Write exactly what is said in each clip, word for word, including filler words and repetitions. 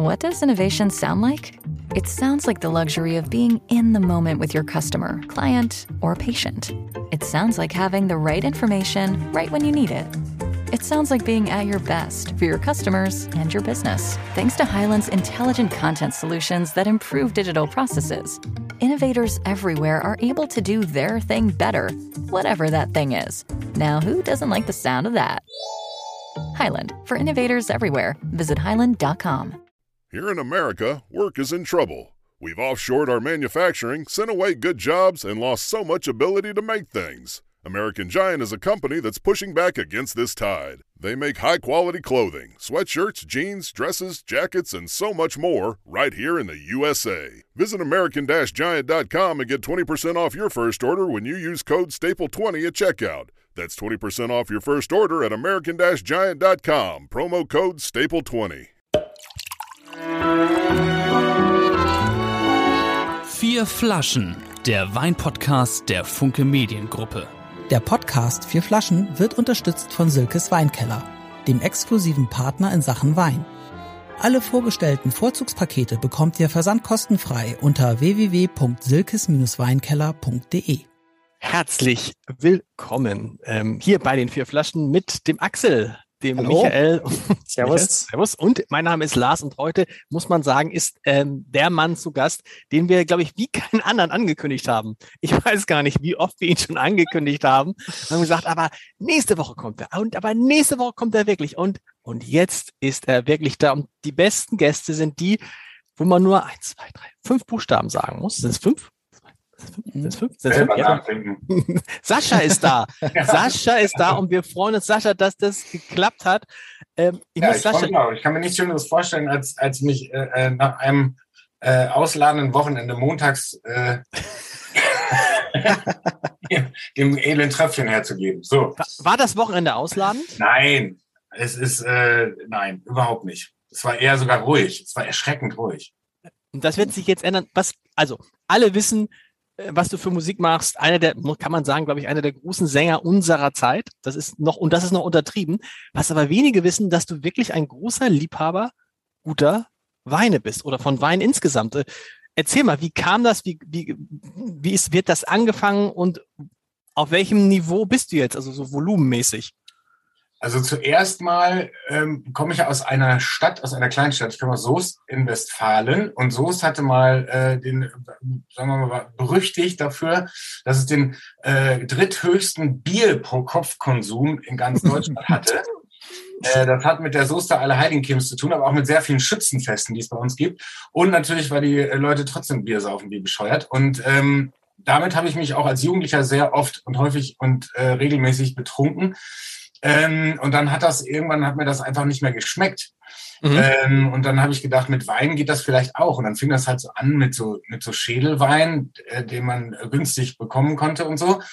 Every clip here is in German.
What does innovation sound like? It sounds like the luxury of being in the moment with your customer, client, or patient. It sounds like having the right information right when you need it. It sounds like being at your best for your customers and your business. Thanks to Hyland's intelligent content solutions that improve digital processes, innovators everywhere are able to do their thing better, whatever that thing is. Now, who doesn't like the sound of that? Hyland, for innovators everywhere. Visit hyland dot com. Here in America, work is in trouble. We've offshored our manufacturing, sent away good jobs, and lost so much ability to make things. American Giant is a company that's pushing back against this tide. They make high-quality clothing, sweatshirts, jeans, dresses, jackets, and so much more right here in the U S A. Visit American Giant dot com and get twenty percent off your first order when you use code staple twenty at checkout. That's twenty percent off your first order at American Giant dot com. Promo code staple twenty. Vier Flaschen, der Weinpodcast der Funke Mediengruppe. Der Podcast Vier Flaschen wird unterstützt von Silkes Weinkeller, dem exklusiven Partner in Sachen Wein. Alle vorgestellten Vorzugspakete bekommt ihr versandkostenfrei unter w w w punkt silkes weinkeller punkt d e. Herzlich willkommen ähm, hier bei den Vier Flaschen mit dem Axel, dem Hallo. Michael. Servus. Servus. Und mein Name ist Lars und heute, muss man sagen, ist ähm, der Mann zu Gast, den wir, glaube ich, wie keinen anderen angekündigt haben. Ich weiß gar nicht, wie oft wir ihn schon angekündigt haben. Wir haben gesagt, aber nächste Woche kommt er. Und aber nächste Woche kommt er wirklich. Und, und jetzt ist er wirklich da. Und die besten Gäste sind die, wo man nur eins, zwei, drei, fünf Buchstaben sagen muss. Sind es fünf? Sind es fünf? Sind es fünf? Ja. Sascha ist da. Sascha ist da und wir freuen uns, Sascha, dass das geklappt hat. Ähm, ich, ja, muss ich, Sascha genau. ich kann mir nichts Schöneres vorstellen, als, als mich äh, nach einem äh, ausladenden Wochenende montags äh, dem edlen Tröpfchen herzugeben. So. War, war das Wochenende ausladend? Nein, es ist, äh, nein, überhaupt nicht. Es war eher sogar ruhig. Es war erschreckend ruhig. Und das wird sich jetzt ändern. Was, also, alle wissen, was du für Musik machst, einer der, kann man sagen, glaube ich, einer der großen Sänger unserer Zeit. Das ist noch, und das ist noch untertrieben. Was aber wenige wissen, dass du wirklich ein großer Liebhaber guter Weine bist oder von Wein insgesamt. Erzähl mal, wie kam das? Wie, wie, wie ist, wird das angefangen und auf welchem Niveau bist du jetzt? Also so volumenmäßig. Also zuerst mal ähm, komme ich ja aus einer Stadt, aus einer Kleinstadt. Ich komme aus Soest in Westfalen. Und Soest hatte mal äh, den, äh, sagen wir mal, berüchtigt dafür, dass es den äh, dritthöchsten Bier pro Kopf-Konsum in ganz Deutschland hatte. Äh, das hat mit der Soester Allerheiligenkirmes zu tun, aber auch mit sehr vielen Schützenfesten, die es bei uns gibt. Und natürlich, weil die äh, Leute trotzdem Bier saufen wie bescheuert. Und ähm, damit habe ich mich auch als Jugendlicher sehr oft und häufig und äh, regelmäßig betrunken. Ähm, und dann hat das, irgendwann hat mir das einfach nicht mehr geschmeckt. Mhm. Ähm, und dann habe ich gedacht, mit Wein geht das vielleicht auch. Und dann fing das halt so an mit so, mit so Schädelwein, äh, den man günstig bekommen konnte und so.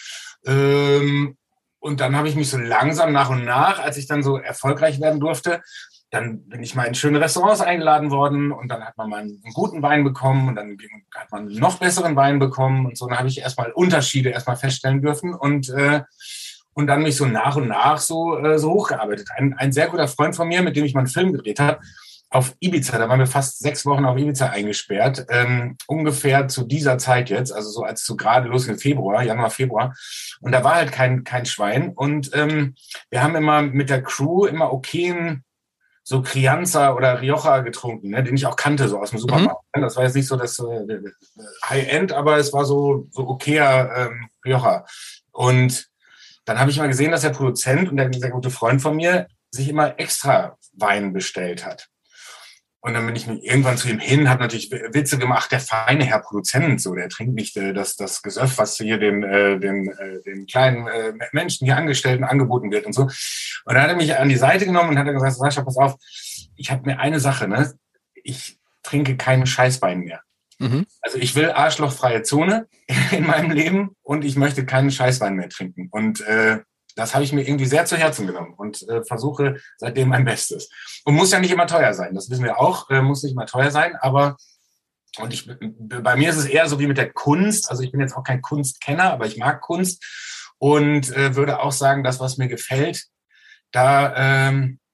Ähm, und dann habe ich mich so langsam nach und nach, als ich dann so erfolgreich werden durfte, dann bin ich mal in schöne Restaurants eingeladen worden und dann hat man mal einen guten Wein bekommen und dann hat man einen noch besseren Wein bekommen und so. Dann habe ich erstmal Unterschiede erstmal feststellen dürfen und äh, Und dann mich so nach und nach so, äh, so hochgearbeitet. Ein, ein sehr guter Freund von mir, mit dem ich mal einen Film gedreht habe, auf Ibiza, da waren wir fast sechs Wochen auf Ibiza eingesperrt, ähm, ungefähr zu dieser Zeit jetzt, also so als so gerade losging, Februar, Januar, Februar. Und da war halt kein, kein Schwein. Und ähm, wir haben immer mit der Crew immer okayen so Crianza oder Rioja getrunken, ne, den ich auch kannte, so aus dem Supermarkt. Mhm. Das war jetzt nicht so das äh, High-End, aber es war so, so okayer ähm, Rioja. Und dann habe ich mal gesehen, dass der Produzent und der sehr gute Freund von mir sich immer extra Wein bestellt hat. Und dann bin ich irgendwann zu ihm hin, habe natürlich Witze gemacht, der feine Herr Produzent, so, der trinkt nicht äh, das, das Gesöff, was hier den, äh, den, äh, den kleinen äh, Menschen hier Angestellten angeboten wird und so. Und dann hat er mich an die Seite genommen und hat gesagt, Sascha, pass auf, ich habe mir eine Sache, ne, ich trinke keinen Scheißwein mehr. Mhm. Also ich will arschlochfreie Zone in meinem Leben und ich möchte keinen Scheißwein mehr trinken. Und äh, das habe ich mir irgendwie sehr zu Herzen genommen und äh, versuche seitdem mein Bestes. Und muss ja nicht immer teuer sein, das wissen wir auch, äh, muss nicht immer teuer sein, aber und ich, bei mir ist es eher so wie mit der Kunst, also ich bin jetzt auch kein Kunstkenner, aber ich mag Kunst und äh, würde auch sagen, das, was mir gefällt, da ähm,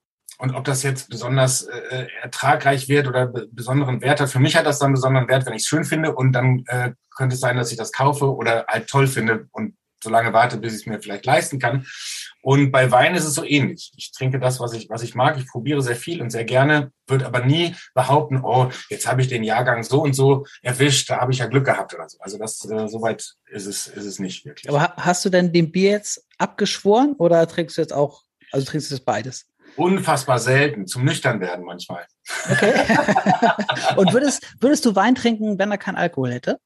Und ob das jetzt besonders äh, ertragreich wird oder be- besonderen Wert hat. Für mich hat das dann einen besonderen Wert, wenn ich es schön finde. Und dann äh, könnte es sein, dass ich das kaufe oder halt toll finde und so lange warte, bis ich es mir vielleicht leisten kann. Und bei Wein ist es so ähnlich. Ich trinke das, was ich, was ich mag. Ich probiere sehr viel und sehr gerne, würde aber nie behaupten, oh, jetzt habe ich den Jahrgang so und so erwischt, da habe ich ja Glück gehabt oder so. Also das, äh, soweit ist es, ist es nicht wirklich. Aber ha- hast du denn dem Bier jetzt abgeschworen oder trinkst du jetzt auch, also trinkst du jetzt beides? Unfassbar selten, zum Nüchternwerden manchmal. Okay. Und würdest, würdest du Wein trinken, wenn er keinen Alkohol hätte?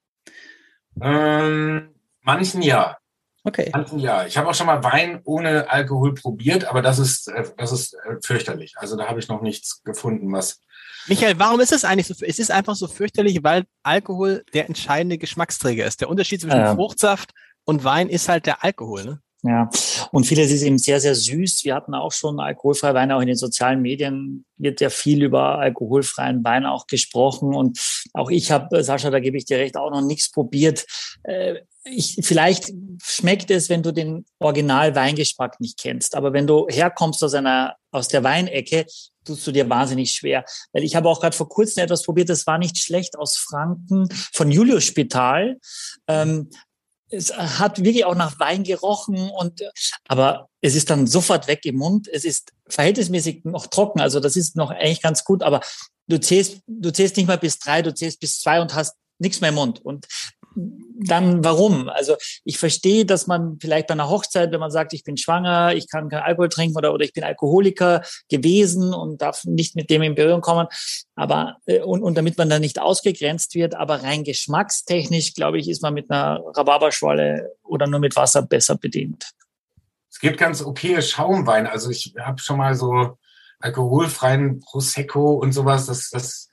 Ähm, manchen ja. Okay. Manchen ja. Ich habe auch schon mal Wein ohne Alkohol probiert, aber das ist, äh, das ist äh, fürchterlich. Also da habe ich noch nichts gefunden, was... Michael, warum ist es eigentlich so? Es ist einfach so fürchterlich, weil Alkohol der entscheidende Geschmacksträger ist. Der Unterschied zwischen Ja. Fruchtsaft und Wein ist halt der Alkohol, ne? Ja, und vieles ist eben sehr, sehr süß. Wir hatten auch schon alkoholfreie Weine, auch in den sozialen Medien wird ja viel über alkoholfreien Wein auch gesprochen. Und auch ich habe, Sascha, da gebe ich dir recht, auch noch nichts probiert. Äh, ich, vielleicht schmeckt es, wenn du den Original-Weingeschmack nicht kennst. Aber wenn du herkommst aus einer, aus der Weinecke, tust du dir wahnsinnig schwer. Weil ich habe auch gerade vor kurzem etwas probiert, das war nicht schlecht, aus Franken, von Julius Spital. Ähm, Es hat wirklich auch nach Wein gerochen und, aber es ist dann sofort weg im Mund. Es ist verhältnismäßig noch trocken. Also das ist noch eigentlich ganz gut, aber du zählst, du zählst nicht mal bis drei, du zählst bis zwei und hast nichts mehr im Mund. Und dann warum? Also ich verstehe, dass man vielleicht bei einer Hochzeit, wenn man sagt, ich bin schwanger, ich kann keinen Alkohol trinken oder, oder ich bin Alkoholiker gewesen und darf nicht mit dem in Berührung kommen. Aber, und, und damit man dann nicht ausgegrenzt wird, aber rein geschmackstechnisch, glaube ich, ist man mit einer Rhabarberschorle oder nur mit Wasser besser bedient. Es gibt ganz okaye Schaumweine. Also ich habe schon mal so alkoholfreien Prosecco und sowas. Das, das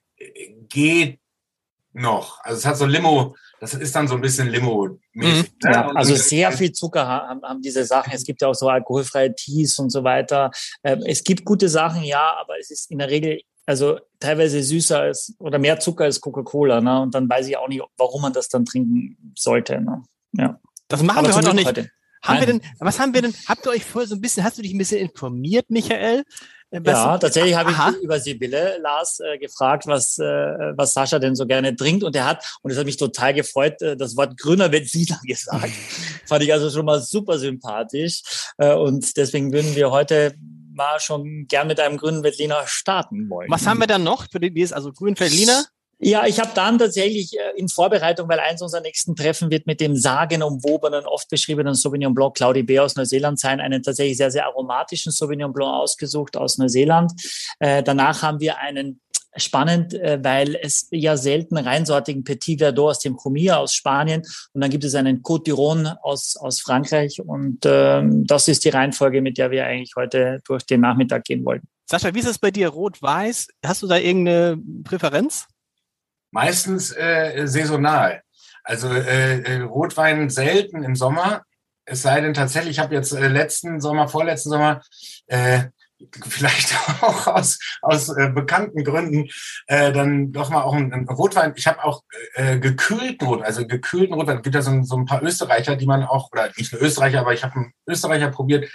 geht noch. Also es hat so Limo, das ist dann so ein bisschen Limo-mäßig. Mhm. Ja, also sehr viel Zucker haben, haben diese Sachen. Es gibt ja auch so alkoholfreie Teas und so weiter. Es gibt gute Sachen, ja, aber es ist in der Regel also teilweise süßer als oder mehr Zucker als Coca-Cola. Ne? Und dann weiß ich auch nicht, warum man das dann trinken sollte. Ne? Ja. Das machen aber wir heute noch nicht. Heute. Haben wir denn, was haben wir denn, habt ihr euch vorher so ein bisschen, hast du dich ein bisschen informiert, Michael? Was, ja, tatsächlich habe aha. ich über Sibylle, Lars, äh, gefragt, was, äh, was Sascha denn so gerne trinkt. Und er hat, und es hat mich total gefreut, äh, das Wort grüner Veltliner gesagt. Fand ich also schon mal super sympathisch. Äh, und deswegen würden wir heute mal schon gern mit einem grünen Veltliner starten wollen. Was haben wir dann noch für die, die ist also grün Veltliner? Ja, ich habe dann tatsächlich äh, in Vorbereitung, weil eins unserer nächsten Treffen wird mit dem sagenumwobenen, oft beschriebenen Sauvignon Blanc Cloudy Bay aus Neuseeland sein, einen tatsächlich sehr, sehr aromatischen Sauvignon Blanc ausgesucht aus Neuseeland. Äh, danach haben wir einen spannend, äh, weil es ja selten reinsortigen Petit Verdot aus dem Chumilla aus Spanien und dann gibt es einen Côte d'Iron aus, aus Frankreich und ähm, das ist die Reihenfolge, mit der wir eigentlich heute durch den Nachmittag gehen wollten. Sascha, wie ist es bei dir? Rot-Weiß? Hast du da irgendeine Präferenz? Meistens äh, saisonal. Also äh, äh, Rotwein selten im Sommer. Es sei denn tatsächlich, ich habe jetzt äh, letzten Sommer, vorletzten Sommer, äh, vielleicht auch aus, aus äh, bekannten Gründen, äh, dann doch mal auch einen, einen Rotwein. Ich habe auch äh, gekühlten Rotwein, also gekühlten Rotwein. Es gibt ja so, so ein paar Österreicher, die man auch, oder nicht nur Österreicher, aber ich habe einen Österreicher probiert,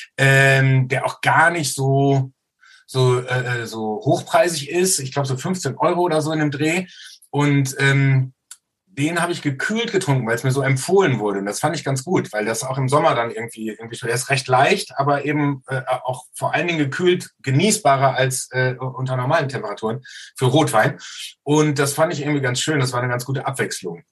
ähm, der auch gar nicht so so äh, so hochpreisig ist. Ich glaube so fünfzehn Euro oder so in dem Dreh. Und ähm, den habe ich gekühlt getrunken, weil es mir so empfohlen wurde. Und das fand ich ganz gut, weil das auch im Sommer dann irgendwie, irgendwie der ist recht leicht, aber eben äh, auch vor allen Dingen gekühlt genießbarer als äh, unter normalen Temperaturen für Rotwein. Und das fand ich irgendwie ganz schön. Das war eine ganz gute Abwechslung.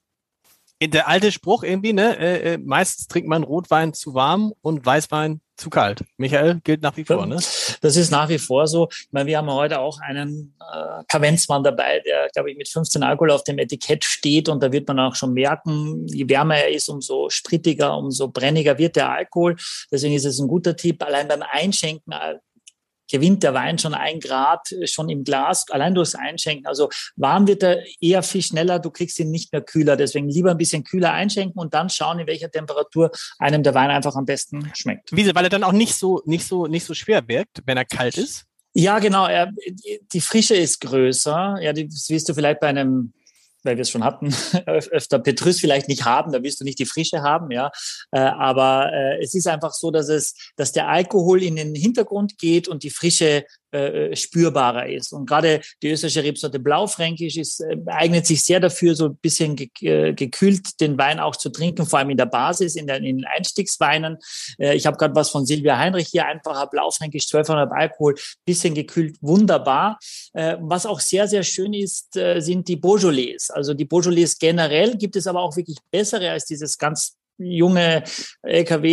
Der alte Spruch irgendwie, ne? Äh, meistens trinkt man Rotwein zu warm und Weißwein zu kalt. Michael, gilt nach wie vor, ne? Das ist nach wie vor so. Ich meine, wir haben heute auch einen äh, Kavenzmann dabei, der, glaube ich, mit fünfzehn Alkohol auf dem Etikett steht und da wird man auch schon merken, je wärmer er ist, umso sprittiger, umso brenniger wird der Alkohol. Deswegen ist es ein guter Tipp. Allein beim Einschenken gewinnt der Wein schon ein Grad schon im Glas, allein durchs Einschenken. Also warm wird er eher viel schneller, du kriegst ihn nicht mehr kühler. Deswegen lieber ein bisschen kühler einschenken und dann schauen, in welcher Temperatur einem der Wein einfach am besten schmeckt. Wieso? Weil er dann auch nicht so, nicht so, nicht so schwer wirkt, wenn er kalt ist? Ja, genau. Er, die Frische ist größer. Ja, die siehst du vielleicht bei einem weil wir es schon hatten, öfter Petrus vielleicht nicht haben, da wirst du nicht die Frische haben, ja. Äh, aber äh, es ist einfach so, dass es, dass der Alkohol in den Hintergrund geht und die Frische äh, spürbarer ist. Und gerade die österreichische Rebsorte Blaufränkisch ist, äh, eignet sich sehr dafür, so ein bisschen ge- äh, gekühlt den Wein auch zu trinken, vor allem in der Basis, in, der, in den Einstiegsweinen. Äh, ich habe gerade was von Silvia Heinrich hier, einfacher Blaufränkisch, zwölfhundert Alkohol, bisschen gekühlt, wunderbar. Äh, was auch sehr, sehr schön ist, äh, sind die Beaujolais. Also die Beaujolais generell gibt es aber auch wirklich bessere als dieses ganz junge L K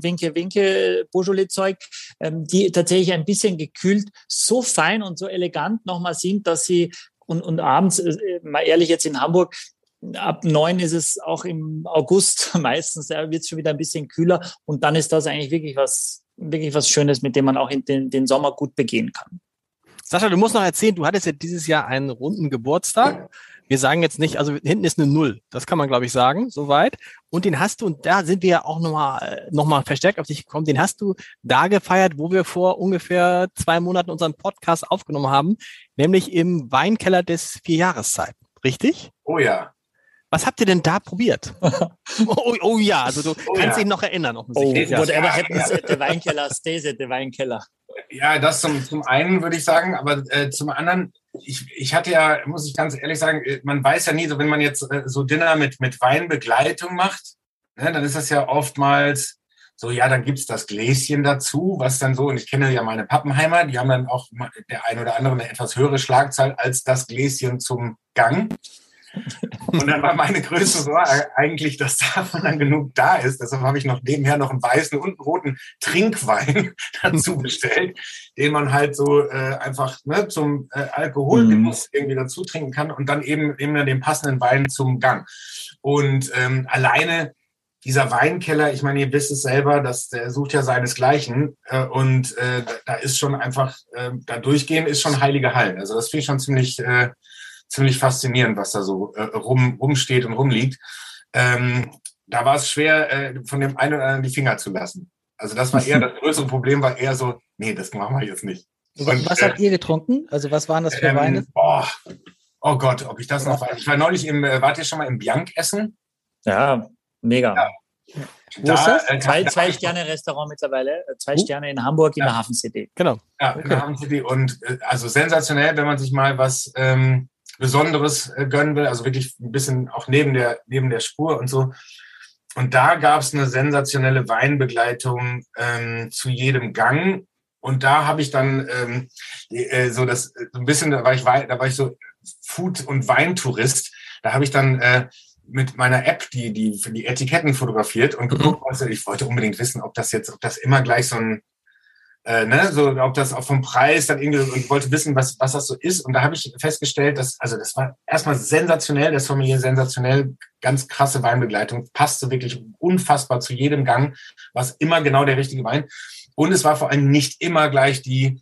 W-Winke-Winke-Beaujolais-Zeug, ähm, die tatsächlich ein bisschen gekühlt so fein und so elegant nochmal sind, dass sie, und, und abends, äh, mal ehrlich jetzt in Hamburg, ab neun ist es auch im August meistens, da wird es schon wieder ein bisschen kühler und dann ist das eigentlich wirklich was, wirklich was Schönes, mit dem man auch in den, den Sommer gut begehen kann. Sascha, du musst noch erzählen, du hattest ja dieses Jahr einen runden Geburtstag. Wir sagen jetzt nicht, also hinten ist eine Null. Das kann man, glaube ich, sagen, soweit. Und den hast du, und da sind wir ja auch nochmal noch mal verstärkt auf dich gekommen, den hast du da gefeiert, wo wir vor ungefähr zwei Monaten unseren Podcast aufgenommen haben, nämlich im Weinkeller des Vierjahreszeiten. Richtig? Oh ja. Was habt ihr denn da probiert? oh, oh ja, also du oh kannst ja. dich noch erinnern. Oh, Ja. whatever happens at the Weinkeller stays at the Weinkeller. Ja, das zum, zum einen würde ich sagen, aber äh, zum anderen, ich, ich hatte ja, muss ich ganz ehrlich sagen, man weiß ja nie, so wenn man jetzt äh, so Dinner mit, mit Weinbegleitung macht, ne, dann ist das ja oftmals so, ja, dann gibt's das Gläschen dazu, was dann so, und ich kenne ja meine Pappenheimer, die haben dann auch der ein oder andere eine etwas höhere Schlagzahl als das Gläschen zum Gang. Und dann war meine größte Sorge eigentlich, dass davon dann genug da ist. Deshalb habe ich noch nebenher noch einen weißen und einen roten Trinkwein dazu bestellt, den man halt so äh, einfach ne, zum äh, Alkoholgenuss mhm. irgendwie dazu trinken kann und dann eben eben den passenden Wein zum Gang. Und ähm, alleine dieser Weinkeller, ich meine, ihr wisst es selber, dass der sucht ja seinesgleichen äh, und äh, da ist schon einfach, äh, da durchgehen ist schon heilige Hallen. Also das finde ich schon ziemlich äh, ziemlich faszinierend, was da so äh, rum, rumsteht und rumliegt. Ähm, da war es schwer, äh, von dem einen oder anderen die Finger zu lassen. Also das war eher, das größere Problem war eher so, nee, das machen wir jetzt nicht. Und, was äh, habt ihr getrunken? Also was waren das für ähm, Weine? Boah, oh Gott, ob ich das noch weiß. Ich war neulich im, äh, wart ihr schon mal im Bianc essen? Ja, mega. Ja. Wo da, ist das? Äh, zwei, zwei Sterne Restaurant mittlerweile, zwei uh. Sterne in Hamburg in ja. der Hafen City. Genau. Ja, okay. In der Hafen City und äh, also sensationell, wenn man sich mal was ähm, Besonderes äh, gönnen will, also wirklich ein bisschen auch neben der neben der Spur und so. Und da gab es eine sensationelle Weinbegleitung ähm, zu jedem Gang. Und da habe ich dann ähm, äh, so das so ein bisschen, da war ich da war ich so Food- und Weintourist. Da habe ich dann äh, mit meiner App die die für die Etiketten fotografiert und geguckt, also ich wollte unbedingt wissen, ob das jetzt, ob das immer gleich so ein Äh, ne, so ob das auch vom Preis dann irgendwie, und ich wollte wissen, was was das so ist, und da habe ich festgestellt, dass, also das war erstmal sensationell, das Sommelier sensationell, ganz krasse Weinbegleitung, passte wirklich unfassbar zu jedem Gang, war immer genau der richtige Wein, und es war vor allem nicht immer gleich die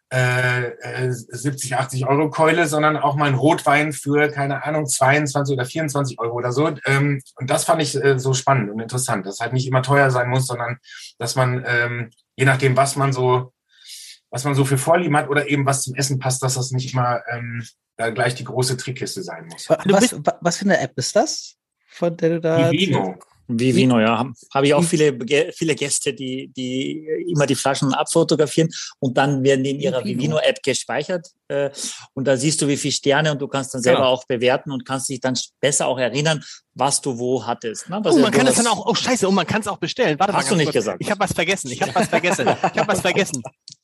äh, äh, siebzig, achtzig Euro Keule, sondern auch mal ein Rotwein für, keine Ahnung, zweiundzwanzig oder vierundzwanzig Euro oder so, ähm, und das fand ich äh, so spannend und interessant, dass halt nicht immer teuer sein muss, sondern dass man ähm, je nachdem, was man so, was man so für Vorlieben hat oder eben was zum Essen passt, dass das nicht immer ähm, da gleich die große Trickkiste sein muss. Was, was für eine App ist das, von der du da... Vivino. Vivino, ja. Habe hab ich auch viele, viele Gäste, die, die immer die Flaschen abfotografieren und dann werden die in ihrer Vivino-App gespeichert. Äh, und da siehst du, wie viele Sterne, und du kannst dann selber genau. auch bewerten und kannst dich dann besser auch erinnern, was du wo hattest. Ne? Oh, man kann es dann auch, oh scheiße, und man kann es auch bestellen. Warte Hast mal, du nicht kurz. gesagt. Ich habe was vergessen, ich habe was vergessen, ich habe was vergessen.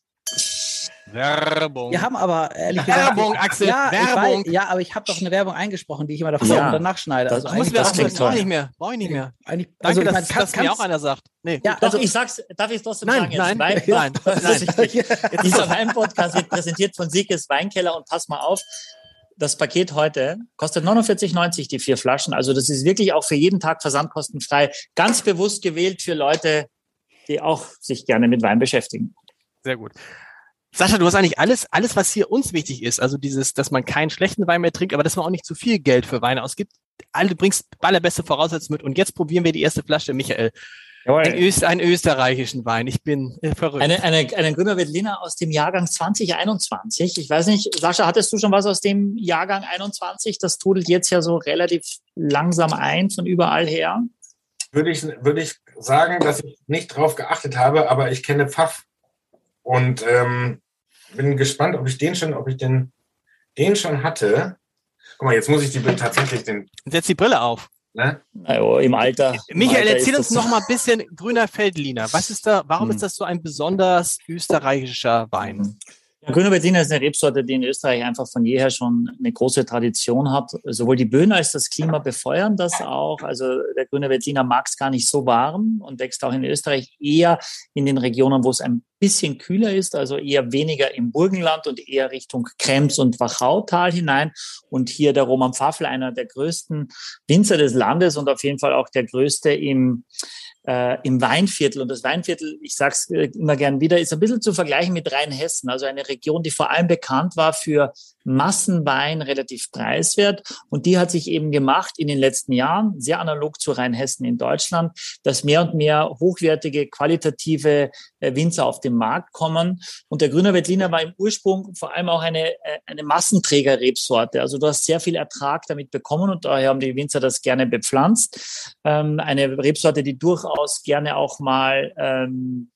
Werbung. Wir haben aber ehrlich gesagt... Werbung, Axel, ja, Werbung. Weiß, ja, aber ich habe doch eine Werbung eingesprochen, die ich immer davor ja, und danach schneide. Also das muss wir auch brauche ich nicht mehr. Brauche ich nicht mehr. Eigentlich, Danke, also, dass, man kann, dass mir auch einer sagt. Nee. Ja, also ich sag's, darf ich es trotzdem nein, sagen? Nein, Wein, nein, nein, nein. Dieser Wein-Podcast wird präsentiert von Silkes Weinkeller, und pass mal auf, das Paket heute kostet neunundvierzig neunzig, die vier Flaschen. Also das ist wirklich auch für jeden Tag versandkostenfrei. Ganz bewusst gewählt für Leute, die auch sich gerne mit Wein beschäftigen. Sehr gut. Sascha, du hast eigentlich alles, alles, was hier uns wichtig ist. Also dieses, dass man keinen schlechten Wein mehr trinkt, aber dass man auch nicht zu viel Geld für Weine ausgibt. Alle, du bringst allerbeste Voraussetzungen mit. Und jetzt probieren wir die erste Flasche. Michael, Ein, Öst, einen österreichischen Wein. Ich bin äh, verrückt. Eine, eine, einen Grüner Veltliner aus dem Jahrgang zwanzig einundzwanzig. Ich weiß nicht, Sascha, hattest du schon was aus dem Jahrgang einundzwanzig? Das trudelt jetzt ja so relativ langsam ein von überall her. Würde ich, würde ich sagen, dass ich nicht drauf geachtet habe, aber ich kenne Pfaff und ähm, bin gespannt, ob ich den schon, ob ich den, den schon hatte. Guck mal, jetzt muss ich die tatsächlich den. Setz die Brille auf. Ne? Also im Alter. Michael, im Alter erzähl uns das noch mal ein bisschen Grüner Veltliner. Was ist da, warum hm. ist das so ein besonders österreichischer Wein? Ja, Grüner Veltliner ist eine Rebsorte, die in Österreich einfach von jeher schon eine große Tradition hat. Sowohl die Böden als das Klima befeuern das auch. Also der Grüne Veltliner mag es gar nicht so warm und wächst auch in Österreich eher in den Regionen, wo es ein bisschen kühler ist, also eher weniger im Burgenland und eher Richtung Krems und Wachautal hinein. Und hier der Roman Pfaffel, einer der größten Winzer des Landes und auf jeden Fall auch der größte im Äh, im Weinviertel. Und das Weinviertel, ich sage es äh, immer gern wieder, ist ein bisschen zu vergleichen mit Rheinhessen. Also eine Region, die vor allem bekannt war für Massenwein, relativ preiswert. Und die hat sich eben gemacht in den letzten Jahren, sehr analog zu Rheinhessen in Deutschland, dass mehr und mehr hochwertige, qualitative äh, Winzer auf den Markt kommen. Und der Grüner Veltliner war im Ursprung vor allem auch eine, äh, eine Massenträger-Rebsorte. Also du hast sehr viel Ertrag damit bekommen und daher haben die Winzer das gerne bepflanzt. Ähm, eine Rebsorte, die durchaus aus gerne auch mal ähm,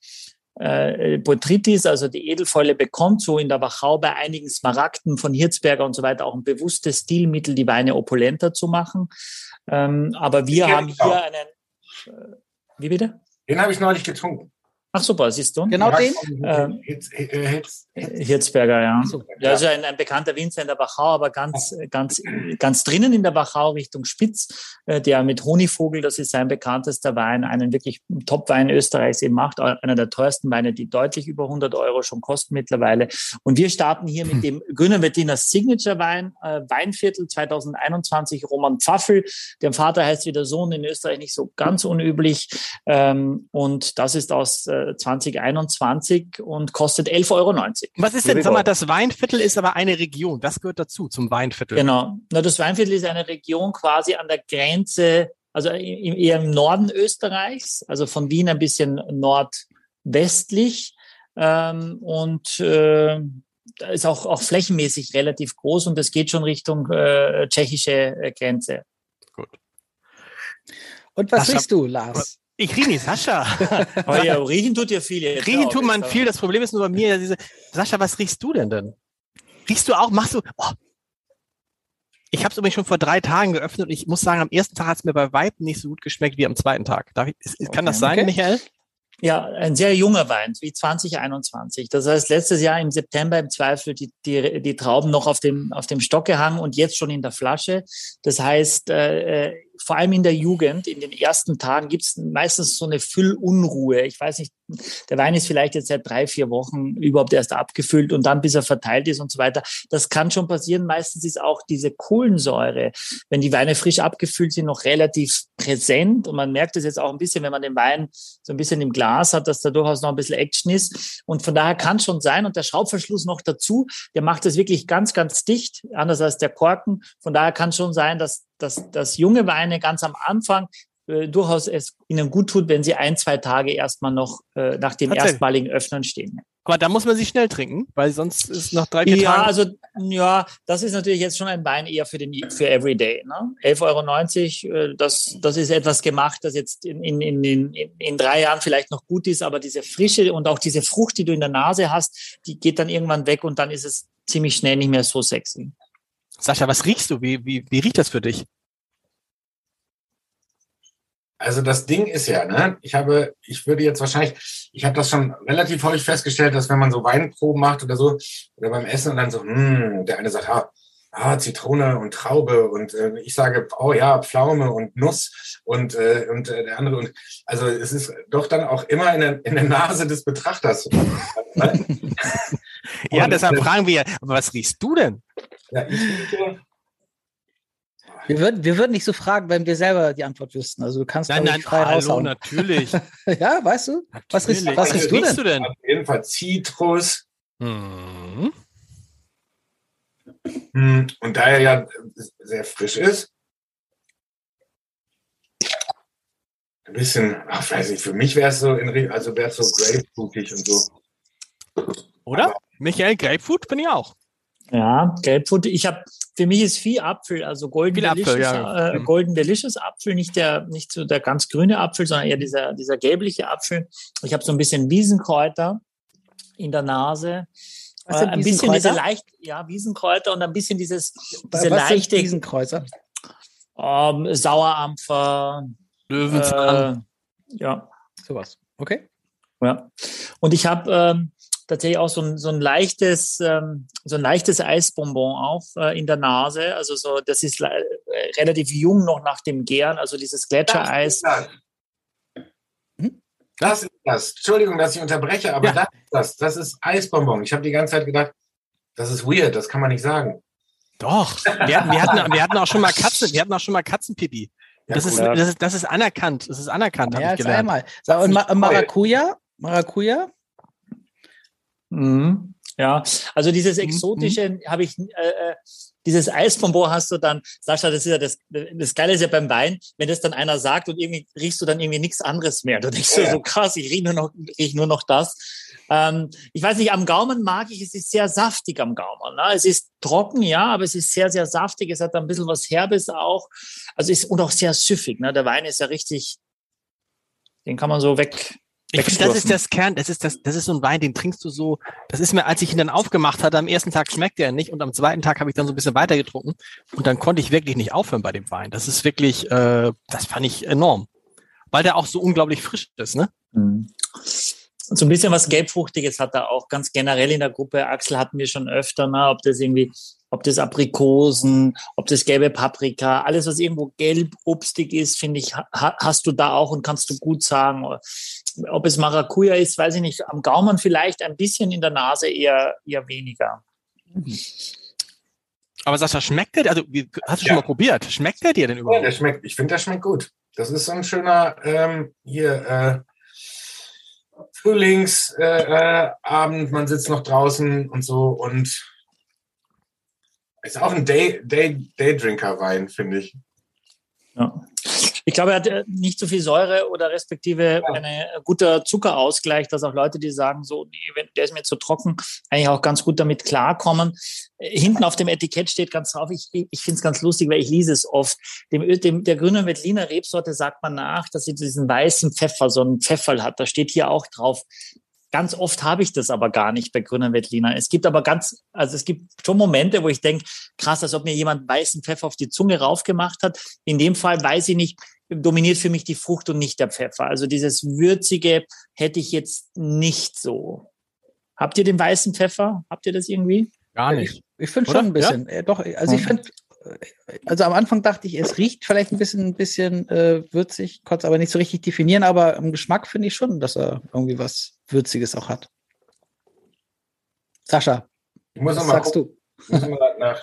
äh, Botrytis, also die Edelfäule, bekommt, so in der Wachau bei einigen Smaragden von Hirzberger und so weiter auch ein bewusstes Stilmittel, die Weine opulenter zu machen. Ähm, aber wir haben hier auch einen... Äh, wie bitte? Den habe ich neulich getrunken. Ach super, siehst du? Genau den? Ähm, Hitz, äh, Hitz, Hitz. Hirzberger, ja. So. Ja, also ein, ein bekannter Winzer in der Wachau, aber ganz, ganz, ganz drinnen in der Wachau Richtung Spitz, äh, der mit Honigvogel, das ist sein bekanntester Wein, einen wirklich Top-Wein Österreichs eben macht, einer der teuersten Weine, die deutlich über hundert Euro schon kosten mittlerweile. Und wir starten hier mit dem Grüner Veltliner Signature-Wein, äh, Weinviertel zwanzig einundzwanzig, Roman Pfaffel. Der Vater heißt wie der Sohn, in Österreich nicht so ganz unüblich. Ähm, und das ist aus äh, zwanzig einundzwanzig und kostet elf Euro neunzig. Was ist denn, sag mal, das Weinviertel ist aber eine Region. Das gehört dazu, zum Weinviertel. Genau. Na, das Weinviertel ist eine Region quasi an der Grenze, also eher im Norden Österreichs, also von Wien ein bisschen nordwestlich. Ähm, und äh, ist auch, auch flächenmäßig relativ groß und es geht schon Richtung äh, tschechische Grenze. Gut. Und was Sascha, riechst du, Lars? Ich rieche nicht, Sascha. Oh ja, riechen tut ja viel. Jetzt Riechen auch, tut man jetzt viel. Das Problem ist nur bei mir, diese, Sascha, was riechst du denn denn? Riechst du auch, machst du, oh. Ich habe es übrigens schon vor drei Tagen geöffnet und ich muss sagen, am ersten Tag hat es mir bei Weitem nicht so gut geschmeckt wie am zweiten Tag. Darf ich, ist, kann Okay, das sein, okay. Michael? Ja, ein sehr junger Wein, wie zwanzig einundzwanzig. Das heißt, letztes Jahr im September im Zweifel die, die, die Trauben noch auf dem, auf dem Stock gehangen und jetzt schon in der Flasche. Das heißt, äh, vor allem in der Jugend, in den ersten Tagen gibt es meistens so eine Füllunruhe. Ich weiß nicht, der Wein ist vielleicht jetzt seit drei, vier Wochen überhaupt erst abgefüllt und dann, bis er verteilt ist und so weiter. Das kann schon passieren. Meistens ist auch diese Kohlensäure, wenn die Weine frisch abgefüllt sind, noch relativ präsent. Und man merkt es jetzt auch ein bisschen, wenn man den Wein so ein bisschen im Glas hat, dass da durchaus noch ein bisschen Action ist. Und von daher kann es schon sein. Und der Schraubverschluss noch dazu, der macht es wirklich ganz, ganz dicht, anders als der Korken. Von daher kann es schon sein, dass dass, dass junge Weine ganz am Anfang äh, durchaus es ihnen gut tut, wenn sie ein, zwei Tage erstmal noch äh, nach dem erstmaligen Öffnen stehen. Aber da muss man sie schnell trinken, weil sonst ist nach drei, vier ja, Tagen... Also, ja, das ist natürlich jetzt schon ein Wein eher für den für Everyday. Ne? elf Euro neunzig, äh, das, das ist etwas gemacht, das jetzt in, in, in, in, in drei Jahren vielleicht noch gut ist, aber diese Frische und auch diese Frucht, die du in der Nase hast, die geht dann irgendwann weg und dann ist es ziemlich schnell nicht mehr so sexy. Sascha, was riechst du? Wie, wie, wie riecht das für dich? Also das Ding ist ja, ne, ich habe, ich würde jetzt wahrscheinlich, ich habe das schon relativ häufig festgestellt, dass wenn man so Weinproben macht oder so, oder beim Essen und dann so, hm, der eine sagt, ah, ah Zitrone und Traube und äh, ich sage, oh ja, Pflaume und Nuss und, äh, und äh, der andere. Und also es ist doch dann auch immer in der, in der Nase des Betrachters. Ja, und, deshalb äh, fragen wir, aber was riechst du denn? Ja, ich rieche, Wir würden, wir würden nicht so fragen, wenn wir selber die Antwort wüssten. Also du kannst Nein, glaub nein, ich, frei hallo, raushauen. natürlich. Ja, weißt du? Was riechst, Natürlich. was riechst du denn? du denn? auf jeden Fall Zitrus. Hm. Hm, Und da er ja sehr frisch ist, Ein bisschen, ach, weiß ich, für mich wäre es so, in, also wäre es so grapefruitig und so. Oder? Aber Michael, Grapefruit bin ich auch. Ja, Grapefruit. Ich habe, für mich ist viel Apfel, also Golden Viel Apfel, Delicious, ja. äh, Golden Delicious Apfel, nicht der, nicht so der ganz grüne Apfel, sondern eher dieser, dieser gelbliche Apfel. Ich habe so ein bisschen Wiesenkräuter in der Nase. Was sind Äh, ein bisschen diese Wiesenkräuter? leicht, ja, Wiesenkräuter und ein bisschen dieses, Was diese leichte, sind Wiesenkräuter? ähm, Sauerampfer, Löwenzahn. äh, ja. Sowas. Okay. Ja. Und ich habe ähm, tatsächlich auch so ein, so ein leichtes, ähm, so ein leichtes Eisbonbon auch äh, in der Nase. Also so, das ist le- äh, relativ jung noch nach dem Gären, also dieses Gletschereis. Das, das ist das. Entschuldigung, dass ich unterbreche, aber Ja. das ist das. Das ist Eisbonbon. Ich habe die ganze Zeit gedacht, das ist weird, das kann man nicht sagen. Doch. Wir hatten, wir, hatten, wir hatten auch schon mal Katzen, wir hatten auch schon mal Katzenpipi. Ja, Das ist, cool. das ist, das ist anerkannt. Das ist anerkannt, Mehr habe ich als gelernt. einmal. So, und Ma Maracuja? Maracuja? Mhm. Ja, also dieses exotische habe ich, äh, äh, dieses Eisbonbon hast du dann, Sascha, das ist ja das, das Geile ist ja beim Wein, wenn das dann einer sagt und irgendwie riechst du dann irgendwie nichts anderes mehr. Du denkst Ja. so, so krass, ich riech nur noch, riech nur noch das. Ähm, ich weiß nicht, am Gaumen mag ich, es ist sehr saftig am Gaumen. Ne? Es ist trocken, ja, aber es ist sehr, sehr saftig. Es hat ein bisschen was Herbes auch. Also ist, und auch sehr süffig. Ne? Der Wein ist ja richtig, den kann man so weg. Ich finde, das ist das Kern, das ist das, das ist so ein Wein, den trinkst du so, das ist mir, als ich ihn dann aufgemacht hatte, am ersten Tag schmeckt er nicht und am zweiten Tag habe ich dann so ein bisschen weiter getrunken und dann konnte ich wirklich nicht aufhören bei dem Wein. Das ist wirklich, äh, das fand ich enorm, weil der auch so unglaublich frisch ist, ne? Mhm. So ein bisschen was Gelbfruchtiges hat er auch ganz generell in der Gruppe. Axel hatten wir schon öfter, ne? Ob das irgendwie, ob das Aprikosen, ob das gelbe Paprika, alles was irgendwo gelb, obstig ist, finde ich, ha hast du da auch und kannst du gut sagen. Ob es Maracuja ist, weiß ich nicht. Am Gaumen vielleicht ein bisschen, in der Nase eher, eher weniger. Aber Sascha, schmeckt der, also wie- hast du Ja. schon mal probiert? Schmeckt der dir denn Ja, überhaupt? der schmeckt, ich finde, der schmeckt gut. Das ist so ein schöner, ähm, hier, äh, Frühlingsabend, äh, Abend, man sitzt noch draußen und so und ist auch ein Day, Day, Daydrinker-Wein, finde ich. Ja. Ich glaube, er hat äh, nicht so viel Säure oder respektive Ja. ein guter Zuckerausgleich, dass auch Leute, die sagen, so, nee, wenn, der ist mir zu trocken, eigentlich auch ganz gut damit klarkommen. Äh, Hinten auf dem Etikett steht ganz drauf, ich, ich finde es ganz lustig, weil ich lese es oft. Dem, Ö- dem, der grünen Veltliner Rebsorte sagt man nach, dass sie diesen weißen Pfeffer, so einen Pfefferl hat. Da steht hier auch drauf. Ganz oft habe ich das aber gar nicht bei grünen Veltliner. Es gibt aber ganz, also es gibt schon Momente, wo ich denke, krass, als ob mir jemand weißen Pfeffer auf die Zunge raufgemacht hat. In dem Fall weiß ich nicht, dominiert für mich die Frucht und nicht der Pfeffer. Also dieses Würzige hätte ich jetzt nicht so. Habt ihr den weißen Pfeffer? Habt ihr das irgendwie? Gar nicht. Ich finde Oder? schon ein bisschen. Äh, doch, also ich Ja. finde, also am Anfang dachte ich, es riecht vielleicht ein bisschen, ein bisschen äh, würzig, konnte es aber nicht so richtig definieren, aber im Geschmack finde ich schon, dass er irgendwie was Würziges auch hat. Sascha, Ich muss was noch mal sagst gucken. du? Ich muss noch mal nach.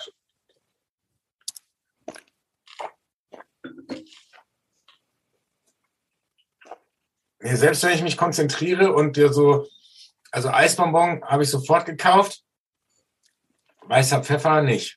Nee, selbst wenn ich mich konzentriere und dir so, also Eisbonbon habe ich sofort gekauft, weißer Pfeffer nicht.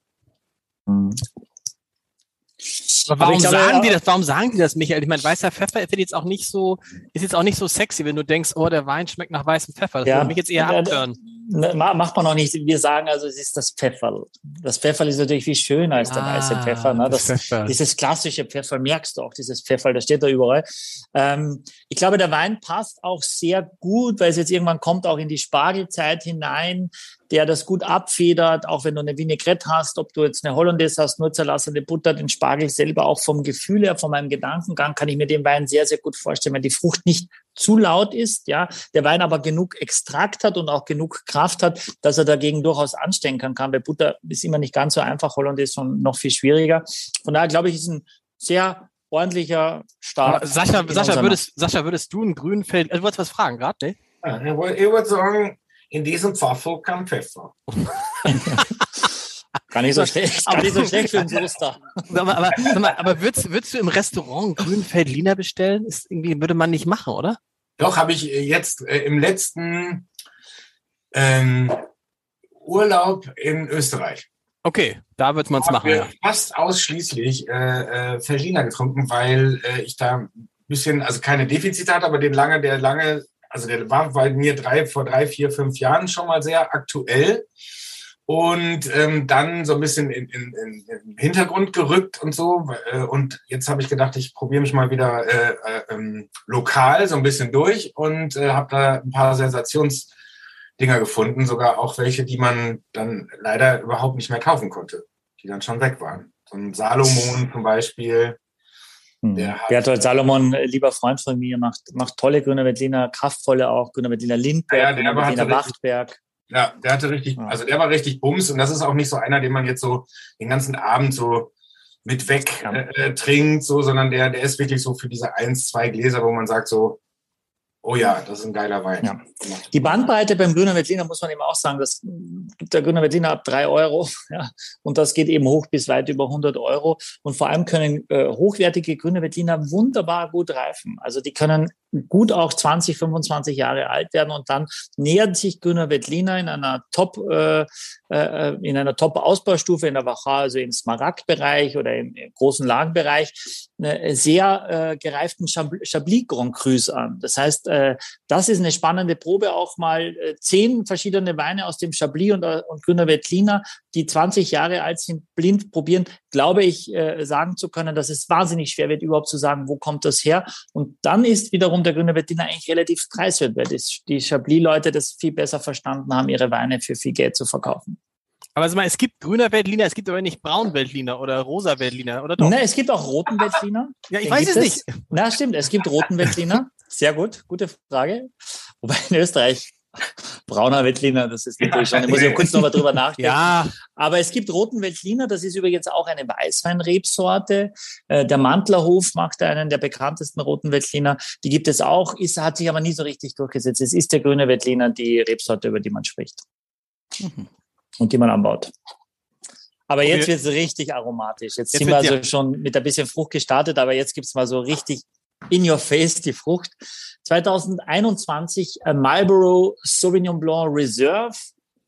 Aber warum ich glaube, sagen ja- die das? Warum sagen die das, Michael? Ich meine, weißer Pfeffer ist jetzt auch nicht so, ist jetzt auch nicht so sexy, wenn du denkst, oh, der Wein schmeckt nach weißem Pfeffer. Das Ja. würde mich jetzt eher Ja, abtören. Ne, ma- macht man noch nicht. Wir sagen also, es ist das Pfefferl. Das Pfefferl ist natürlich viel schöner als der Ah, weiße Pfeffer. Ne? das Das, Pfefferl. dieses klassische Pfefferl merkst du auch, dieses Pfefferl, das steht da überall. Ähm, ich glaube, der Wein passt auch sehr gut, weil es jetzt irgendwann kommt auch in die Spargelzeit hinein, der das gut abfedert, auch wenn du eine Vinaigrette hast, ob du jetzt eine Hollandaise hast, nur zerlassene Butter, den Spargel selber auch vom Gefühl her, von meinem Gedankengang, kann ich mir den Wein sehr, sehr gut vorstellen, wenn die Frucht nicht zu laut ist, ja, der Wein aber genug Extrakt hat und auch genug Kraft hat, dass er dagegen durchaus anstecken kann. Bei Butter ist immer nicht ganz so einfach, Hollandaise ist noch viel schwieriger. Von daher glaube ich, ist ein sehr ordentlicher Start. Aber Sascha, in Sascha, unserer würdest, Sascha, würdest du einen grünen Feld, also, du wolltest was fragen gerade, ne? Ja, ich wollte- ich würde sagen, in diesem Pfeffel kein Pfeffer. Gar nicht so schlecht, gar nicht so schlecht für einen Soester. Aber, aber, sag mal, aber würdest, würdest du im Restaurant einen grünen Feldliner bestellen? Ist irgendwie, würde man nicht machen, oder? Doch, habe ich äh, jetzt äh, im letzten ähm, Urlaub in Österreich. Okay, da wird man es machen, wir ja. fast ausschließlich äh, äh, Feldliner getrunken, weil äh, ich da bisschen, also keine Defizite hat, aber den lange, der lange, also der war bei mir drei, vor drei, vier, fünf Jahren schon mal sehr aktuell und ähm, dann so ein bisschen in, in, in, in den Hintergrund gerückt und so. Äh, und jetzt habe ich gedacht, ich probiere mich mal wieder äh, äh, ähm, lokal so ein bisschen durch und äh, habe da ein paar Sensationsdinger gefunden, sogar auch welche, die man dann leider überhaupt nicht mehr kaufen konnte, die dann schon weg waren. So ein Salomon zum Beispiel. Der Berthold Salomon, lieber Freund von mir, macht, macht tolle Grüner Veltliner, kraftvolle auch, Grüner Veltliner Lindberg, ja, Grüner Veltliner Wachtberg. Ja, der hatte richtig, also der war richtig Bums und das ist auch nicht so einer, den man jetzt so den ganzen Abend so mit weg ja. äh, trinkt, so, sondern der, der ist wirklich so für diese eins, zwei Gläser, wo man sagt so, oh ja, das ist ein geiler Wein. Ja. Die Bandbreite beim Grüner Veltliner muss man eben auch sagen, das gibt der Grüner Veltliner ab drei Euro, ja, und das geht eben hoch bis weit über hundert Euro. Und vor allem können äh, hochwertige Grüner Veltliner wunderbar gut reifen. Also die können gut auch zwanzig, fünfundzwanzig Jahre alt werden und dann nähert sich Grüner Veltliner in einer Top, äh, äh, in einer Top-Ausbaustufe in der Wachau, also im Smaragd-Bereich oder im, im großen Lagenbereich, äh, sehr äh, gereiften Chablis Grand Crus an. Das heißt, äh, das ist eine spannende Probe, auch mal äh, zehn verschiedene Weine aus dem Chablis und, äh, und Grüner Veltliner, die zwanzig Jahre alt sind, blind probieren, glaube ich, äh, sagen zu können, dass es wahnsinnig schwer wird, überhaupt zu sagen, wo kommt das her? Und dann ist wiederum der Grüner Veltliner eigentlich relativ preiswert, weil das, die Chablis-Leute das viel besser verstanden haben, ihre Weine für viel Geld zu verkaufen. Aber also mal, es gibt Grüner Veltliner, es gibt aber nicht Braun Veltliner oder Rosa Veltliner, oder doch? Ne, es gibt auch Roten Veltliner. Ja, ich Den weiß es nicht. Es. Na, stimmt, es gibt Roten Veltliner. Sehr gut, gute Frage. Wobei in Österreich brauner Veltliner, das ist natürlich schon, da muss ich kurz noch mal drüber nachdenken. Ja. Aber es gibt Roten Veltliner, das ist übrigens auch eine Weißweinrebsorte. Der Mantlerhof macht einen der bekanntesten Roten Veltliner. Die gibt es auch, ist, hat sich aber nie so richtig durchgesetzt. Es ist der Grüne Veltliner die Rebsorte, über die man spricht. Mhm. Und die man anbaut. Aber okay. Jetzt wird es richtig aromatisch. Jetzt, jetzt sind wir also ja. schon mit ein bisschen Frucht gestartet, aber jetzt gibt es mal so richtig in your face die Frucht. zwanzig einundzwanzig äh, Marlborough Sauvignon Blanc Reserve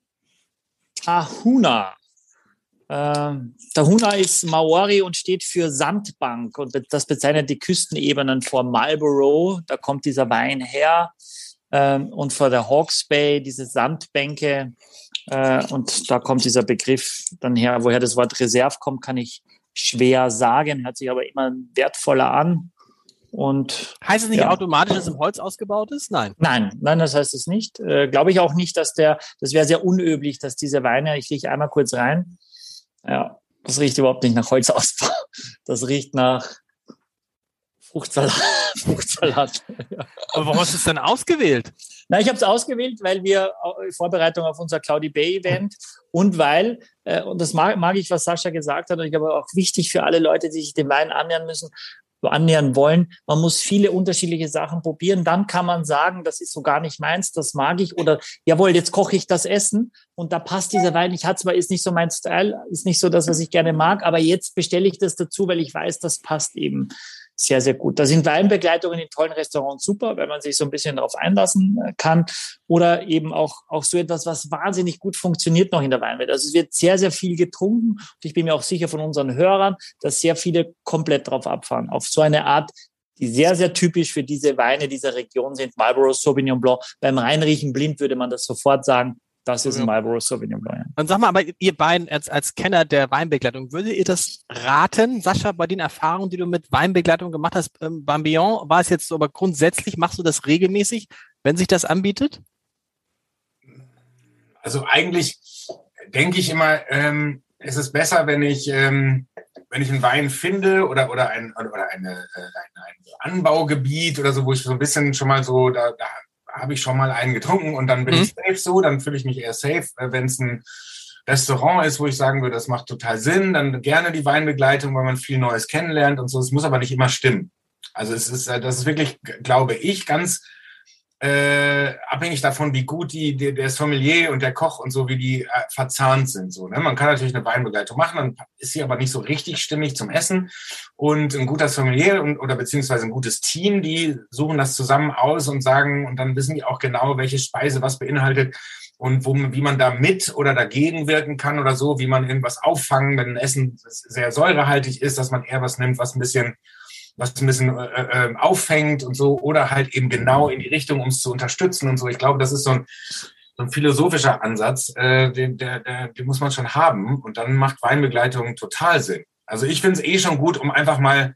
Tahuna. Äh, Tahuna ist Maori und steht für Sandbank und das bezeichnet die Küstenebenen vor Marlborough. Da kommt dieser Wein her. Äh, und vor der Hawke's Bay diese Sandbänke. Äh, und da kommt dieser Begriff dann her. Woher das Wort Reserve kommt, kann ich schwer sagen. Hört sich aber immer wertvoller an. Und, heißt es nicht ja. automatisch, dass es im Holz ausgebaut ist? Nein. Nein, nein, das heißt es nicht. Äh, Glaube ich auch nicht, dass der, das wäre sehr unüblich, dass diese Weine, ich rieche einmal kurz rein. Ja, das riecht überhaupt nicht nach Holzausbau. Das riecht nach Fruchtsalat. Fruchtsalat. Ja. Aber warum hast du es dann ausgewählt? Na, ich habe es ausgewählt, weil wir in Vorbereitung auf unser Cloudy Bay Event und weil, äh, und das mag, mag ich, was Sascha gesagt hat, und ich glaube auch wichtig für alle Leute, die sich dem Wein annähern müssen, annähern wollen. Man muss viele unterschiedliche Sachen probieren. Dann kann man sagen, das ist so gar nicht meins, das mag ich. Oder jawohl, jetzt koche ich das Essen und da passt dieser Wein. Ich hatte zwar, ist nicht so mein Style, ist nicht so das, was ich gerne mag, aber jetzt bestelle ich das dazu, weil ich weiß, das passt eben sehr, sehr gut. Da sind Weinbegleitungen in tollen Restaurants super, wenn man sich so ein bisschen darauf einlassen kann. Oder eben auch, auch so etwas, was wahnsinnig gut funktioniert noch in der Weinwelt. Also es wird sehr, sehr viel getrunken. Und ich bin mir auch sicher von unseren Hörern, dass sehr viele komplett drauf abfahren. Auf so eine Art, die sehr, sehr typisch für diese Weine dieser Region sind. Marlborough Sauvignon Blanc. Beim Reinriechen blind würde man das sofort sagen. Das ist ein Marlborough Sauvignon Blanc. Ja. Und sag mal, aber ihr beiden als, als Kenner der Weinbegleitung, würdet ihr das raten, Sascha, bei den Erfahrungen, die du mit Weinbegleitung gemacht hast, ähm, beim Beyond, war es jetzt so, aber grundsätzlich machst du das regelmäßig, wenn sich das anbietet? Also eigentlich denke ich immer, ähm, es ist besser, wenn ich, ähm, wenn ich einen Wein finde oder, oder, ein, oder eine, äh, ein, ein Anbaugebiet oder so, wo ich so ein bisschen schon mal so, da, da habe ich schon mal einen getrunken und dann bin mhm. ich safe so, dann fühle ich mich eher safe. Wenn es ein Restaurant ist, wo ich sagen würde, das macht total Sinn, dann gerne die Weinbegleitung, weil man viel Neues kennenlernt und so. Es muss aber nicht immer stimmen. Also es ist, das ist wirklich, glaube ich, ganz äh, abhängig davon, wie gut die, die, der Sommelier und der Koch und so, wie die äh, verzahnt sind. So, ne? Man kann natürlich eine Weinbegleitung machen, dann ist sie aber nicht so richtig stimmig zum Essen. Und ein guter Sommelier und, oder beziehungsweise ein gutes Team, die suchen das zusammen aus und sagen, und dann wissen die auch genau, welche Speise was beinhaltet und wo, wie man da mit oder dagegen wirken kann oder so, wie man irgendwas auffangen, wenn ein Essen sehr säurehaltig ist, dass man eher was nimmt, was ein bisschen was ein bisschen äh, auffängt und so, oder halt eben genau in die Richtung, um es zu unterstützen und so. Ich glaube, das ist so ein, so ein philosophischer Ansatz, äh, den, der, der, den muss man schon haben, und dann macht Weinbegleitung total Sinn. Also ich finde es eh schon gut, um einfach mal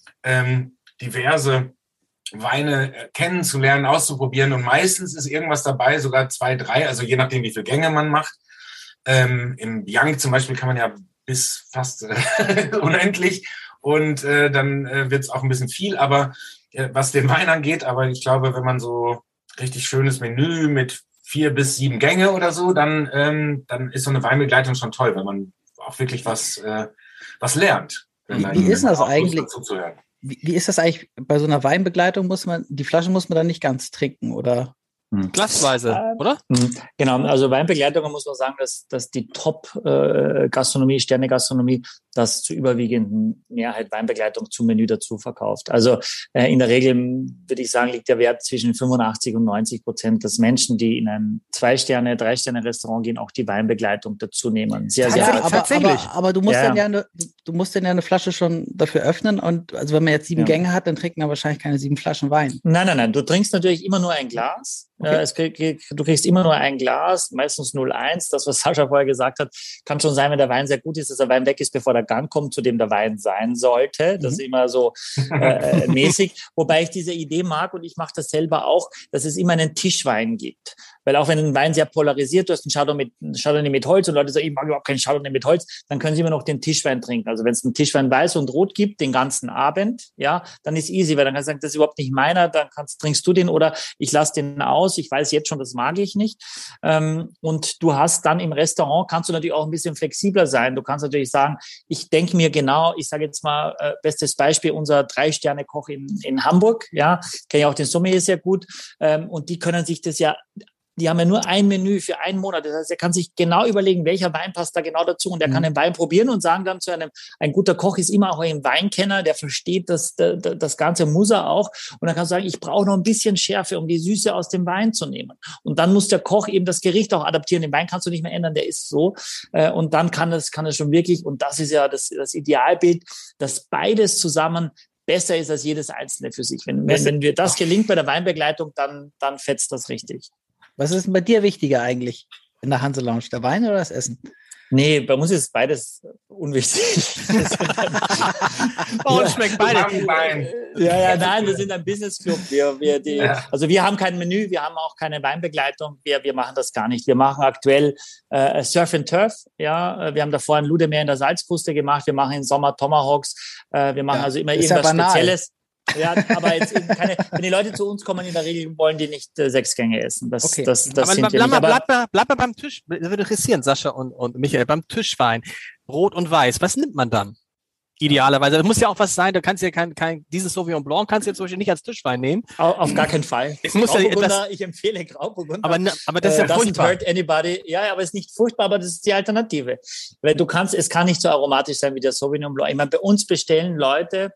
ähm, diverse Weine kennenzulernen, auszuprobieren, und meistens ist irgendwas dabei, sogar zwei, drei, also je nachdem, wie viele Gänge man macht. Ähm, im Bianchi zum Beispiel kann man ja bis fast äh, unendlich, und äh, dann äh, wird es auch ein bisschen viel, aber äh, was den Wein angeht, aber ich glaube, wenn man so richtig schönes Menü mit vier bis sieben Gänge oder so, dann, ähm, dann ist so eine Weinbegleitung schon toll, wenn man auch wirklich was, äh, was lernt. Wie, wie ist das eigentlich? Wie, wie ist das eigentlich bei so einer Weinbegleitung? Muss man, die Flasche muss man dann nicht ganz trinken, oder? Glasweise, äh, oder? Genau, also Weinbegleitungen muss man sagen, dass, dass die Top-Gastronomie, äh, Sterne-Gastronomie, das zur überwiegenden Mehrheit Weinbegleitung zum Menü dazu verkauft. Also äh, in der Regel, würde ich sagen, liegt der Wert zwischen fünfundachtzig und neunzig Prozent, dass Menschen, die in ein Zwei-Sterne-, Drei-Sterne-Restaurant gehen, auch die Weinbegleitung dazu nehmen. Sehr, sehr aber, tatsächlich. Aber, aber du musst ja. dann ja eine, du musst dann ja eine Flasche schon dafür öffnen, und also wenn man jetzt sieben ja. Gänge hat, dann trinkt man wahrscheinlich keine sieben Flaschen Wein. Nein, nein, nein. Du trinkst natürlich immer nur ein Glas. Okay. Es, du kriegst immer nur ein Glas, meistens null Komma eins. Das, was Sascha vorher gesagt hat, kann schon sein, wenn der Wein sehr gut ist, dass der Wein weg ist, bevor der Gang kommt, zu dem der Wein sein sollte. Das mhm. ist immer so äh, mäßig. Wobei ich diese Idee mag, und ich mache das selber auch, dass es immer einen Tischwein gibt. Weil auch wenn ein Wein sehr polarisiert, du hast einen Chardonnay mit, Chardonnay mit Holz, und Leute sagen, ich mag überhaupt keinen Chardonnay mit Holz, dann können sie immer noch den Tischwein trinken. Also wenn es einen Tischwein weiß und rot gibt, den ganzen Abend, ja, dann ist easy, weil dann kannst du sagen, das ist überhaupt nicht meiner, dann kannst, trinkst du den, oder ich lasse den aus, ich weiß jetzt schon, das mag ich nicht. Ähm, und du hast dann im Restaurant, kannst du natürlich auch ein bisschen flexibler sein. Du kannst natürlich sagen, ich denke mir genau, ich sage jetzt mal, äh, bestes Beispiel, unser Drei-Sterne-Koch in, in Hamburg, ja, kenne ich auch den Sommelier sehr gut, ähm, und die können sich das ja, die haben ja nur ein Menü für einen Monat. Das heißt, er kann sich genau überlegen, welcher Wein passt da genau dazu. Und er mhm. kann den Wein probieren und sagen dann zu einem, ein guter Koch ist immer auch ein Weinkenner, der versteht das, das, das Ganze, muss er auch. Und dann kann er sagen, ich brauche noch ein bisschen Schärfe, um die Süße aus dem Wein zu nehmen. Und dann muss der Koch eben das Gericht auch adaptieren. Den Wein kannst du nicht mehr ändern, der ist so. Und dann kann es, kann es schon wirklich, und das ist ja das, das Idealbild, dass beides zusammen besser ist als jedes Einzelne für sich. Wenn, wenn, wenn wir das gelingt bei der Weinbegleitung, dann, dann fetzt das richtig. Was ist denn bei dir wichtiger eigentlich in der Hanse Lounge? Der Wein oder das Essen? Nee, bei uns ist beides unwichtig. Bei uns schmeckt beides. Ja, ja, nein, wir sind ein Business-Club. Wir, wir, die, ja. Also wir haben kein Menü, wir haben auch keine Weinbegleitung. Wir, wir machen das gar nicht. Wir machen aktuell äh, Surf and Turf. Ja, wir haben davor ein Ludemeer in der Salzkruste gemacht. Wir machen im Sommer Tomahawks. Äh, wir machen ja, also immer irgendwas ja Spezielles. Ja, aber jetzt eben keine, wenn die Leute zu uns kommen, in der Regel wollen die nicht äh, sechs Gänge essen. Das, okay. das, das aber sind bleib, mal, bleib, mal, bleib mal beim Tisch. Das würde interessieren, Sascha und, und Michael, beim Tischwein. Rot und Weiß. Was nimmt man dann? Idealerweise. Das muss ja auch was sein. Du kannst ja kein, kein, dieses Sauvignon Blanc kannst du ja zum Beispiel nicht als Tischwein nehmen. Auf, auf gar keinen Fall. Es muss ja etwas, ich empfehle Grauburgunder. Aber, aber das ist ja äh, furchtbar. Hurt anybody. Ja, aber es ist nicht furchtbar, aber das ist die Alternative. Weil du kannst, es kann nicht so aromatisch sein wie der Sauvignon Blanc. Ich meine, bei uns bestellen Leute,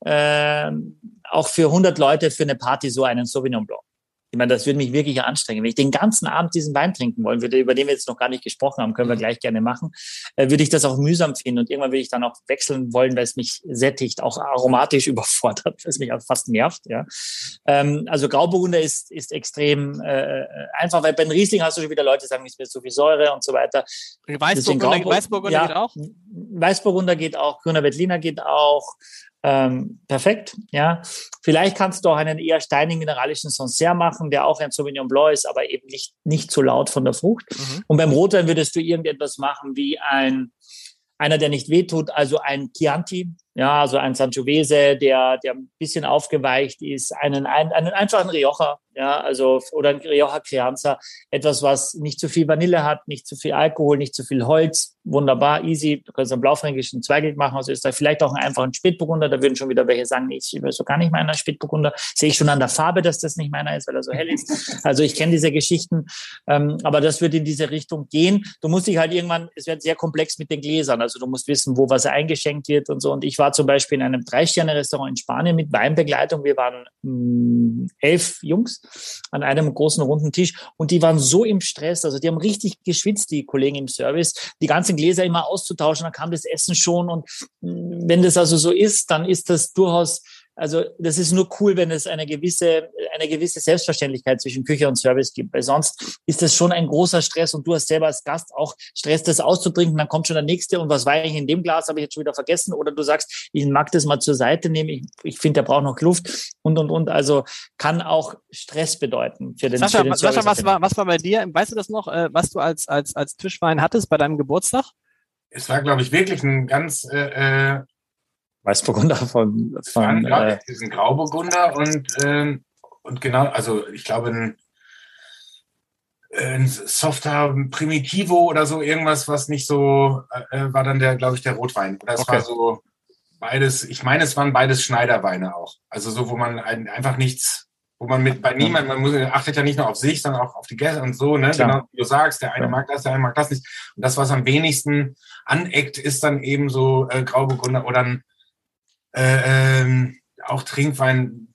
äh, auch für hundert Leute für eine Party so einen Sauvignon Blanc. Ich meine, das würde mich wirklich anstrengen. Wenn ich den ganzen Abend diesen Wein trinken wollen würde, über den wir jetzt noch gar nicht gesprochen haben, können wir gleich gerne machen, äh, würde ich das auch mühsam finden. Und irgendwann würde ich dann auch wechseln wollen, weil es mich sättigt, auch aromatisch überfordert, weil es mich auch fast nervt. Ja. Ähm, also Grauburgunder ist, ist extrem äh, einfach, weil bei den Riesling hast du schon wieder Leute, die sagen, es wird zu viel Säure und so weiter. Weißburgunder, Weißburgunder ja, geht auch? Weißburgunder geht auch, Grüner Veltliner geht auch. Ähm, perfekt, ja. Vielleicht kannst du auch einen eher steinigen mineralischen Sancerre machen, der auch ein Sauvignon Blanc ist, aber eben nicht, nicht so laut von der Frucht. Mhm. Und beim Rotwein würdest du irgendetwas machen wie ein, einer, der nicht wehtut, also ein Chianti, ja, also ein Sangiovese, der, der ein bisschen aufgeweicht ist, einen, einen, einen einfachen Rioja, ja, also, oder ein Rioja Crianza, etwas, was nicht zu viel Vanille hat, nicht zu viel Alkohol, nicht zu viel Holz, wunderbar, easy, du kannst einen blaufränkischen Zweigelt machen aus Österreich, vielleicht auch einen einfachen Spätburgunder, da würden schon wieder welche sagen, nee, ich will so gar nicht meiner Spätburgunder, sehe ich schon an der Farbe, dass das nicht meiner ist, weil er so hell ist, also ich kenne diese Geschichten, ähm, aber das wird in diese Richtung gehen, du musst dich halt irgendwann, es wird sehr komplex mit den Gläsern, also du musst wissen, wo was eingeschenkt wird und so, und ich war zum Beispiel in einem Drei-Sterne-Restaurant in Spanien mit Weinbegleitung, wir waren mh, elf Jungs an einem großen runden Tisch und die waren so im Stress, also die haben richtig geschwitzt, die Kollegen im Service, die ganzen Gläser immer auszutauschen, dann kam das Essen schon und wenn das also so ist, dann ist das durchaus also das ist nur cool, wenn es eine gewisse, eine gewisse Selbstverständlichkeit zwischen Küche und Service gibt, weil sonst ist das schon ein großer Stress und du hast selber als Gast auch Stress, das auszutrinken, dann kommt schon der nächste und was war eigentlich in dem Glas, habe ich jetzt schon wieder vergessen, oder du sagst, ich mag das mal zur Seite nehmen, ich, ich finde, der braucht noch Luft und, und, und, also kann auch Stress bedeuten für den, Sascha, für den Sascha, Service. was war, was war bei dir, weißt du das noch, äh, was du als, als, als Tischwein hattest bei deinem Geburtstag? Es war, glaube ich, wirklich ein ganz äh, Weißburgunder von, von ja, äh, diesen Grauburgunder und, äh, und genau, also ich glaube ein, ein softer Primitivo oder so, irgendwas, was nicht so, äh, war dann der, glaube ich, der Rotwein. Das Okay. war so beides, ich meine, es waren beides Schneiderweine auch. Also so, wo man ein, einfach nichts, wo man mit bei niemandem, man muss, achtet ja nicht nur auf sich, sondern auch auf die Gäste und so, ne? Klar. Genau wie du sagst, der eine Ja. mag das, der eine mag das nicht. Und das, was am wenigsten aneckt, ist dann eben so äh, Grauburgunder oder ein Äh, ähm, auch Trinkwein,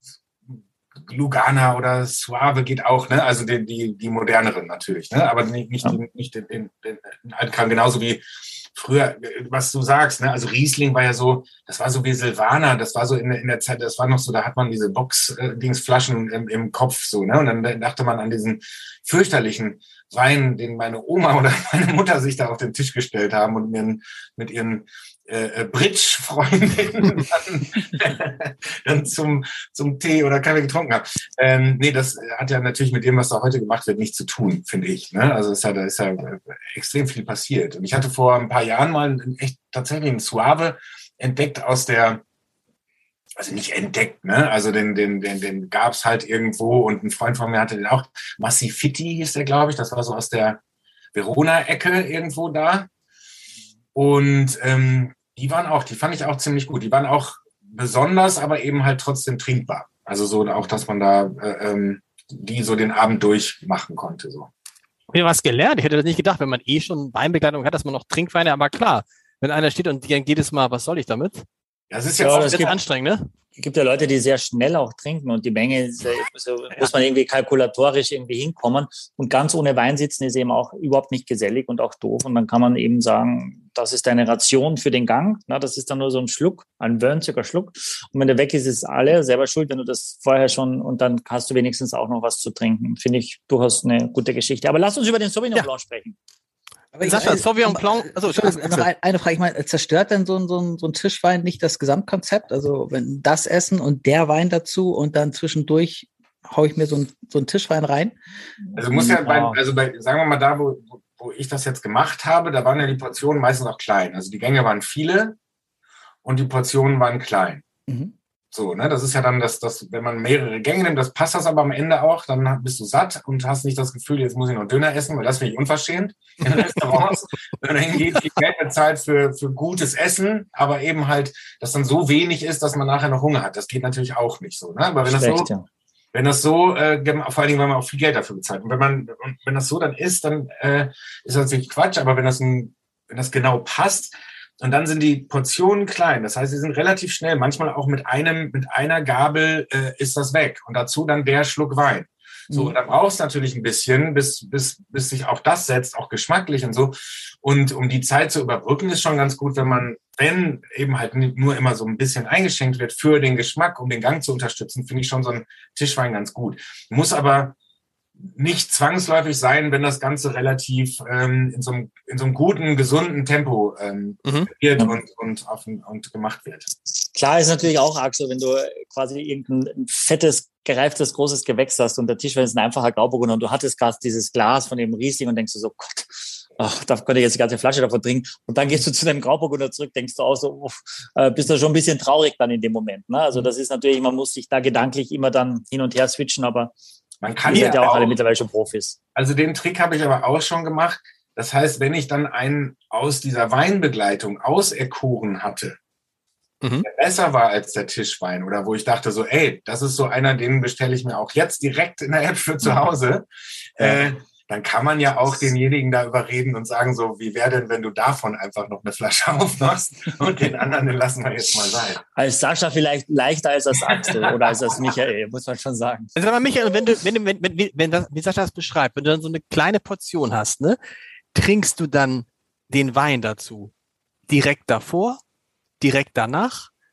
Lugana oder Suave geht auch, ne? Also die, die, die moderneren natürlich, ne? Aber nicht, nicht, Ja. den, nicht den, den, den Altkram, genauso wie früher, was du sagst, ne? Also Riesling war ja so, das war so wie Silvaner, das war so in, in der Zeit, das war noch so, da hat man diese Box-Dingsflaschen im, im Kopf, so, ne? Und dann dachte man an diesen fürchterlichen Wein, den meine Oma oder meine Mutter sich da auf den Tisch gestellt haben und mir mit ihren äh, Bridge-Freundinnen dann, dann zum, zum Tee oder Kaffee getrunken haben. Ähm, nee, das hat ja natürlich mit dem, was da heute gemacht wird, nichts zu tun, finde ich. Ne? Also ist ja, da ist ja extrem viel passiert. Und ich hatte vor ein paar Jahren mal einen, echt tatsächlich einen Suave entdeckt aus der, also nicht entdeckt, ne? Also den, den, den, den gab's halt irgendwo und ein Freund von mir hatte den auch. Massifitti hieß der, glaube ich. Das war so aus der Verona-Ecke irgendwo da. Und ähm, die waren auch, die fand ich auch ziemlich gut. Die waren auch besonders, aber eben halt trotzdem trinkbar. Also so auch, dass man da äh, ähm, die so den Abend durchmachen konnte. So. Ich habe was gelernt. Ich hätte das nicht gedacht, wenn man eh schon Weinbegleitung hat, dass man noch Trinkweine, aber klar, wenn einer steht und denkt jedes Mal, was soll ich damit? Das ist jetzt Ja, auch das Das ist gibt- anstrengend, ne? Es gibt ja Leute, die sehr schnell auch trinken und die Menge ist, äh, so, muss man irgendwie kalkulatorisch irgendwie hinkommen. Und ganz ohne Wein sitzen ist eben auch überhaupt nicht gesellig und auch doof. Und dann kann man eben sagen, das ist deine Ration für den Gang. Na, das ist dann nur so ein Schluck, ein Wörnziger Schluck. Und wenn der weg ist, ist alle selber schuld, wenn du das vorher schon, und dann hast du wenigstens auch noch was zu trinken. Finde ich durchaus eine gute Geschichte. Aber lass uns über den Sauvignon Ja. Blanc sprechen. Aber Sascha, Sauvignon Blanc, also, Entschuldigung, noch ein- eine Frage, ich meine, zerstört denn so ein, so ein, so ein Tischwein nicht das Gesamtkonzept? Also wenn das Essen und der Wein dazu und dann zwischendurch hau ich mir so ein, so ein Tischwein rein? Also muss ja, bei, Ja. also bei, sagen wir mal da, wo, wo- wo ich das jetzt gemacht habe, da waren ja die Portionen meistens auch klein. Also die Gänge waren viele und die Portionen waren klein. Mhm. So, ne, das ist ja dann das, das, wenn man mehrere Gänge nimmt, das passt das aber am Ende auch, dann bist du satt und hast nicht das Gefühl, jetzt muss ich noch Döner essen, weil das finde ich unverschämt in Restaurants. Wenn man hingeht, viel Geld bezahlt für, für gutes Essen, aber eben halt, dass dann so wenig ist, dass man nachher noch Hunger hat. Das geht natürlich auch nicht so, ne? Aber wenn das so, Schlecht, ja. wenn das so, äh, gem- vor allen Dingen, weil man auch viel Geld dafür bezahlt. Und wenn man, und wenn das so dann ist, dann äh, ist das natürlich Quatsch, aber wenn das ein, wenn das genau passt, und dann sind die Portionen klein. Das heißt, sie sind relativ schnell. Manchmal auch mit einem, mit einer Gabel äh, ist das weg. Und dazu dann der Schluck Wein. So, und da brauchst du natürlich ein bisschen, bis, bis, bis sich auch das setzt, auch geschmacklich und so. Und um die Zeit zu überbrücken, ist schon ganz gut, wenn man, wenn eben halt nur immer so ein bisschen eingeschenkt wird für den Geschmack, um den Gang zu unterstützen, finde ich schon so ein Tischwein ganz gut. Muss aber nicht zwangsläufig sein, wenn das Ganze relativ ähm, in, so einem, in so einem guten, gesunden Tempo ähm, Mhm. wird und, und, auf, und gemacht wird. Klar ist natürlich auch, Axel, wenn du quasi irgendein fettes, gereiftes, großes Gewächs hast und der Tischwein ist ein einfacher Grauburgunder und du hattest gerade dieses Glas von dem Riesling und denkst du so, Gott, ach, da könnte ich jetzt die ganze Flasche davon trinken. Und dann gehst du zu deinem Grauburgunder zurück, denkst du auch so, uff, äh, bist du schon ein bisschen traurig dann in dem Moment. Ne? Also das ist natürlich, man muss sich da gedanklich immer dann hin und her switchen, aber Man kann ihr ja seid ja auch auch, alle mittlerweile schon Profis. also den Trick habe ich aber auch schon gemacht. Das heißt, wenn ich dann einen aus dieser Weinbegleitung auserkoren hatte, Mhm. der besser war als der Tischwein oder wo ich dachte so, ey, das ist so einer, den bestelle ich mir auch jetzt direkt in der App für zu Hause, Ja. äh, dann kann man ja auch denjenigen da überreden und sagen so, wie wäre denn, wenn du davon einfach noch eine Flasche aufmachst und den anderen, den lassen wir jetzt mal sein. Als Sascha vielleicht leichter als als Axel oder als als Michael, muss man schon sagen. Also aber Michael, wenn du, wenn du, wenn, wenn, wenn das, wie Sascha das beschreibt, wenn du dann so eine kleine Portion hast, ne, trinkst du dann den Wein dazu direkt davor, direkt danach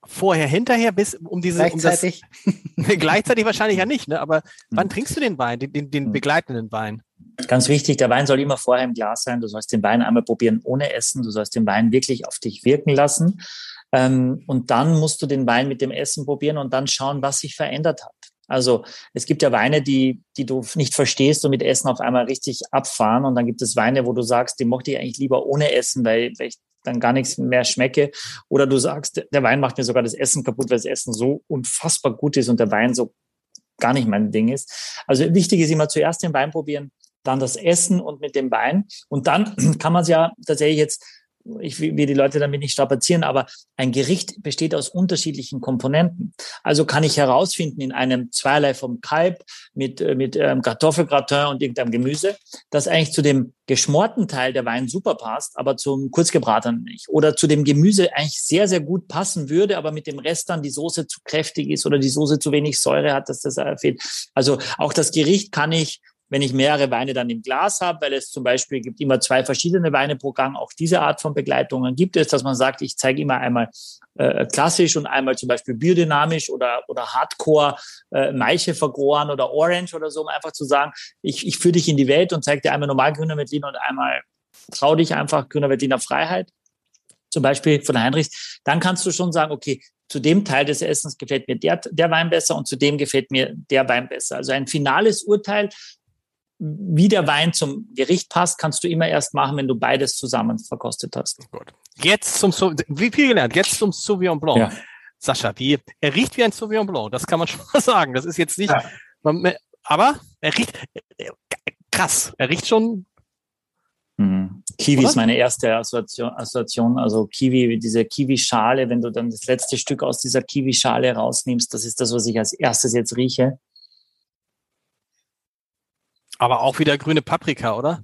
Vorher, hinterher, bis um diese... Gleichzeitig? Um das, gleichzeitig wahrscheinlich ja nicht, ne? Aber wann trinkst du den Wein, den, den, den begleitenden Wein? Ganz wichtig, der Wein soll immer vorher im Glas sein. Du sollst den Wein einmal probieren ohne Essen. Du sollst den Wein wirklich auf dich wirken lassen. Ähm, und dann musst du den Wein mit dem Essen probieren und dann schauen, was sich verändert hat. Also es gibt ja Weine, die, die du nicht verstehst und mit Essen auf einmal richtig abfahren. Und dann gibt es Weine, wo du sagst, die mochte ich eigentlich lieber ohne Essen, weil, weil ich dann gar nichts mehr schmecke. Oder du sagst, der Wein macht mir sogar das Essen kaputt, weil das Essen so unfassbar gut ist und der Wein so gar nicht mein Ding ist. Also wichtig ist immer zuerst den Wein probieren, dann das Essen und mit dem Wein. Und dann kann man es ja tatsächlich jetzt, ich will die Leute damit nicht strapazieren, aber ein Gericht besteht aus unterschiedlichen Komponenten. Also kann ich herausfinden in einem Zweierlei vom Kalb mit, mit ähm, Kartoffelgratin und irgendeinem Gemüse, dass eigentlich zu dem geschmorten Teil der Wein super passt, aber zum kurzgebratenen nicht. Oder zu dem Gemüse eigentlich sehr, sehr gut passen würde, aber mit dem Rest dann die Soße zu kräftig ist oder die Soße zu wenig Säure hat, dass das fehlt. Also auch das Gericht kann ich, wenn ich mehrere Weine dann im Glas habe, weil es zum Beispiel gibt immer zwei verschiedene Weine pro Gang, auch diese Art von Begleitungen gibt es, dass man sagt, ich zeige immer einmal äh, klassisch und einmal zum Beispiel biodynamisch oder oder Hardcore äh, Maiche vergoren oder Orange oder so, um einfach zu sagen, ich, ich führe dich in die Welt und zeige dir einmal normal grüner Veltliner und einmal trau dich einfach grüner Veltliner Freiheit, zum Beispiel von Heinrichs. Dann kannst du schon sagen, okay, zu dem Teil des Essens gefällt mir der, der Wein besser und zu dem gefällt mir der Wein besser. Also ein finales Urteil, wie der Wein zum Gericht passt, kannst du immer erst machen, wenn du beides zusammen verkostet hast. Gut. Jetzt zum, wie viel gelernt? Jetzt zum Sauvignon Blanc. Ja. Sascha, wie, er riecht wie ein Sauvignon Blanc, das kann man schon mal sagen. Das ist jetzt nicht, ja. aber er riecht, krass, er riecht schon. Mhm. Kiwi oder? Ist meine erste Assoziation, Assoziation, also Kiwi, diese Kiwi-Schale, wenn du dann das letzte Stück aus dieser Kiwi-Schale rausnimmst, das ist das, was ich als erstes jetzt rieche. Aber auch wieder grüne Paprika, oder?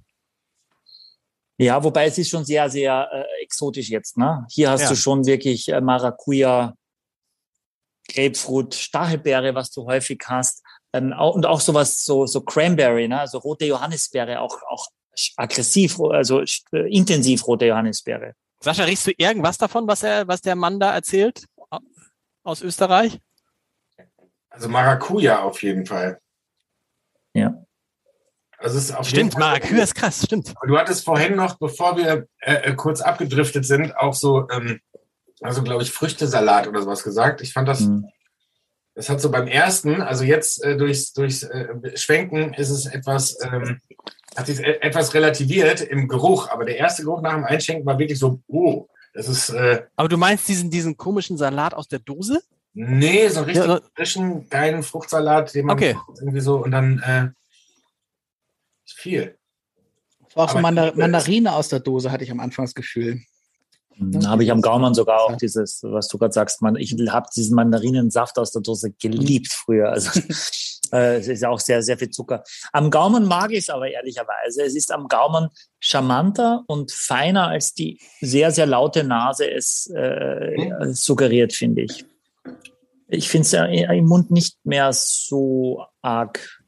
Ja, wobei es ist schon sehr, sehr äh, exotisch jetzt. Ne? Hier hast ja. du schon wirklich äh, Maracuja, Grapefruit, Stachelbeere, was du häufig hast. Ähm, auch, und auch sowas, so, so Cranberry, ne? Also rote Johannisbeere, auch, auch aggressiv, also äh, intensiv rote Johannisbeere. Sascha, riechst du irgendwas davon, was er, was der Mann da erzählt aus Österreich? Also Maracuja auf jeden Fall. Ja. Also es ist auf stimmt, Maracuja ist krass, stimmt. Du hattest vorhin noch, bevor wir äh, kurz abgedriftet sind, auch so, ähm, also glaube ich, Früchtesalat oder sowas gesagt. Ich fand das, mhm. das hat so beim ersten, also jetzt äh, durchs, durchs äh, Schwenken ist es etwas, ähm, hat sich e- etwas relativiert im Geruch, aber der erste Geruch nach dem Einschenken war wirklich so, oh, das ist... Äh, aber du meinst diesen, diesen komischen Salat aus der Dose? Nee, so einen richtig ja, frischen, geilen Fruchtsalat, den man okay. irgendwie so und dann... Äh, viel. Auch so Mandar- Mandarine aus der Dose hatte ich am Anfang das Gefühl. Da habe ich am Gaumen sogar auch dieses, was du gerade sagst, man, ich habe diesen Mandarinensaft aus der Dose geliebt früher. Also äh, es ist ja auch sehr, sehr viel Zucker. Am Gaumen mag ich es aber ehrlicherweise. Es ist am Gaumen charmanter und feiner, als die sehr, sehr laute Nase es äh, suggeriert, finde ich. Ich finde es ja im Mund nicht mehr so arg.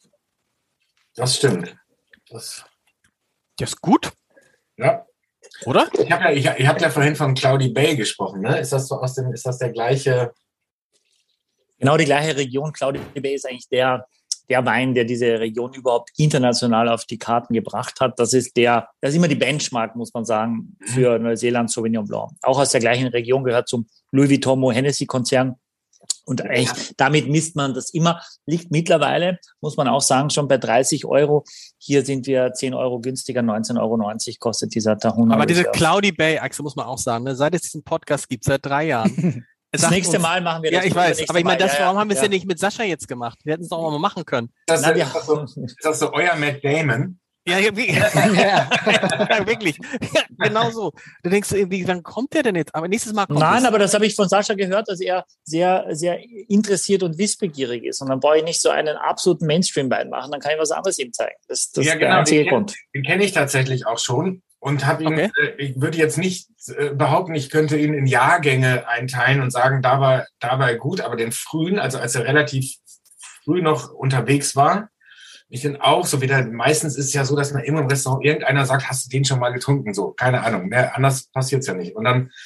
Das stimmt. Das, das ist gut. Ja. Oder? Ich habe ja, ich, ich hab ja vorhin von Cloudy Bay gesprochen. Ne? Ist das so aus dem, ist das der gleiche? Genau die gleiche Region. Cloudy Bay ist eigentlich der, der Wein, der diese Region überhaupt international auf die Karten gebracht hat. Das ist der, das ist immer die Benchmark, muss man sagen, für Neuseeland Sauvignon Blanc. Auch aus der gleichen Region, gehört zum Louis Vuitton Moët Hennessy Konzern. Und echt, damit misst man das immer. Liegt mittlerweile, muss man auch sagen, schon bei dreißig Euro. Hier sind wir zehn Euro günstiger, neunzehn Euro neunzig kostet dieser Tahuna. Aber diese Cloudy Bay, Axel, muss man auch sagen, ne? Seit es diesen Podcast gibt, seit drei Jahren. Das nächste uns, Mal machen wir das. Ja, ich weiß, aber ich meine, das, ja, warum haben wir es ja. denn nicht mit Sascha jetzt gemacht? Wir hätten es doch auch mal machen können. Das, Na, ist, ja. das, so, ist das so euer Matt Damon? Ja, ja, ja. ja wirklich. Ja, genau so. Du denkst irgendwie, wann kommt der denn jetzt? Aber nächstes Mal kommt Nein, es. aber das habe ich von Sascha gehört, dass er sehr, sehr interessiert und wissbegierig ist. Und dann brauche ich nicht so einen absoluten Mainstream-Wein machen, dann kann ich was anderes ihm zeigen. Das, das ja, ist genau, der einzige den Grund. Kenn, den kenne ich tatsächlich auch schon und habe ihn, okay. äh, ich würde jetzt nicht äh, behaupten, ich könnte ihn in Jahrgänge einteilen und sagen, da war, da war er gut, aber den frühen, also als er relativ früh noch unterwegs war, ich finde auch so wieder, meistens ist es ja so, dass man immer im Restaurant irgendeiner sagt, hast du den schon mal getrunken? So, keine Ahnung, ne? Anders passiert es ja nicht. Und dann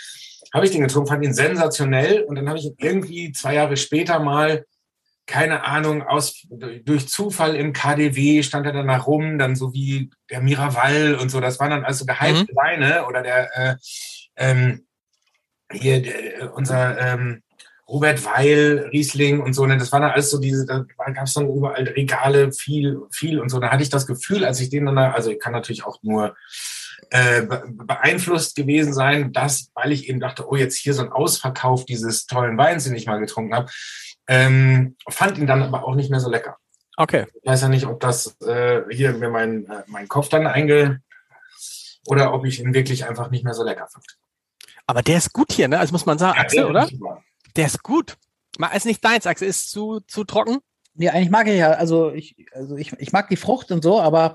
habe ich den getrunken, fand ihn sensationell. Und dann habe ich ihn irgendwie zwei Jahre später mal, keine Ahnung, aus durch Zufall im K D W stand er dann da rum, dann so wie der Miraval und so. Das waren dann also gehypte mhm. Weine. Oder der äh, ähm, hier der, unser ähm, Robert Weil, Riesling und so. Ne? Das waren dann alles so diese, da gab es dann überall Regale, viel, viel und so. Da hatte ich das Gefühl, als ich den dann, da, also ich kann natürlich auch nur äh, beeinflusst gewesen sein, dass, weil ich eben dachte, oh, jetzt hier so ein Ausverkauf dieses tollen Weins, den ich mal getrunken habe, ähm, fand ihn dann aber auch nicht mehr so lecker. Okay. Ich weiß ja nicht, ob das äh, hier mir mein, äh, mein Kopf dann einge... oder ob ich ihn wirklich einfach nicht mehr so lecker fand. Aber der ist gut hier, ne? Also muss man sagen, ja, Axel, oder? Ist der ist gut. Ist nicht deins, Axel. Ist zu, zu trocken? Ja, eigentlich mag ich ja, also ich, also ich, ich mag die Frucht und so, aber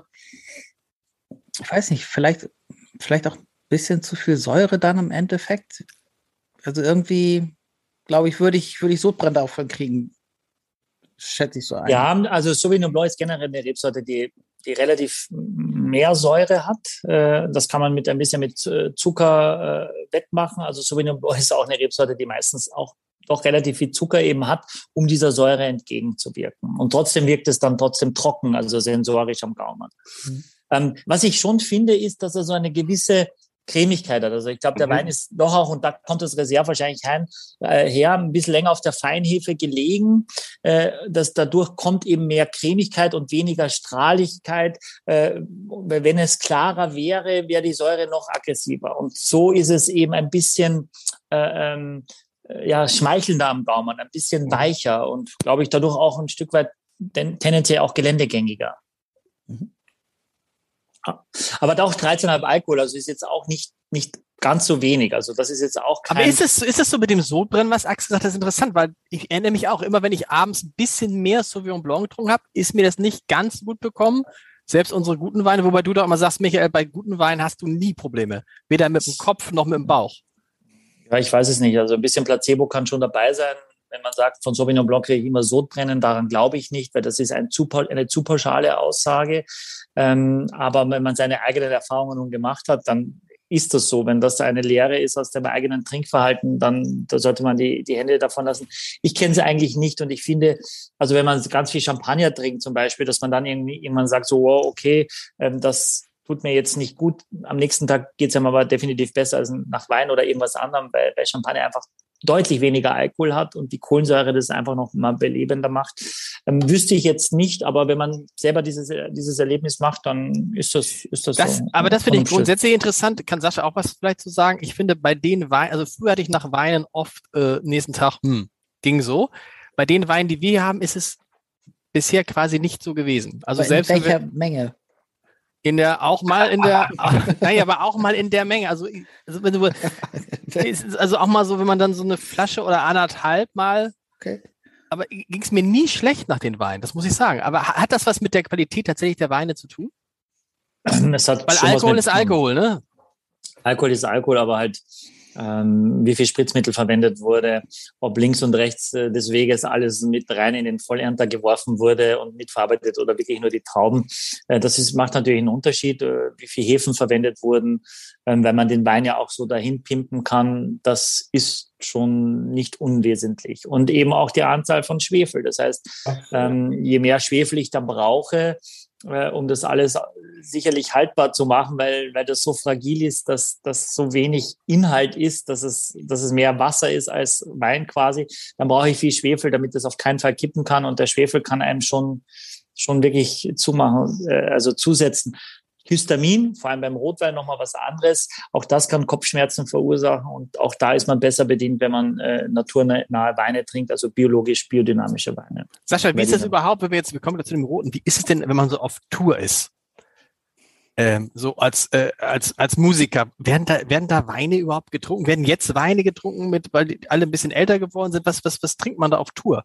ich weiß nicht, vielleicht, vielleicht auch ein bisschen zu viel Säure dann im Endeffekt. Also irgendwie, glaube ich, würde ich, würde ich Sodbrennen davon kriegen. Schätze ich so ein. Ja, also Sauvignon Blanc ist generell eine Rebsorte, die, die relativ mehr Säure hat. Das kann man mit ein bisschen mit Zucker wettmachen. Also Sauvignon Blanc ist auch eine Rebsorte, die meistens auch doch relativ viel Zucker eben hat, um dieser Säure entgegenzuwirken. Und trotzdem wirkt es dann trotzdem trocken, also sensorisch am Gaumen. Mhm. Ähm, was ich schon finde, ist, dass er so eine gewisse Cremigkeit hat. Also ich glaube, der mhm. Wein ist doch auch, und da kommt das Reserve wahrscheinlich heim, äh, her, ein bisschen länger auf der Feinhefe gelegen. Äh, dass dadurch kommt eben mehr Cremigkeit und weniger Strahligkeit. Äh, wenn es klarer wäre, wäre die Säure noch aggressiver. Und so ist es eben ein bisschen äh, ähm, ja, schmeichelnder am Gaumen, ein bisschen weicher und, glaube ich, dadurch auch ein Stück weit ten- tendenziell auch geländegängiger. Mhm. Aber auch dreizehn Komma fünf Alkohol, also ist jetzt auch nicht, nicht ganz so wenig. Also das ist jetzt auch kein... Aber ist es, ist es so mit dem Sodbrennen, was Axel sagt, das ist interessant, weil ich erinnere mich auch, immer wenn ich abends ein bisschen mehr Sauvignon Blanc getrunken habe, ist mir das nicht ganz gut bekommen. Selbst unsere guten Weine, wobei du doch immer sagst, Michael, bei guten Weinen hast du nie Probleme. Weder mit dem Kopf noch mit dem Bauch. Ja, ich weiß es nicht. Also ein bisschen Placebo kann schon dabei sein. Wenn man sagt, von Sauvignon Blanc kriege ich immer Sodbrennen, daran glaube ich nicht, weil das ist ein zu, eine zu pauschale Aussage. Ähm, aber wenn man seine eigenen Erfahrungen nun gemacht hat, dann ist das so. Wenn das eine Lehre ist aus dem eigenen Trinkverhalten, dann da sollte man die, die Hände davon lassen. Ich kenne sie eigentlich nicht und ich finde, also wenn man ganz viel Champagner trinkt zum Beispiel, dass man dann irgendwie irgendwann sagt, so, wow, okay, ähm, das tut mir jetzt nicht gut. Am nächsten Tag geht es einem aber definitiv besser als nach Wein oder irgendwas anderem, weil, weil Champagner einfach deutlich weniger Alkohol hat und die Kohlensäure das einfach noch mal belebender macht. Ähm, wüsste ich jetzt nicht, aber wenn man selber dieses, dieses Erlebnis macht, dann ist das, ist das, das so. Aber das finde ich grundsätzlich interessant. Kann Sascha auch was vielleicht zu sagen? Ich finde, bei den Weinen, also früher hatte ich nach Weinen oft äh, nächsten Tag, hm, ging so. Bei den Weinen, die wir haben, ist es bisher quasi nicht so gewesen. Also aber selbst in welcher wir, Menge? In der, auch mal in der, naja, aber auch mal in der Menge. Also, also, wenn du, also auch mal so, wenn man dann so eine Flasche oder anderthalb mal, okay. Aber ging es mir nie schlecht nach den Weinen, das muss ich sagen. Aber hat das was mit der Qualität tatsächlich der Weine zu tun? Es hat Weil Alkohol ist Alkohol, ne? Alkohol ist Alkohol, aber halt ähm, wie viel Spritzmittel verwendet wurde, ob links und rechts äh, des Weges alles mit rein in den Vollernter geworfen wurde und mitverarbeitet oder wirklich nur die Trauben. Äh, das ist, macht natürlich einen Unterschied, äh, wie viel Hefen verwendet wurden, ähm, weil man den Wein ja auch so dahin pimpen kann. Das ist schon nicht unwesentlich. Und eben auch die Anzahl von Schwefel. Das heißt, ähm, je mehr Schwefel ich dann brauche, äh, um das alles sicherlich haltbar zu machen, weil, weil das so fragil ist, dass das so wenig Inhalt ist, dass es, dass es mehr Wasser ist als Wein quasi, dann brauche ich viel Schwefel, damit das auf keinen Fall kippen kann. Und der Schwefel kann einem schon, schon wirklich zumachen, äh, also zusetzen. Histamin, vor allem beim Rotwein nochmal was anderes. Auch das kann Kopfschmerzen verursachen und auch da ist man besser bedient, wenn man äh, naturnahe Weine trinkt, also biologisch, biodynamische Weine. Sascha, wie ist das überhaupt, wenn wir jetzt, wir kommen zu dem Roten, wie ist es denn, wenn man so auf Tour ist? Ähm, so als, äh, als, als Musiker, werden da, werden da Weine überhaupt getrunken? Werden jetzt Weine getrunken, mit, weil die alle ein bisschen älter geworden sind? Was, was, was trinkt man da auf Tour?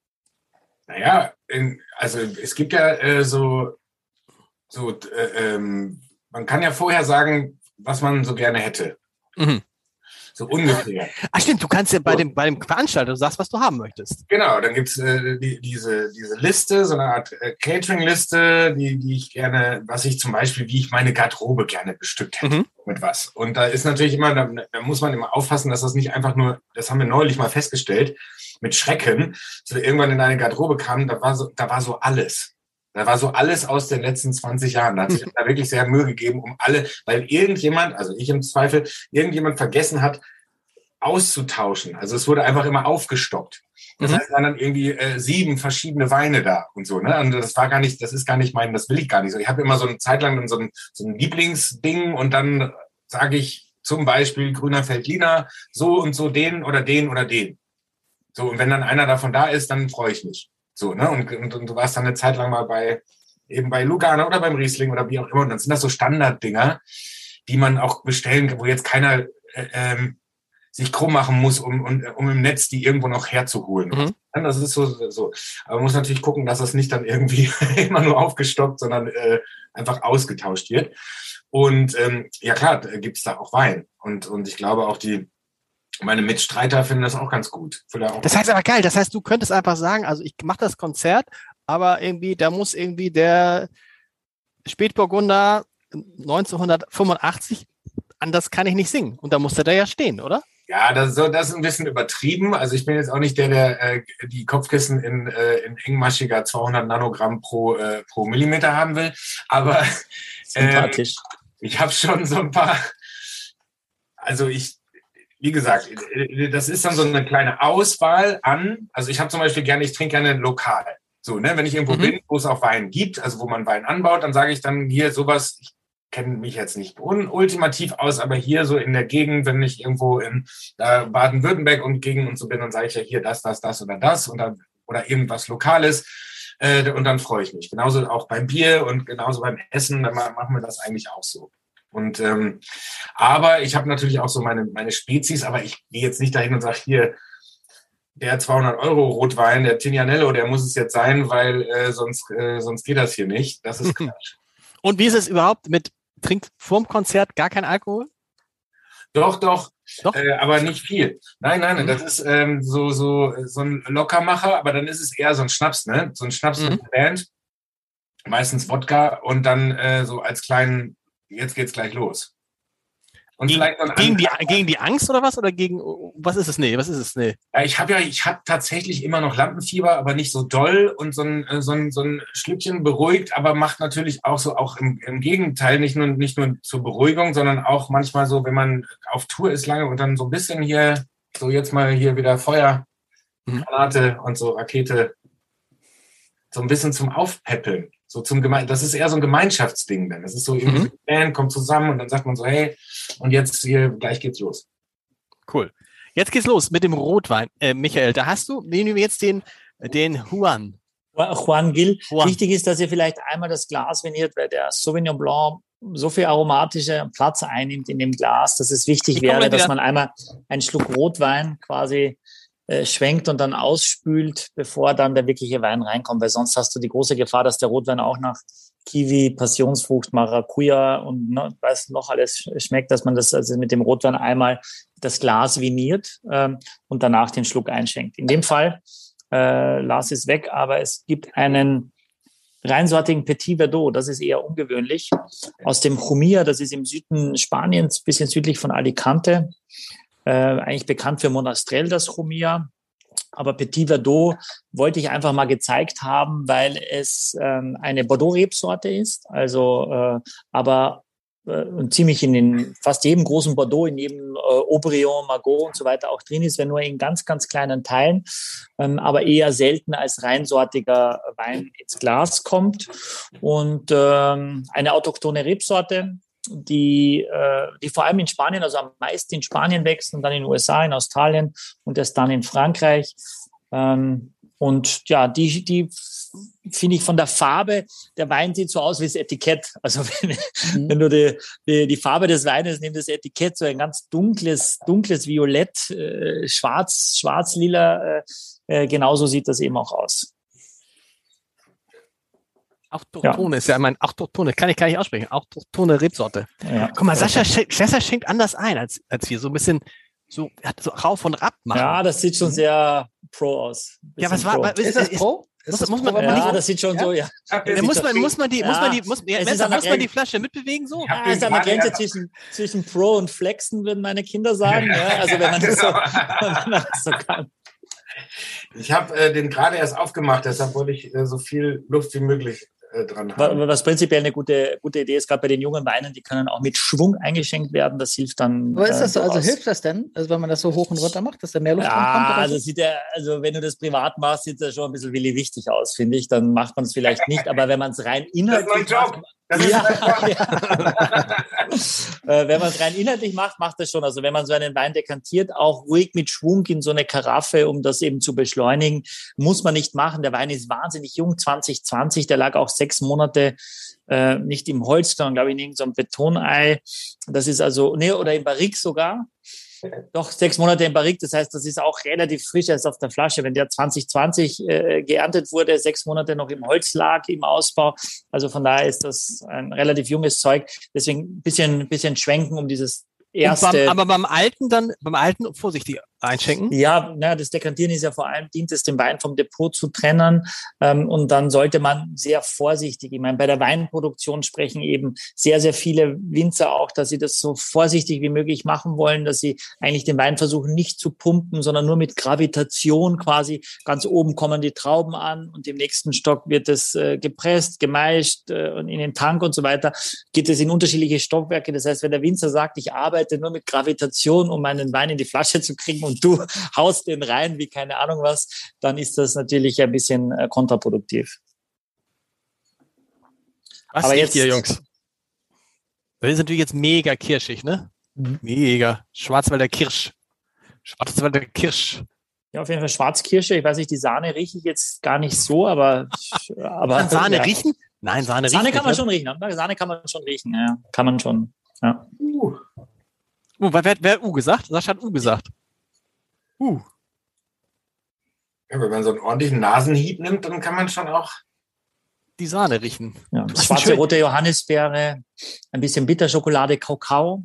Naja, in, also es gibt ja äh, so So, äh, ähm, man kann ja vorher sagen, was man so gerne hätte. Mhm. So ungefähr. Ach stimmt, du kannst ja bei dem, bei dem Veranstalter, du sagst, was du haben möchtest. Genau, dann gibt's äh, die, diese, diese Liste, so eine Art äh, Catering-Liste, die, die ich gerne, was ich zum Beispiel, wie ich meine Garderobe gerne bestückt hätte, mhm. mit was. Und da ist natürlich immer, da, da muss man immer aufpassen, dass das nicht einfach nur, das haben wir neulich mal festgestellt, mit Schrecken, so irgendwann in eine Garderobe kam, da war so, da war so alles. Da war so alles aus den letzten zwanzig Jahren. Da hat sich da wirklich sehr Mühe gegeben, um alle, weil irgendjemand, also ich im Zweifel, irgendjemand vergessen hat, auszutauschen. Also es wurde einfach immer aufgestockt. Das mhm. heißt, waren dann irgendwie äh, sieben verschiedene Weine da und so. Ne? Und das war gar nicht, das ist gar nicht mein, das will ich gar nicht so. Ich habe immer so eine Zeit lang so ein, so ein Lieblingsding und dann sage ich zum Beispiel Grüner Veltliner, so und so den oder den oder den. So, und wenn dann einer davon da ist, dann freue ich mich. So, ne? Und, und, und du warst dann eine Zeit lang mal bei, eben bei Lugano oder beim Riesling oder wie auch immer. Und dann sind das so Standarddinger, die man auch bestellen kann, wo jetzt keiner äh, ähm, sich krumm machen muss, um, um, um im Netz die irgendwo noch herzuholen. Mhm. Das ist so, so. Aber man muss natürlich gucken, dass das nicht dann irgendwie immer nur aufgestockt, sondern äh, einfach ausgetauscht wird. Und ähm, ja klar, gibt's da auch Wein. Und, und ich glaube auch die meine Mitstreiter finden das auch ganz gut. Auch das heißt aber geil, das heißt, du könntest einfach sagen, also ich mache das Konzert, aber irgendwie, da muss irgendwie der Spätburgunder neunzehnhundertfünfundachtzig, anders kann ich nicht singen. Und da muss der da ja stehen, oder? Ja, das, so, das ist ein bisschen übertrieben. Also ich bin jetzt auch nicht der, der äh, die Kopfkissen in, äh, in engmaschiger zweihundert Nanogramm pro, äh, pro Millimeter haben will. Aber äh, ich habe schon so ein paar, also ich Wie gesagt, das ist dann so eine kleine Auswahl an, also ich habe zum Beispiel gerne, ich trinke gerne lokal. So, ne, wenn ich irgendwo mhm. bin, wo es auch Wein gibt, also wo man Wein anbaut, dann sage ich dann hier sowas, ich kenne mich jetzt nicht ultimativ aus, aber hier so in der Gegend, wenn ich irgendwo in äh, Baden-Württemberg und Gegend und so bin, dann sage ich ja hier das, das, das oder das und dann, oder irgendwas Lokales äh, und dann freue ich mich. Genauso auch beim Bier und genauso beim Essen, dann machen wir das eigentlich auch so. Und ähm, aber ich habe natürlich auch so meine meine Spezies, aber ich gehe jetzt nicht dahin und sage hier der zweihundert Euro Rotwein, der Tignanello, der muss es jetzt sein, weil äh, sonst äh, sonst geht das hier nicht. Das ist Quatsch. Und wie ist es überhaupt mit trinkt vorm Konzert gar kein Alkohol? Doch, doch, doch? Äh, aber nicht viel. Nein, nein, mhm. das ist ähm, so so so ein Lockermacher, aber dann ist es eher so ein Schnaps, ne? So ein Schnaps mhm. mit der Band, meistens Wodka und dann äh, so als kleinen jetzt geht's gleich los. Und gegen, vielleicht gegen, die, gegen die Angst oder was? Oder gegen, was ist es? Nee, was ist es? Nee. Ja, ich habe ja, ich habe tatsächlich immer noch Lampenfieber, aber nicht so doll und so ein, so ein, so ein Schlückchen beruhigt, aber macht natürlich auch so, auch im, im Gegenteil, nicht nur, nicht nur zur Beruhigung, sondern auch manchmal so, wenn man auf Tour ist lange und dann so ein bisschen hier, so jetzt mal hier wieder Feuer, mhm. Granate und so Rakete, so ein bisschen zum Aufpäppeln. So zum Geme- das ist eher so ein Gemeinschaftsding dann. Das ist so, irgendwie mhm. die Band kommt zusammen und dann sagt man so, hey, und jetzt hier, gleich geht's los. Cool. Jetzt geht's los mit dem Rotwein. Äh, Michael, da hast du, nehmen wir jetzt den, den Juan. Juan Gil. Juan. Wichtig ist, dass ihr vielleicht einmal das Glas veniert, weil der Sauvignon Blanc so viel aromatische Platz einnimmt in dem Glas, dass es wichtig ich wäre, dass man einmal einen Schluck Rotwein quasi äh, schwenkt und dann ausspült, bevor dann der wirkliche Wein reinkommt, weil sonst hast du die große Gefahr, dass der Rotwein auch nach Kiwi, Passionsfrucht, Maracuja und ne, was noch alles schmeckt, dass man das also mit dem Rotwein einmal das Glas viniert ähm, und danach den Schluck einschenkt. In dem Fall, äh, Lars ist weg, aber es gibt einen reinsortigen Petit Verdot, das ist eher ungewöhnlich, aus dem Jumilla, das ist im Süden Spaniens, bisschen südlich von Alicante, äh, eigentlich bekannt für Monastrell, das Jumilla. Aber Petit Verdot wollte ich einfach mal gezeigt haben, weil es ähm, eine Bordeaux-Rebsorte ist, also äh, aber äh, ziemlich in den fast jedem großen Bordeaux, in jedem äh, Aubryon, Margaux und so weiter auch drin ist, wenn nur in ganz, ganz kleinen Teilen, ähm, aber eher selten als reinsortiger Wein ins Glas kommt. Und ähm, eine autochthone Rebsorte, die, äh, die vor allem in Spanien, also am meisten in Spanien wächst und dann in den U S A, in Australien und erst dann in Frankreich. Ähm, und ja, die, die finde ich von der Farbe, der Wein sieht so aus wie das Etikett. Also wenn, mhm. wenn du die, die, die Farbe des Weines nimmst, das Etikett, so ein ganz dunkles, dunkles Violett, äh, schwarz, schwarz-lila, äh, genauso sieht das eben auch aus. Autochtone ja. ist ja mein Autochtone, kann ich gar nicht aussprechen. Autochtone Rebsorte. Ja. Guck mal, Sascha, Sascha schenkt anders ein als, als wir. So ein bisschen so, so rauf und ab machen. Ja, das sieht schon sehr pro aus. Ja, was war, pro. ist, Ist das ist, Pro? Muss, Ist das muss man, Pro, wenn ja, man das sieht schon ja? so, ja. Da muss man, muss man die, muss man die, muss, Ja, ja, es Messer, ist an muss der man die Grenze- Flasche mitbewegen so? Ja. Ja, ist an der gerade Grenze erst- zwischen, zwischen Pro und Flexen, würden meine Kinder sagen. Ja, also wenn man das so, wenn man das so kann. Ich habe äh, den gerade erst aufgemacht, deshalb wollte ich äh, so viel Luft wie möglich äh, dran haben. Was prinzipiell eine gute, gute Idee ist, gerade bei den jungen Weinen, die können auch mit Schwung eingeschenkt werden. Das hilft dann. Aber ist das so, äh, also durchaus. hilft das denn? Also wenn man das so hoch und runter macht, dass da mehr Luft Ja, dran kommt? Oder also, so? sieht der, also wenn du das privat machst, sieht das schon ein bisschen willi wichtig aus, finde ich. Dann macht man es vielleicht nicht. Aber wenn man es rein Das ist mein inhaltlich Job. macht, Das ist ja, mein Job. äh, wenn man es rein inhaltlich macht, macht das schon. Also wenn man so einen Wein dekantiert, auch ruhig mit Schwung in so eine Karaffe, um das eben zu beschleunigen, muss man nicht machen. Der Wein ist wahnsinnig jung, zwanzig zwanzig. Der lag auch sechs Monate äh, nicht im Holz, sondern glaube ich in irgendeinem Betonei. Das ist also, nee, oder im Barrique sogar. Doch, sechs Monate im Barrique, das heißt, das ist auch relativ frisch erst auf der Flasche. Wenn der zwanzig zwanzig äh, geerntet wurde, sechs Monate noch im Holz lag, im Ausbau. Also von daher ist das ein relativ junges Zeug. Deswegen ein bisschen, bisschen schwenken, um dieses erste... Und beim, aber beim alten dann, beim alten vorsichtig einschenken? Ja, na, das Dekantieren ist ja vor allem, dient es, den Wein vom Depot zu trennen. Ähm, und dann sollte man sehr vorsichtig, ich meine, bei der Weinproduktion sprechen eben sehr, sehr viele Winzer auch, dass sie das so vorsichtig wie möglich machen wollen, dass sie eigentlich den Wein versuchen, nicht zu pumpen, sondern nur mit Gravitation quasi. Ganz oben kommen die Trauben an und im nächsten Stock wird es äh, gepresst, gemeischt äh, und in den Tank und so weiter geht es in unterschiedliche Stockwerke. Das heißt, wenn der Winzer sagt, ich arbeite nur mit Gravitation, um meinen Wein in die Flasche zu kriegen, und du haust den rein wie keine Ahnung was, dann ist das natürlich ein bisschen äh, kontraproduktiv. Was Aber riecht jetzt- hier, Jungs? Das ist natürlich jetzt mega kirschig, ne? Mhm. Mega. Schwarzwälder Kirsch. Schwarzwälder Kirsch. Ja, auf jeden Fall Schwarzkirsche. Ich weiß nicht, die Sahne rieche ich jetzt gar nicht so, aber... aber Kann Sahne ja. riechen? Nein, Sahne, Sahne riecht kann man nicht, schon riechen. Ne? Sahne kann man schon riechen, ja. Kann man schon, ja. Uh, Ne? Uh, wer, wer, wer hat U gesagt? Sascha hat U gesagt. Uh. ja, wenn man so einen ordentlichen Nasenhieb nimmt, dann kann man schon auch. Die Sahne riechen. ja. Das ist Schwarze, schön. rote Johannisbeere, ein bisschen Bitterschokolade, Kakao.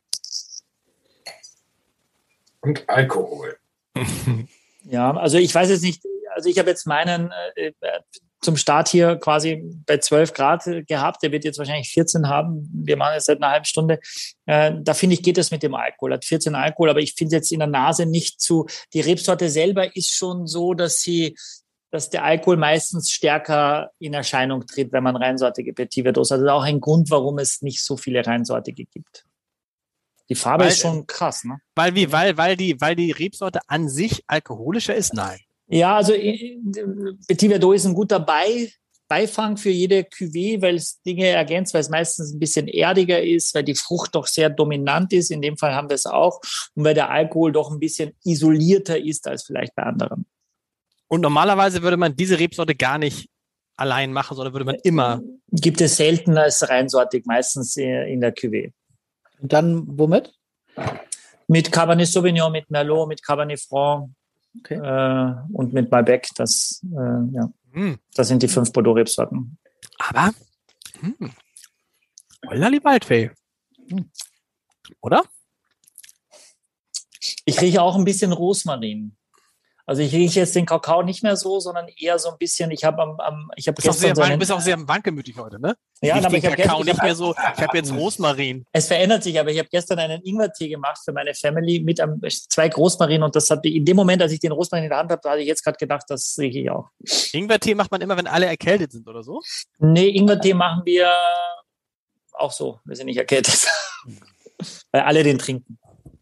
Und Alkohol. Ja, also ich weiß jetzt nicht, also ich habe jetzt meinen äh, zum Start hier quasi bei zwölf Grad gehabt, der wird jetzt wahrscheinlich vierzehn haben, wir machen es seit einer halben Stunde, äh, da finde ich, geht es mit dem Alkohol, hat vierzehn Alkohol, aber ich finde jetzt in der Nase nicht zu, die Rebsorte selber ist schon so, dass sie, dass der Alkohol meistens stärker in Erscheinung tritt, wenn man reinsortige Petit Verdot hat. Das ist auch ein Grund, warum es nicht so viele reinsortige gibt. Die Farbe Weil- ist schon krass, ne? Weil wie, weil, weil die, weil die Rebsorte an sich alkoholischer ist? Nein. Ja, also äh, Petit Verdot ist ein guter Bei, Beifang für jede Cuvée, weil es Dinge ergänzt, weil es meistens ein bisschen erdiger ist, weil die Frucht doch sehr dominant ist. In dem Fall haben wir es auch. Und weil der Alkohol doch ein bisschen isolierter ist als vielleicht bei anderen. Und normalerweise würde man diese Rebsorte gar nicht allein machen, sondern würde man immer. Gibt es selten als reinsortig, meistens in der Cuvée. Und dann womit? Mit Cabernet Sauvignon, mit Merlot, mit Cabernet Franc Okay. äh, und mit Malbec. Das, äh, ja, Hm. das sind die fünf Bordeaux-Rebsorten. Aber, hm. Hollali Waldfee. Hm. Oder? Ich rieche auch ein bisschen Rosmarin. Also ich rieche jetzt den Kakao nicht mehr so, sondern eher so ein bisschen, ich habe am, am ich habe Du bist, auch gestern sehr, so wank- einen, bist auch sehr wankelmütig heute, ne? ja, Nicht aber den ich habe Kakao gestern, nicht ich mehr hab, so, ich habe jetzt Rosmarin. es verändert sich, aber ich habe gestern einen Ingwertee gemacht für meine Family mit einem, zwei Rosmarin und das hat in dem Moment, als ich den Rosmarin in der Hand habe, da hatte ich jetzt gerade gedacht, das rieche ich auch. Ingwertee macht man immer, wenn alle erkältet sind oder so. Nee, Ingwertee machen wir auch so, wir sind nicht erkältet, weil alle den trinken.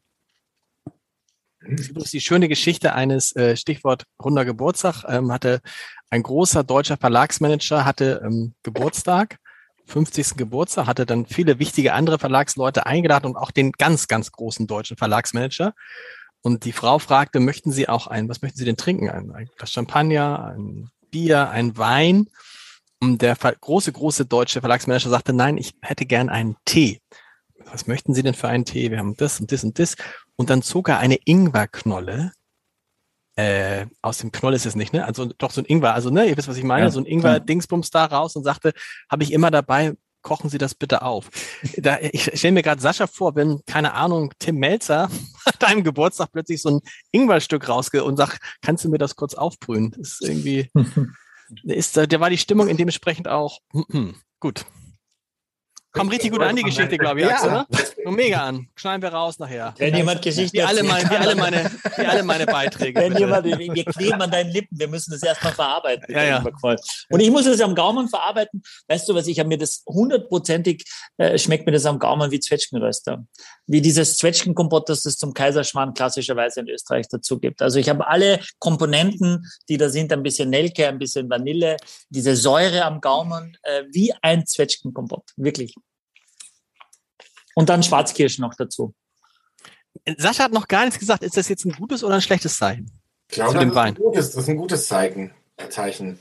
Das ist die schöne Geschichte eines, äh, Stichwort runder Geburtstag, ähm, hatte ein großer deutscher Verlagsmanager, hatte ähm, Geburtstag, fünfzigsten Geburtstag, hatte dann viele wichtige andere Verlagsleute eingeladen und auch den ganz, ganz großen deutschen Verlagsmanager. Und die Frau fragte, möchten Sie auch ein, was möchten Sie denn trinken? Ein, ein Glas Champagner, ein Bier, ein Wein? Und der Ver- große, große deutsche Verlagsmanager sagte, nein, ich hätte gern einen Tee. Was möchten Sie denn für einen Tee? Wir haben das und das und das. Und dann zog er eine Ingwerknolle, äh, aus dem Knoll ist es nicht, ne? Also doch so ein Ingwer, also ne, ihr wisst, was ich meine, Ja, so ein Ingwer-Dingsbums da raus und sagte, habe ich immer dabei, kochen Sie das bitte auf. Da, ich stelle mir gerade Sascha vor, wenn, keine Ahnung, Tim Melzer an deinem Geburtstag plötzlich so ein Ingwerstück rausgeht und sagt, kannst du mir das kurz aufbrühen? Das ist irgendwie, ist, da war die Stimmung in dementsprechend auch, gut. Kommt richtig gut an, die Geschichte, glaube ich, Axel, oder? So mega an. Schneiden wir raus nachher. Wenn jemand Geschichte wie alle, erzählt, meine, wie, alle meine, wie alle meine Beiträge. Wenn jemand, wir kleben an deinen Lippen, wir müssen das erstmal verarbeiten. Ja, ja. Und ich muss das am Gaumen verarbeiten. Weißt du was, ich habe mir das hundertprozentig, äh, schmeckt mir das am Gaumen wie Zwetschgenröster. Wie dieses Zwetschgenkompott, das es zum Kaiserschmarrn klassischerweise in Österreich dazu gibt. Also ich habe alle Komponenten, die da sind, ein bisschen Nelke, ein bisschen Vanille, diese Säure am Gaumen, äh, wie ein Zwetschgenkompott. Wirklich. Und dann Schwarzkirschen noch dazu. Sascha hat noch gar nichts gesagt. Ist das jetzt ein gutes oder ein schlechtes Zeichen? Ich glaube, Zu dem das, Wein. ist ein gutes, das ist ein gutes Zeichen. Zeichen.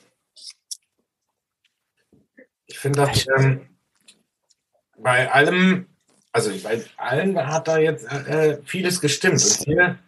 Ich finde, dass ähm, bei allem, also bei allen hat da jetzt äh, vieles gestimmt. Und hier,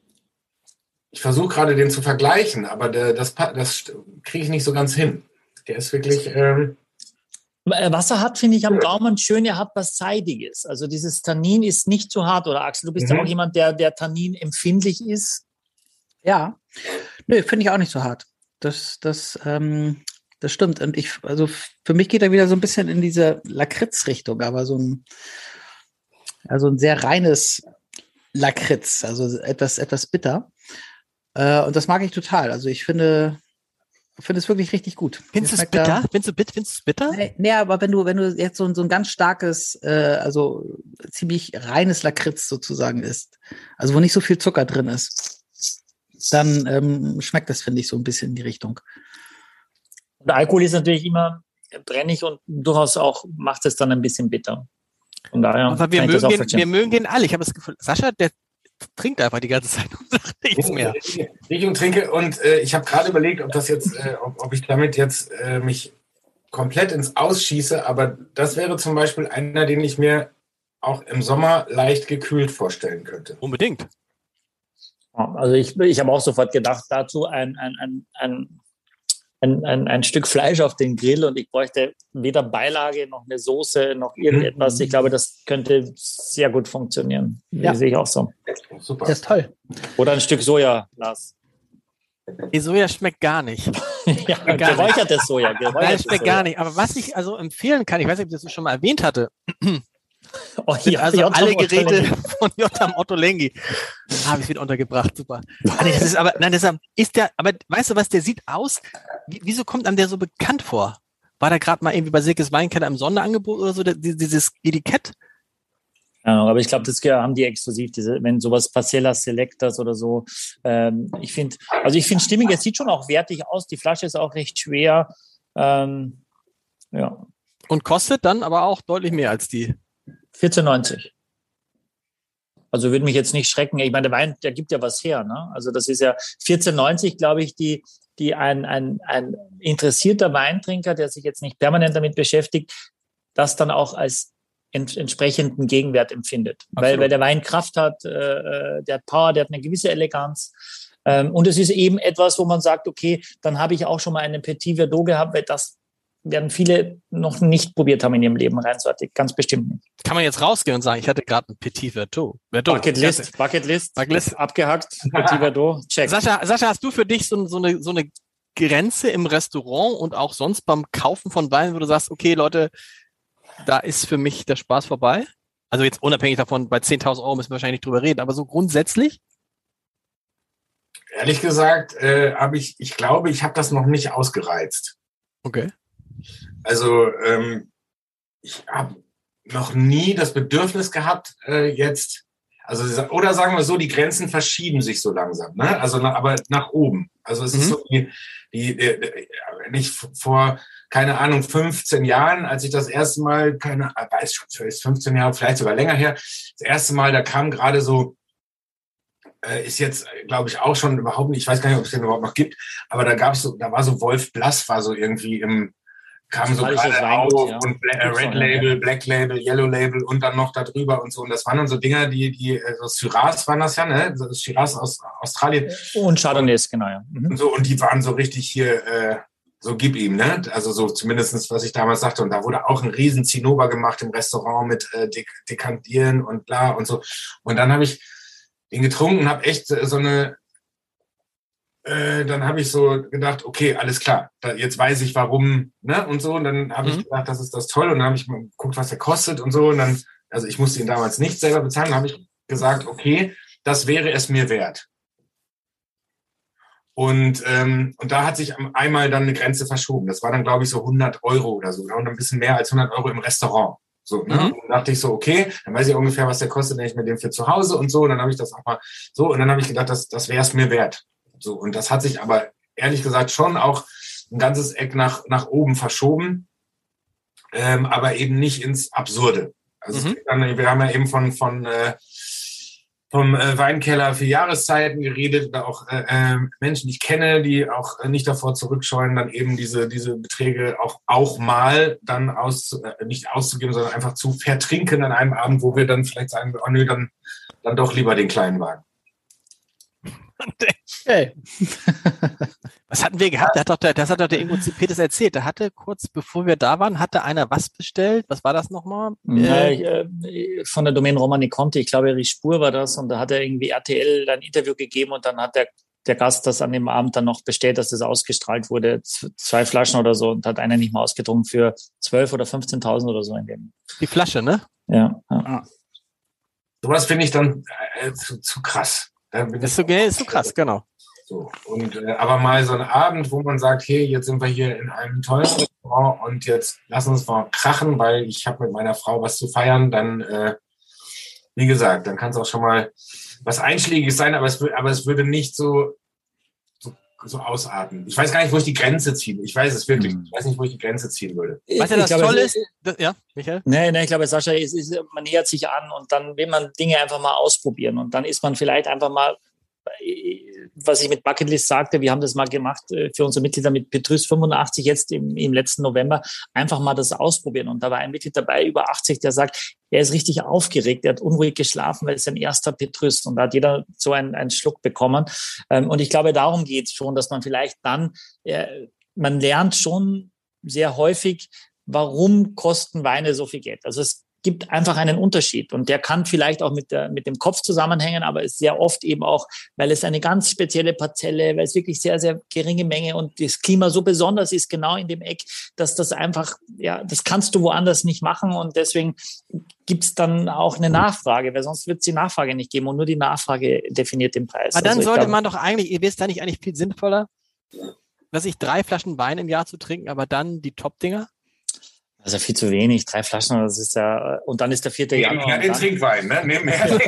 ich versuche gerade den zu vergleichen, aber der, das, das kriege ich nicht so ganz hin. Der ist wirklich... Ähm, Was er hat, finde ich am Gaumen schön, er hat was Seidiges. Also dieses Tannin ist nicht zu hart, oder Axel? Du bist Mhm. ja auch jemand, der, der Tannin empfindlich ist. Ja, nö, finde ich auch nicht so hart. Das, das, ähm, das stimmt. Und ich, also für mich geht er wieder so ein bisschen in diese Lakritz-Richtung, aber so ein, also ein sehr reines Lakritz, also etwas, etwas bitter. Äh, und das mag ich total. Also ich finde, finde es wirklich richtig gut. Findest du es Mir schmeckt bitter? Findest du bit- findest du es bitter? Nee, nee, aber wenn du, wenn du jetzt so, ein- so ein ganz starkes, äh, also ziemlich reines Lakritz sozusagen isst, also wo nicht so viel Zucker drin ist, dann ähm, schmeckt das, finde ich, so ein bisschen in die Richtung. Und Alkohol ist natürlich immer brennig und durchaus auch macht es dann ein bisschen bitter. Von daher Aber wir kann ich das mögen, auch den, verstehen. wir mögen den alle. Ich habe das Gefühl, Sascha, der trinkt einfach die ganze Zeit und sagt nichts mehr. Ich und trinke und äh, ich habe gerade überlegt, ob das jetzt, äh, ob, ob ich damit jetzt äh, mich komplett ins Ausschieße, aber das wäre zum Beispiel einer, den ich mir auch im Sommer leicht gekühlt vorstellen könnte. Unbedingt. Also ich, ich habe auch sofort gedacht, dazu ein, ein, ein, ein, ein, ein, ein Stück Fleisch auf den Grill und ich bräuchte weder Beilage noch eine Soße noch irgendetwas. Ich glaube, das könnte sehr gut funktionieren. Ja. Das sehe ich auch so. Super. Das ist toll. Oder ein Stück Soja, Lars. Die Soja schmeckt gar nicht. Ja, Gar geräuchertes Soja. Nein, Geräuchertes schmeckt Soja. gar nicht. Aber was ich also empfehlen kann, ich weiß nicht, ob ich das schon mal erwähnt hatte, Oh, sind ja, also Jotam alle Ottolenghi. Geräte von Jotam Ottolenghi. Habe ich wieder untergebracht, super. Ah, nee, das ist aber, nein, das ist der, aber weißt du was, der sieht aus, wie, wieso kommt einem der so bekannt vor? War da gerade mal irgendwie bei Silkes Weinkeller im Sonderangebot oder so, der, dieses Etikett? Ja, aber ich glaube, das haben die exklusiv, diese, wenn sowas Parcella Selectors oder so. Ähm, ich finde, also ich finde stimmig, es sieht schon auch wertig aus. Die Flasche ist auch recht schwer. Ähm, ja, Und kostet dann aber auch deutlich mehr als die. vierzehn neunzig. Also würde mich jetzt nicht schrecken. Ich meine, der Wein, der gibt ja was her. Ne? Also das ist ja vierzehn neunzig, glaube ich, die, die ein, ein, ein interessierter Weintrinker, der sich jetzt nicht permanent damit beschäftigt, das dann auch als ent, entsprechenden Gegenwert empfindet. Weil, weil der Wein Kraft hat, äh, der hat Power, der hat eine gewisse Eleganz. Ähm, und es ist eben etwas, wo man sagt, okay, dann habe ich auch schon mal einen Petit Verdot gehabt, weil das werden viele noch nicht probiert haben in ihrem Leben reinsortig. Ganz bestimmt nicht. Kann man jetzt rausgehen und sagen, ich hatte gerade ein Petit Verdot. Verdot. Bucketlist, Bucketlist, Bucketlist. abgehakt, Petit Verdot, check. Sascha, Sascha, hast du für dich so, so, eine, so eine Grenze im Restaurant und auch sonst beim Kaufen von Wein, wo du sagst, okay, Leute, da ist für mich der Spaß vorbei? Also jetzt unabhängig davon, bei zehntausend Euro müssen wir wahrscheinlich nicht drüber reden, aber so grundsätzlich? Ehrlich gesagt, äh, habe ich, ich glaube, ich habe das noch nicht ausgereizt. Okay. Also ähm, ich habe noch nie das Bedürfnis gehabt, äh, jetzt, also oder sagen wir so, die Grenzen verschieben sich so langsam, ne? Also na, aber nach oben. Also es Mhm. ist so die, die, die nicht vor, keine Ahnung, fünfzehn Jahren, als ich das erste Mal, keine, weiß schon, vielleicht fünfzehn Jahre, vielleicht sogar länger her, das erste Mal, da kam gerade so, äh, ist jetzt, glaube ich, auch schon überhaupt nicht, ich weiß gar nicht, ob es den überhaupt noch gibt, aber da gab es so, da war so Wolf Blass, war so irgendwie im kam so Australisches gerade Weingut, auf ja. und Bla- äh, Gibt's Red auch, ja. Label, Black Label, Yellow Label und dann noch da drüber und so. Und das waren dann so Dinger, die, die, äh, so Shiraz waren das ja, ne? So Shiraz aus Australien Und Chardonnays, genau, ja. Mhm. und so. Und die waren so richtig hier, äh, so gib ihm, ne? Also so zumindestens, was ich damals sagte. Und da wurde auch ein riesen Zinnober gemacht im Restaurant mit äh, Dek- Dekantieren und bla und so. Und dann habe ich den getrunken und habe echt so eine, äh, dann habe ich so gedacht, okay, alles klar, da, jetzt weiß ich warum, ne? Und so. Und dann habe mhm. ich gedacht, das ist das toll. Und dann habe ich mal geguckt, was der kostet und so. Und dann, also ich musste ihn damals nicht selber bezahlen. Dann habe ich gesagt, okay, das wäre es mir wert. Und, ähm, und da hat sich einmal dann eine Grenze verschoben. Das war dann, glaube ich, so hundert Euro oder so. Und ein bisschen mehr als hundert Euro im Restaurant. So, ne? Mhm. Und dann dachte ich so, okay, dann weiß ich ungefähr, was der kostet, wenn ich mir den für zu Hause und so. Und dann habe ich das auch mal so. Und dann habe ich gedacht, das, das wäre es mir wert. So. Und das hat sich aber, ehrlich gesagt, schon auch ein ganzes Eck nach, nach oben verschoben. Ähm, aber eben nicht ins Absurde. Also mhm. es, dann, wir haben ja eben von, von, äh, vom äh, Weinkeller für Jahreszeiten geredet oder auch äh, äh, Menschen, die ich kenne, die auch äh, nicht davor zurückscheuen, dann eben diese diese Beträge auch auch mal dann aus äh, nicht auszugeben, sondern einfach zu vertrinken an einem Abend, wo wir dann vielleicht sagen, oh nö, dann dann doch lieber den kleinen Wagen. Hey. Was hatten wir gehabt? Der hat doch der, das hat doch der Ingo Peters erzählt. Der hatte kurz bevor wir da waren, hatte einer was bestellt. Was war das nochmal? Ja, ich, äh, von der Domain Romani Conti, ich glaube, Erich Spur war das. Und da hat er irgendwie R T L ein Interview gegeben und dann hat der, der Gast das an dem Abend dann noch bestellt, dass das ausgestrahlt wurde. Z- zwei Flaschen oder so und hat einer nicht mal ausgetrunken für zwölf oder fünfzehntausend oder so in dem. Die Flasche, ne? Ja. ja. Sowas finde ich dann äh, zu, zu krass. Da bin das ist so, ist so krass, genau. So. Und, äh, aber mal so ein Abend, wo man sagt, hey, jetzt sind wir hier in einem tollen Restaurant und jetzt lass uns mal krachen, weil ich habe mit meiner Frau was zu feiern, dann, äh, wie gesagt, dann kann es auch schon mal was Einschlägiges sein, aber es, aber es würde nicht so, so, so ausarten. Ich weiß gar nicht, wo ich die Grenze ziehe. Ich weiß es wirklich. Ich weiß nicht, wo ich die Grenze ziehen würde. Was ja das Tolle ist, das, ja, Michael? Nee, nee, ich glaube, Sascha, es ist, man nähert sich an und dann will man Dinge einfach mal ausprobieren und dann ist man vielleicht einfach mal, was ich mit Bucketlist sagte, wir haben das mal gemacht für unsere Mitglieder mit Petrus fünfundachtzig jetzt im, im letzten November, einfach mal das ausprobieren. Und da war ein Mitglied dabei, über achtzig, der sagt, er ist richtig aufgeregt, er hat unruhig geschlafen, weil es sein erster Petrus und da hat jeder so einen, einen Schluck bekommen. Und ich glaube, darum geht es schon, dass man vielleicht dann, man lernt schon sehr häufig, warum kosten Weine so viel Geld. Also es gibt einfach einen Unterschied und der kann vielleicht auch mit der, mit dem Kopf zusammenhängen, aber ist sehr oft eben auch, weil es eine ganz spezielle Parzelle, weil es wirklich sehr, sehr geringe Menge und das Klima so besonders ist, genau in dem Eck, dass das einfach, ja, das kannst du woanders nicht machen und deswegen gibt's dann auch eine Nachfrage, weil sonst wird es die Nachfrage nicht geben und nur die Nachfrage definiert den Preis. Aber dann also sollte glaube, man doch eigentlich, ihr wisst da nicht eigentlich viel sinnvoller, was ich drei Flaschen Wein im Jahr zu trinken, aber dann die Top-Dinger? Also viel zu wenig, drei Flaschen, das ist ja, und dann ist der vierte Januar. Ja, den Trinkwein, ne? Nehmen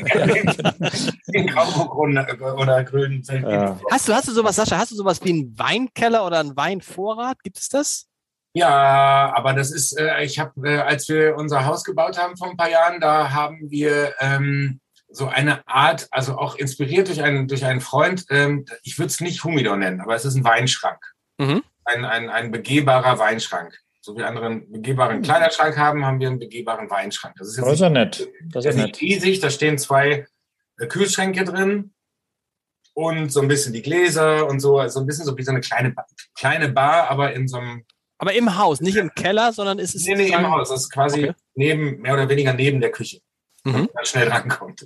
wir den Grauburg oder grünen Feld. Ja. Hast du, hast du sowas, Sascha, hast du sowas wie einen Weinkeller oder einen Weinvorrat? Gibt es das? Ja, aber das ist, äh, ich habe, äh, als wir unser Haus gebaut haben vor ein paar Jahren, da haben wir ähm, so eine Art, also auch inspiriert durch einen, durch einen Freund, ähm, ich würde es nicht Humidor nennen, aber es ist ein Weinschrank. Mhm. Ein, ein, ein begehbarer Weinschrank. So wie andere einen begehbaren Kleiderschrank haben, haben wir einen begehbaren Weinschrank. Das ist jetzt das ist ja nicht, nett. Das ist nicht nett. riesig, da stehen zwei äh, Kühlschränke drin und so ein bisschen die Gläser und so, also ein bisschen so wie so eine kleine, Ba- kleine Bar, aber in so einem... Aber im Haus, nicht im Keller, sondern ist es... Nee, nee, im Haus. Das ist quasi Okay. neben, mehr oder weniger neben der Küche, Mhm. wo man schnell rankommt.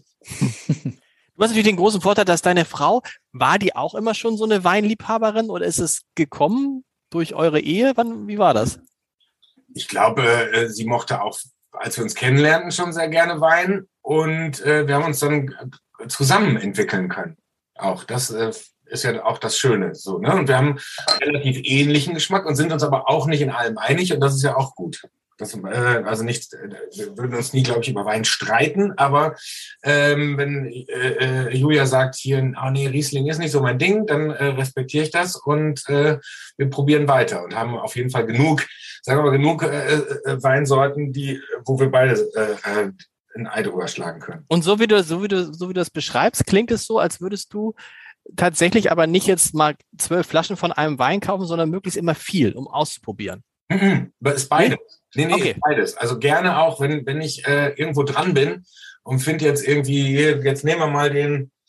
Du hast natürlich den großen Vorteil, dass deine Frau, war die auch immer schon so eine Weinliebhaberin oder ist es gekommen durch eure Ehe? Wann, wie war das? Ich glaube, äh, sie mochte auch, als wir uns kennenlernten, schon sehr gerne Wein und äh, wir haben uns dann äh, zusammen entwickeln können. Auch das äh, ist ja auch das Schöne. So, ne? Und wir haben relativ ähnlichen Geschmack und sind uns aber auch nicht in allem einig und das ist ja auch gut. Das, äh, also nicht, äh, wir würden uns nie, glaube ich, über Wein streiten, aber ähm, wenn äh, äh, Julia sagt hier, oh nee, Riesling ist nicht so mein Ding, dann äh, respektiere ich das und äh, wir probieren weiter und haben auf jeden Fall genug, sagen wir mal, genug äh, äh, Weinsorten, die, wo wir beide äh, ein Ei drüber schlagen können. Und so wie du, so wie du, so wie du das beschreibst, klingt es so, als würdest du tatsächlich aber nicht jetzt mal zwölf Flaschen von einem Wein kaufen, sondern möglichst immer viel, um auszuprobieren. Mhm, aber ist beides. Nee, nee, Okay. ist beides. Also gerne auch, wenn, wenn ich äh, irgendwo dran bin und finde jetzt irgendwie, hier, jetzt nehmen wir mal den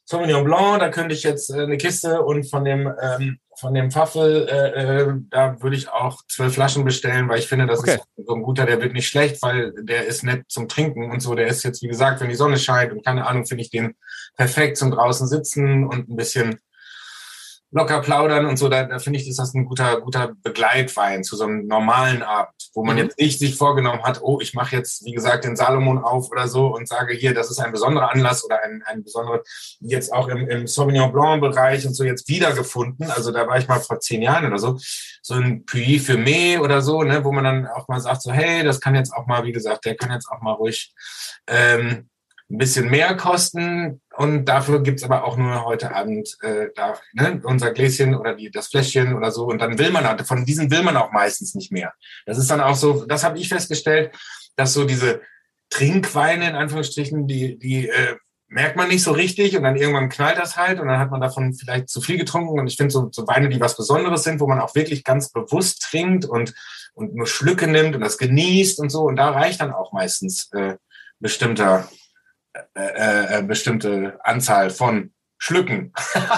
Sauvignon Blanc, da könnte ich jetzt äh, eine Kiste und von dem ähm, von dem Pfaffel, äh, äh, da würde ich auch zwölf Flaschen bestellen, weil ich finde, das okay. ist so ein guter, der wird nicht schlecht, weil der ist nett zum Trinken und so. Der ist jetzt, wie gesagt, wenn die Sonne scheint und keine Ahnung, finde ich den perfekt zum draußen sitzen und ein bisschen locker plaudern und so. Da, da finde ich, ist das ein guter, guter Begleitwein zu so einem normalen Abend, wo man mhm. jetzt nicht sich vorgenommen hat, oh, ich mache jetzt, wie gesagt, den Salomon auf oder so und sage hier, das ist ein besonderer Anlass oder ein, ein besonderer, jetzt auch im, im Sauvignon Blanc-Bereich und so jetzt wiedergefunden. Also da war ich mal vor zehn Jahren oder so, so ein Puy Fumé oder so, ne, wo man dann auch mal sagt, so, hey, das kann jetzt auch mal, wie gesagt, der kann jetzt auch mal ruhig ähm, ein bisschen mehr kosten und dafür gibt's aber auch nur heute Abend äh, da, ne, unser Gläschen oder die, das Fläschchen oder so und dann will man, von diesen will man auch meistens nicht mehr. Das ist dann auch so, das habe ich festgestellt, dass so diese Trinkweine in Anführungsstrichen, die, die äh, merkt man nicht so richtig und dann irgendwann knallt das halt und dann hat man davon vielleicht zu viel getrunken und ich finde so, so Weine, die was Besonderes sind, wo man auch wirklich ganz bewusst trinkt und, und nur Schlücke nimmt und das genießt und so und da reicht dann auch meistens äh, bestimmter Äh, äh, bestimmte Anzahl von Schlücken.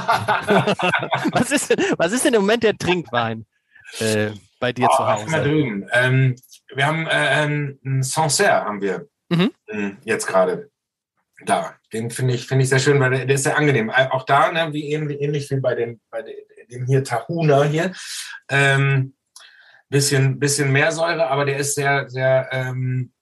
was, ist, was ist denn im Moment der Trinkwein äh, bei dir oh, zu Hause? Da drüben. Ähm, wir haben äh, einen Sancerre haben wir mhm. jetzt gerade da. Den finde ich, finde ich sehr schön, weil der, der ist sehr angenehm. Auch da, ne, wie ähnlich, ähnlich wie bei dem, bei dem hier Tahuna hier. Ähm, bisschen, bisschen mehr Säure, aber der ist sehr, sehr ähm,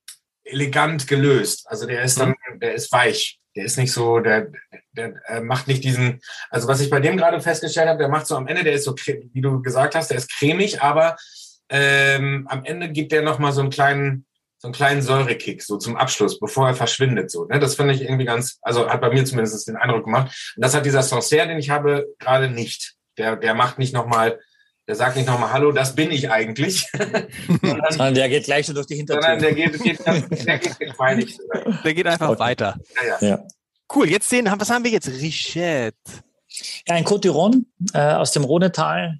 elegant gelöst. Also der ist dann, der ist weich. Der ist nicht so, der, der äh, macht nicht diesen, also was ich bei dem gerade festgestellt habe, der macht so am Ende, der ist so, wie du gesagt hast, der ist cremig, aber ähm, am Ende gibt der nochmal so einen kleinen, so einen kleinen Säurekick, so zum Abschluss, bevor er verschwindet, so, ne? Das finde ich irgendwie ganz, also hat bei mir zumindest den Eindruck gemacht. Und das hat dieser Sancerre, den ich habe, gerade nicht. Der, der macht nicht nochmal, der sagt nicht nochmal, hallo, das bin ich eigentlich. sondern, sondern der geht gleich schon durch die Hintertür. Sondern der geht, geht, der geht, geht freilich. Der geht einfach okay. weiter. Ja, ja. Ja. Cool, jetzt sehen, was haben wir jetzt? Richette. Ja, ein Côte d'Iron äh, aus dem Rhonetal.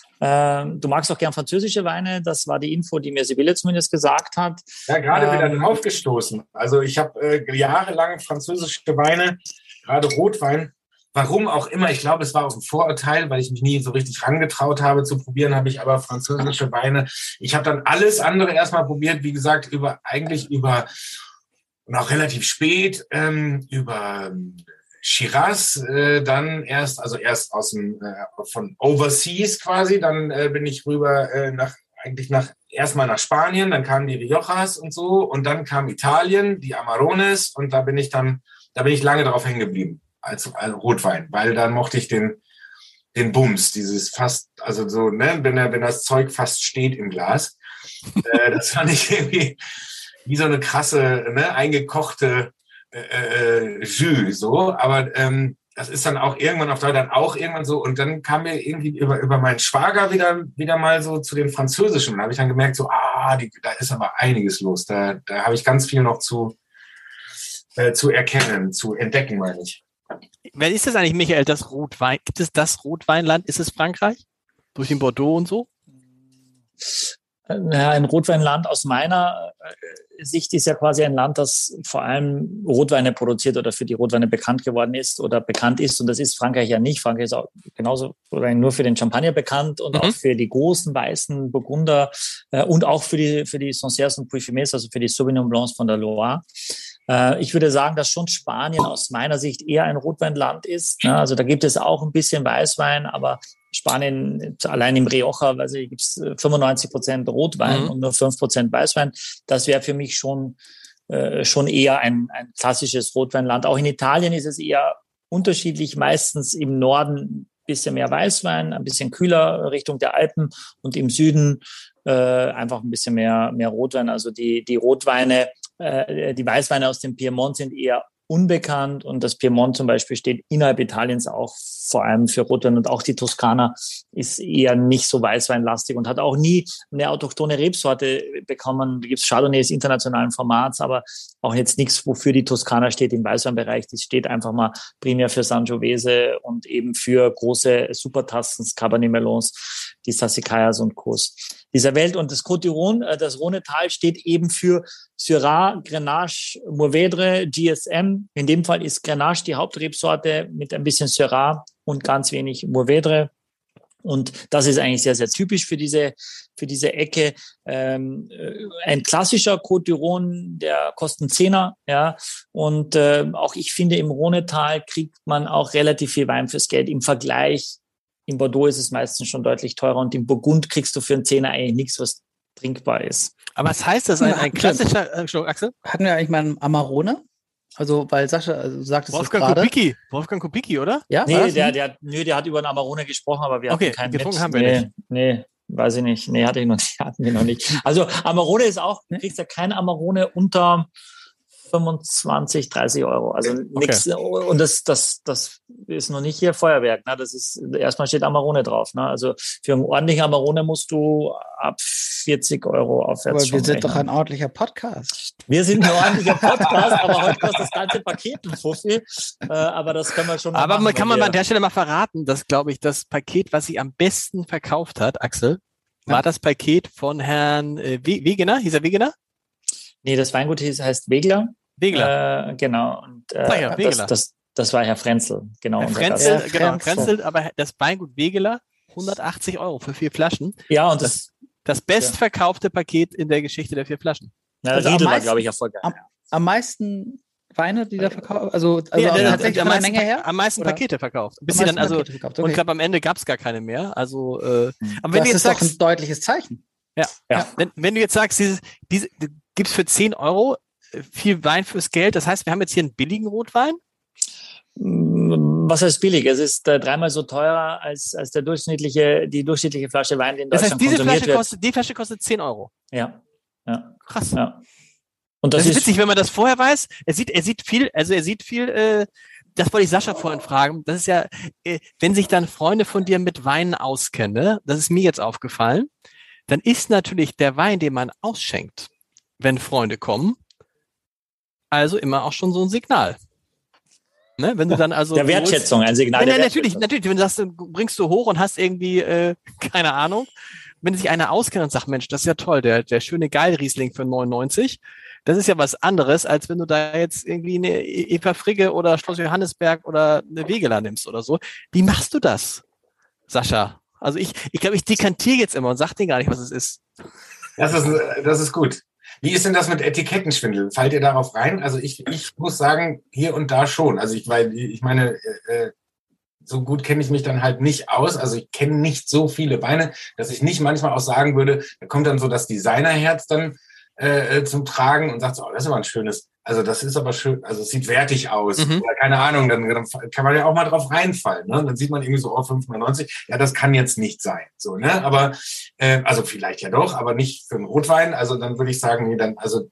Äh, du magst auch gern französische Weine. Das war die Info, die mir Sibylle zumindest gesagt hat. Ja, gerade ähm, wieder draufgestoßen. Also ich habe äh, jahrelang französische Weine, gerade Rotwein, warum auch immer, ich glaube, es war auch ein Vorurteil, weil ich mich nie so richtig rangetraut habe zu probieren, habe ich aber französische Weine. Ich habe dann alles andere erstmal probiert, wie gesagt, über eigentlich über, und auch relativ spät, ähm, über Shiraz, äh, dann erst, also erst aus dem, äh, von Overseas quasi, dann äh, bin ich rüber äh, nach, eigentlich nach, erstmal nach Spanien, dann kamen die Riojas und so, und dann kam Italien, die Amarones, und da bin ich dann, da bin ich lange drauf hängen geblieben. Als, als Rotwein, weil dann mochte ich den, den Bums, dieses fast, also so, ne, wenn, er, wenn das Zeug fast steht im Glas. äh, das fand ich irgendwie wie so eine krasse, ne, eingekochte äh, Jus, so, aber ähm, das ist dann auch irgendwann auf Dauer dann auch irgendwann so, und dann kam mir irgendwie über, über meinen Schwager wieder, wieder mal so zu den Französischen, und da habe ich dann gemerkt, so, ah, die, da ist aber einiges los, da, da habe ich ganz viel noch zu, äh, zu erkennen, zu entdecken, meine ich. Wer ist das eigentlich, Michael, das Rotwein? Gibt es das Rotweinland? Ist es Frankreich? Durch den Bordeaux und so? Ja, ein Rotweinland aus meiner Sicht ist ja quasi ein Land, das vor allem Rotweine produziert oder für die Rotweine bekannt geworden ist oder bekannt ist. Und das ist Frankreich ja nicht. Frankreich ist auch genauso oder nur für den Champagner bekannt und mhm. auch für die großen weißen Burgunder äh, und auch für die, für die Sancerres und Puy-Fumés, also für die Sauvignon Blancs von der Loire. Ich würde sagen, dass schon Spanien aus meiner Sicht eher ein Rotweinland ist. Also da gibt es auch ein bisschen Weißwein, aber Spanien, allein im Rioja, also gibt es fünfundneunzig Prozent Rotwein mhm. und nur fünf Prozent Weißwein. Das wäre für mich schon, äh, schon eher ein, ein klassisches Rotweinland. Auch in Italien ist es eher unterschiedlich. Meistens im Norden ein bisschen mehr Weißwein, ein bisschen kühler Richtung der Alpen, und im Süden äh, einfach ein bisschen mehr, mehr Rotwein. Also die, die Rotweine, die Weißweine aus dem Piemont sind eher unbekannt, und das Piemont zum Beispiel steht innerhalb Italiens auch vor allem für Rotwein, und auch die Toskana ist eher nicht so weißweinlastig und hat auch nie eine autochthone Rebsorte bekommen. Da gibt es Chardonnays internationalen Formats, aber auch jetzt nichts, wofür die Toskana steht im Weißweinbereich. Die steht einfach mal primär für Sangiovese und eben für große Supertassen, Cabernet Melons, die Sassicayas und Co. dieser Welt. Und das Côte d'Iron, das Rhonetal, steht eben für Syrah, Grenache, Mourvèdre, G S M. In dem Fall ist Grenache die Hauptrebsorte mit ein bisschen Syrah und ganz wenig Mourvèdre. Und das ist eigentlich sehr, sehr typisch für diese, für diese Ecke. Ähm, ein klassischer Côte d'Iron, der kostet einen Zehner, ja. Und äh, auch ich finde, im Rhonetal kriegt man auch relativ viel Wein fürs Geld. Im Vergleich, in Bordeaux ist es meistens schon deutlich teurer und im Burgund kriegst du für einen Zehner eigentlich nichts, was trinkbar ist. Aber was heißt das, ein, ein klassischer, äh, Axel? Hatten wir eigentlich mal einen Amarone? Also, weil Sascha, also du sagtest Wolfgang gerade. Kubicki. Wolfgang Kubicki, oder? Ja, nee, der, der, nö, der hat über einen Amarone gesprochen, aber wir okay, hatten keinen getrunken mit. haben wir nee, nicht. Nee, weiß ich nicht. Nee, hatte ich noch nicht, hatten wir noch nicht. Also Amarone ist auch, du kriegst ja kein Amarone unter fünfundzwanzig, dreißig Euro. Also nichts. Okay. Und das, das, das ist noch nicht hier Feuerwerk. Ne? Das ist, erstmal steht Amarone drauf. Ne? Also für einen ordentlichen Amarone musst du ab vierzig Euro aufwärts. Aber wir sind rechnen. doch ein ordentlicher Podcast. Wir sind ein ordentlicher Podcast, aber heute kostet das ganze Paket ein Fuffi. Äh, aber das können wir schon mal Aber machen, man kann man wir, an der Stelle mal verraten, dass, glaube ich, das Paket, was sie am besten verkauft hat, Axel, war ja. das Paket von Herrn äh, Wegener. Hieß er Wegener? Nee, das Weingut heißt Wegler. Wegler. Äh, genau. Und, äh, ah, ja, das, das, das war Herr Frenzel. Genau. Herr Frenzel, ja, genau. Frenzel, aber das Weingut Wegeler, hundertachtzig Euro für vier Flaschen. Ja, und das, das, das bestverkaufte ja. Paket in der Geschichte der vier Flaschen. Ja, also Riedel war, glaube ich, erfolgreich. Am, am meisten Weine, die da verkauft, also, also ja, ja, tatsächlich am meisten, Menge her? Am meisten oder? Pakete verkauft. Bis sie dann also, okay. Und ich glaube, am Ende gab es gar keine mehr. Also, äh, aber wenn das du jetzt ist sagst, doch ein deutliches Zeichen. Ja, ja. Wenn, wenn du jetzt sagst, dieses, diese, gibt's für zehn Euro viel Wein fürs Geld. Das heißt, wir haben jetzt hier einen billigen Rotwein? Was heißt billig? Es ist äh, dreimal so teurer als, als der durchschnittliche, die durchschnittliche Flasche Wein, die in Deutschland das heißt, diese konsumiert Flasche wird. Kostet, die Flasche kostet zehn Euro? Ja. ja. Krass. Ja. Und das, das ist ist witzig, wenn man das vorher weiß. Er sieht, er sieht viel, also er sieht viel, äh, das wollte ich Sascha vorhin fragen. Das ist ja, äh, wenn sich dann Freunde von dir mit Weinen auskennen, ne? Das ist mir jetzt aufgefallen, dann ist natürlich der Wein, den man ausschenkt, wenn Freunde kommen, also immer auch schon so ein Signal. Ne? Wenn du dann also der Wertschätzung, ein Signal. Ja, natürlich, natürlich. Wenn du sagst, bringst du hoch und hast irgendwie, äh, keine Ahnung, wenn sich einer auskennt und sagt, Mensch, das ist ja toll, der, der schöne Geil-Riesling für neunundneunzig, das ist ja was anderes, als wenn du da jetzt irgendwie eine Eva Frigge oder Schloss Johannesberg oder eine Wegeler nimmst oder so. Wie machst du das, Sascha? Also ich, ich glaube, ich dekantiere jetzt immer und sag dir gar nicht, was es ist. Das ist, das ist gut. Wie ist denn das mit Etikettenschwindel? Fallt ihr darauf rein? Also ich, ich muss sagen, hier und da schon. Also ich, weil ich meine, äh, so gut kenne ich mich dann halt nicht aus. Also ich kenne nicht so viele Weine, dass ich nicht manchmal auch sagen würde, da kommt dann so das Designerherz dann äh, zum Tragen und sagt so, oh, das ist aber ein schönes, also das ist aber schön, also es sieht wertig aus. Mhm. Oder keine Ahnung, dann, dann kann man ja auch mal drauf reinfallen. Ne? Dann sieht man irgendwie so, oh, fünf neunundneunzig, ja, das kann jetzt nicht sein. So, ne? Aber, äh, also vielleicht ja doch, aber nicht für einen Rotwein. Also dann würde ich sagen, nee, dann, also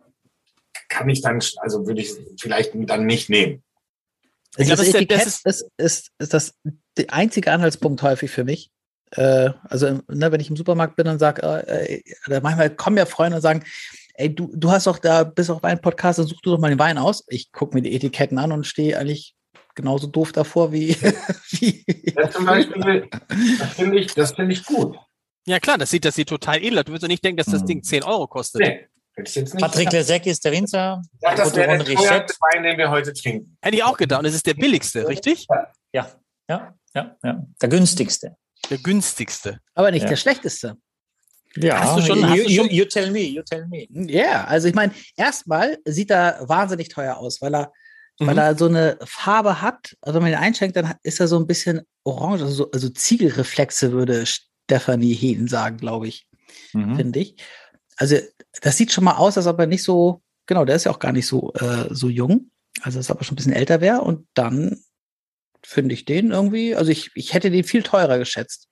kann ich dann, also würde ich vielleicht dann nicht nehmen. Ich glaube, das, das, das ist, ist, ist, ist das der einzige Anhaltspunkt häufig für mich. Äh, also, ne, wenn ich im Supermarkt bin und sage, äh, äh, manchmal kommen ja Freunde und sagen, ey, du, du hast doch da, bist auf einen Podcast, dann such du doch mal den Wein aus. Ich gucke mir die Etiketten an und stehe eigentlich genauso doof davor wie. wie das zum Beispiel, das finde ich, das finde ich gut. Ja, klar, das sieht, das sieht total edel aus. Du wirst doch nicht denken, dass das Ding zehn Euro kostet. Nee. Patrick Lesec ist der Winzer. Ja, das wäre der teuerste Wein, den wir heute trinken. Hätte ich auch gedacht. Und es ist der billigste, richtig? Ja, ja, ja, ja. Der günstigste. Der günstigste. Aber nicht ja. der schlechteste. Ja, hast du schon, you, hast du schon? You, you tell me, you tell me. Ja, yeah, also ich meine, erstmal sieht er wahnsinnig teuer aus, weil er, mhm. weil er so eine Farbe hat. Also wenn man ihn einschenkt, dann ist er so ein bisschen orange, also, so, also Ziegelreflexe, würde Stefanie Heden sagen, glaube ich, mhm. finde ich. Also das sieht schon mal aus, als ob er nicht so, genau, der ist ja auch gar nicht so, äh, so jung, also als ob er schon ein bisschen älter wäre. Und dann finde ich den irgendwie, also ich, ich hätte den viel teurer geschätzt.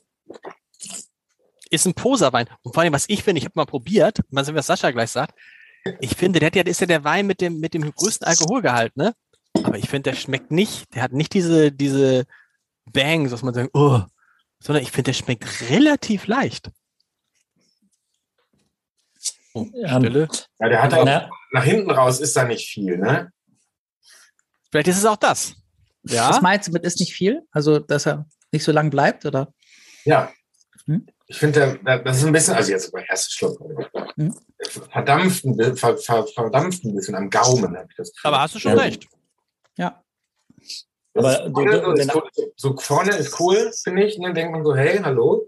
Ist ein Poserwein. Und vor allem, was ich finde, ich habe mal probiert, mal sehen, was Sascha gleich sagt, ich finde, der, der ist ja der Wein mit dem, mit dem größten Alkoholgehalt, ne? Aber ich finde, der schmeckt nicht, der hat nicht diese, diese Bangs, was man sagt, oh, sondern ich finde, der schmeckt relativ leicht. Oh, Stille. Ja, der hat auch, ja. nach hinten raus ist da nicht viel, ne? Vielleicht ist es auch das. Ja. Was meinst du mit ist nicht viel? Also, dass er nicht so lang bleibt, oder? Ja. Hm? Ich finde, das ist ein bisschen, also jetzt über erste Schluck, hm? verdampft, ein, ver, ver, verdampft ein bisschen am Gaumen, habe ich das Gefühl. Aber hast du schon ja. recht. Ja. Aber vorne, du, du, ist cool, so vorne ist cool, finde ich. Und dann denkt man so, hey, hallo.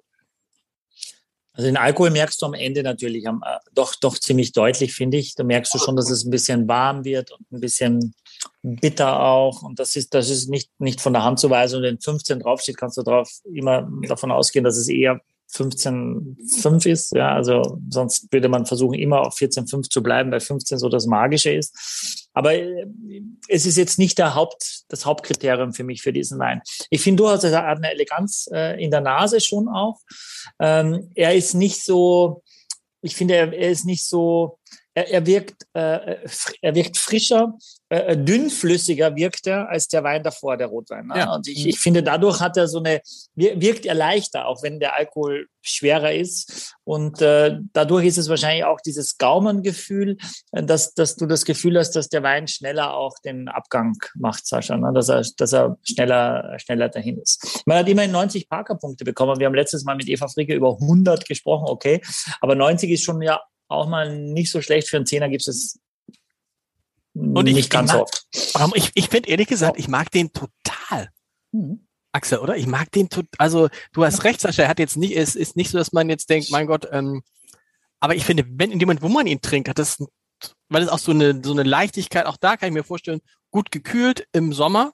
Also den Alkohol merkst du am Ende natürlich am, äh, doch, doch ziemlich deutlich, finde ich. Da merkst du schon, dass es ein bisschen warm wird und ein bisschen bitter auch. Und das ist, das ist nicht, nicht von der Hand zu weisen. Und wenn fünfzehn draufsteht, kannst du drauf immer davon ausgehen, dass es eher fünfzehn Komma fünf ist. Ja, also sonst würde man versuchen, immer auf vierzehn Komma fünf zu bleiben, weil fünfzehn so das Magische ist. Aber äh, es ist jetzt nicht der Haupt, das Hauptkriterium für mich für diesen Wein. Ich finde durchaus, er hat eine Eleganz äh, in der Nase schon auch. Ähm, er ist nicht so, ich finde, er, er ist nicht so, er, er wirkt, äh, er wirkt frischer, äh, dünnflüssiger wirkt er als der Wein davor, der Rotwein. Ne? Ja. Und ich, ich finde, dadurch hat er so eine, wirkt er leichter, auch wenn der Alkohol schwerer ist. Und äh, dadurch ist es wahrscheinlich auch dieses Gaumengefühl, dass, dass du das Gefühl hast, dass der Wein schneller auch den Abgang macht, Sascha, ne? dass er, dass er schneller, schneller dahin ist. Man hat immerhin neunzig Parker-Punkte bekommen. Wir haben letztes Mal mit Eva Fricke über hundert gesprochen, okay. Aber neunzig ist schon ja auch mal nicht so schlecht. Für einen Zehner gibt es Und ich, nicht ganz ich mag, oft. Ich, ich finde ehrlich gesagt, ich mag den total. Mhm. Axel, oder? Ich mag den total. Also du hast recht, Sascha, er hat jetzt nicht, es ist nicht so, dass man jetzt denkt, mein Gott, ähm, aber ich finde, wenn in dem Moment, wo man ihn trinkt, hat das, weil es auch so eine, so eine Leichtigkeit, auch da kann ich mir vorstellen, gut gekühlt im Sommer.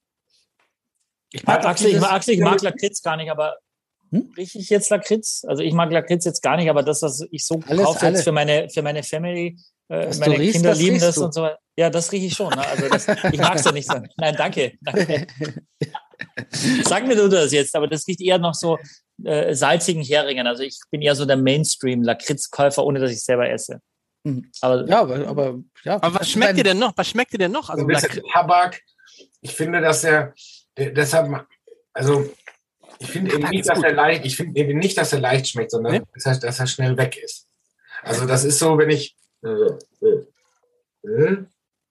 Ich mag, Axel, ich mag, Axel, ich mag Lakritz gar nicht, aber Hm? Rieche ich jetzt Lakritz? Also ich mag Lakritz jetzt gar nicht, aber das, was ich so alles, kaufe alles. jetzt für meine, für meine Family, äh, meine riechst, Kinder das lieben das du. Und so weiter. Ja, das rieche ich schon. Ne? Also das, ich mag es ja nicht so. Nein, danke. danke. Sag mir du das jetzt, aber das riecht eher noch so äh, salzigen Heringen. Also ich bin eher so der Mainstream-Lakritzkäufer, ohne dass ich selber esse. Mhm. Aber, ja, aber, aber, ja. aber was schmeckt dir denn noch? Was schmeckt dir denn noch? Also Tabak. Ich finde, dass er deshalb, also Ich finde eben nicht, dass er leicht, ich finde eben nicht, dass er leicht schmeckt, sondern nee. das heißt, dass er schnell weg ist. Also das ist so, wenn ich äh, äh,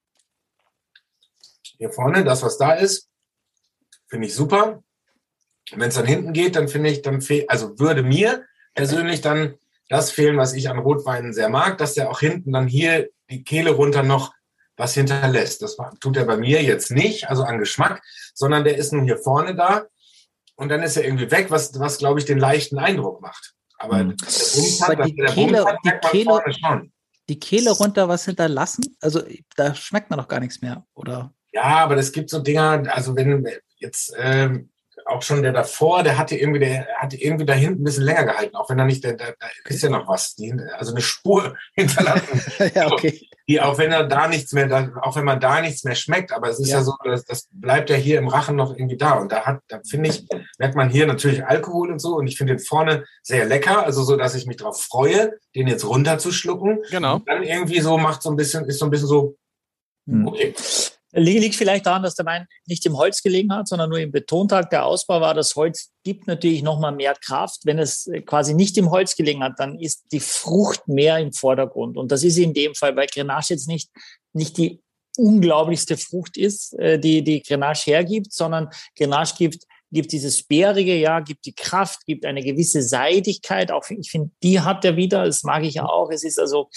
hier vorne, das, was da ist, finde ich super. Wenn es dann hinten geht, dann finde ich, dann fehlt, also würde mir persönlich dann das fehlen, was ich an Rotweinen sehr mag, dass der auch hinten dann hier die Kehle runter noch was hinterlässt. Das tut er bei mir jetzt nicht, also an Geschmack, sondern der ist nun hier vorne da. Und dann ist er irgendwie weg, was, was glaube ich, den leichten Eindruck macht. Aber mhm. der die, der Kehle, die, Kehle, schon. die Kehle runter was hinterlassen? Also da schmeckt man doch gar nichts mehr, oder? Ja, aber es gibt so Dinger, also wenn jetzt ähm, auch schon der davor, der hatte irgendwie, der hatte irgendwie da hinten ein bisschen länger gehalten, auch wenn da nicht, da, da ist ja noch was, die, also eine Spur hinterlassen. Ja, okay. Die, auch wenn er da nichts mehr, da, auch wenn man da nichts mehr schmeckt, aber es ist ja, ja so, das, das bleibt ja hier im Rachen noch irgendwie da. Und da hat, da finde ich, merkt man hier natürlich Alkohol und so. Und ich finde den vorne sehr lecker, also so, dass ich mich darauf freue, den jetzt runterzuschlucken. Genau. Und dann irgendwie so macht so ein bisschen, ist so ein bisschen so, okay. Liegt vielleicht daran, dass der Wein nicht im Holz gelegen hat, sondern nur im Betontag. Der Ausbau war, das Holz gibt natürlich nochmal mehr Kraft. Wenn es quasi nicht im Holz gelegen hat, dann ist die Frucht mehr im Vordergrund. Und das ist in dem Fall, weil Grenache jetzt nicht, nicht die unglaublichste Frucht ist, die die Grenache hergibt, sondern Grenache gibt, gibt dieses Bärige, ja, gibt die Kraft, gibt eine gewisse Seidigkeit. Auch ich finde, die hat er wieder. Das mag ich ja auch. Es ist also,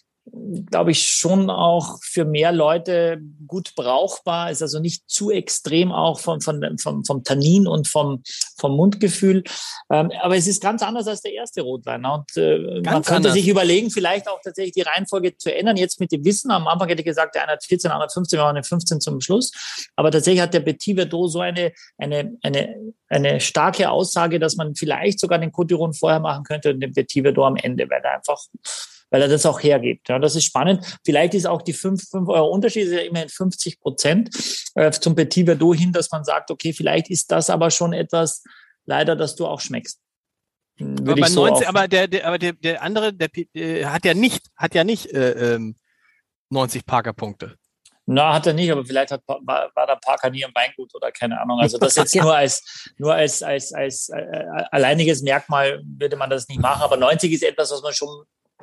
glaube ich, schon auch für mehr Leute gut brauchbar, ist also nicht zu extrem auch vom, vom, vom, vom Tannin und vom, vom Mundgefühl. Ähm, aber es ist ganz anders als der erste Rotwein. Und äh, man könnte anders. sich überlegen, vielleicht auch tatsächlich die Reihenfolge zu ändern. Jetzt mit dem Wissen, am Anfang hätte ich gesagt, der eine hat vierzehn, der andere hat fünfzehn, wir machen den fünfzehn zum Schluss. Aber tatsächlich hat der Petit Verdot so eine, eine, eine, eine starke Aussage, dass man vielleicht sogar den Cotillon vorher machen könnte und den Petit Verdot am Ende, weil er einfach weil er das auch hergibt. Ja, das ist spannend. Vielleicht ist auch die fünf Euro Unterschied, ist ja immerhin fünfzig Prozent äh, zum Petit Verdot hin, dass man sagt, okay, vielleicht ist das aber schon etwas, leider, dass du auch schmeckst. Aber, bei so neunzig, aber der, der, aber der, der andere, der äh, hat ja nicht, hat ja nicht äh, ähm, neunzig Parker-Punkte. Na, hat er nicht, aber vielleicht hat, war, war der Parker nie im Weingut oder keine Ahnung. Also das jetzt nur als, nur als, als, als äh, alleiniges Merkmal würde man das nicht machen. Aber neunzig ist etwas, was man schon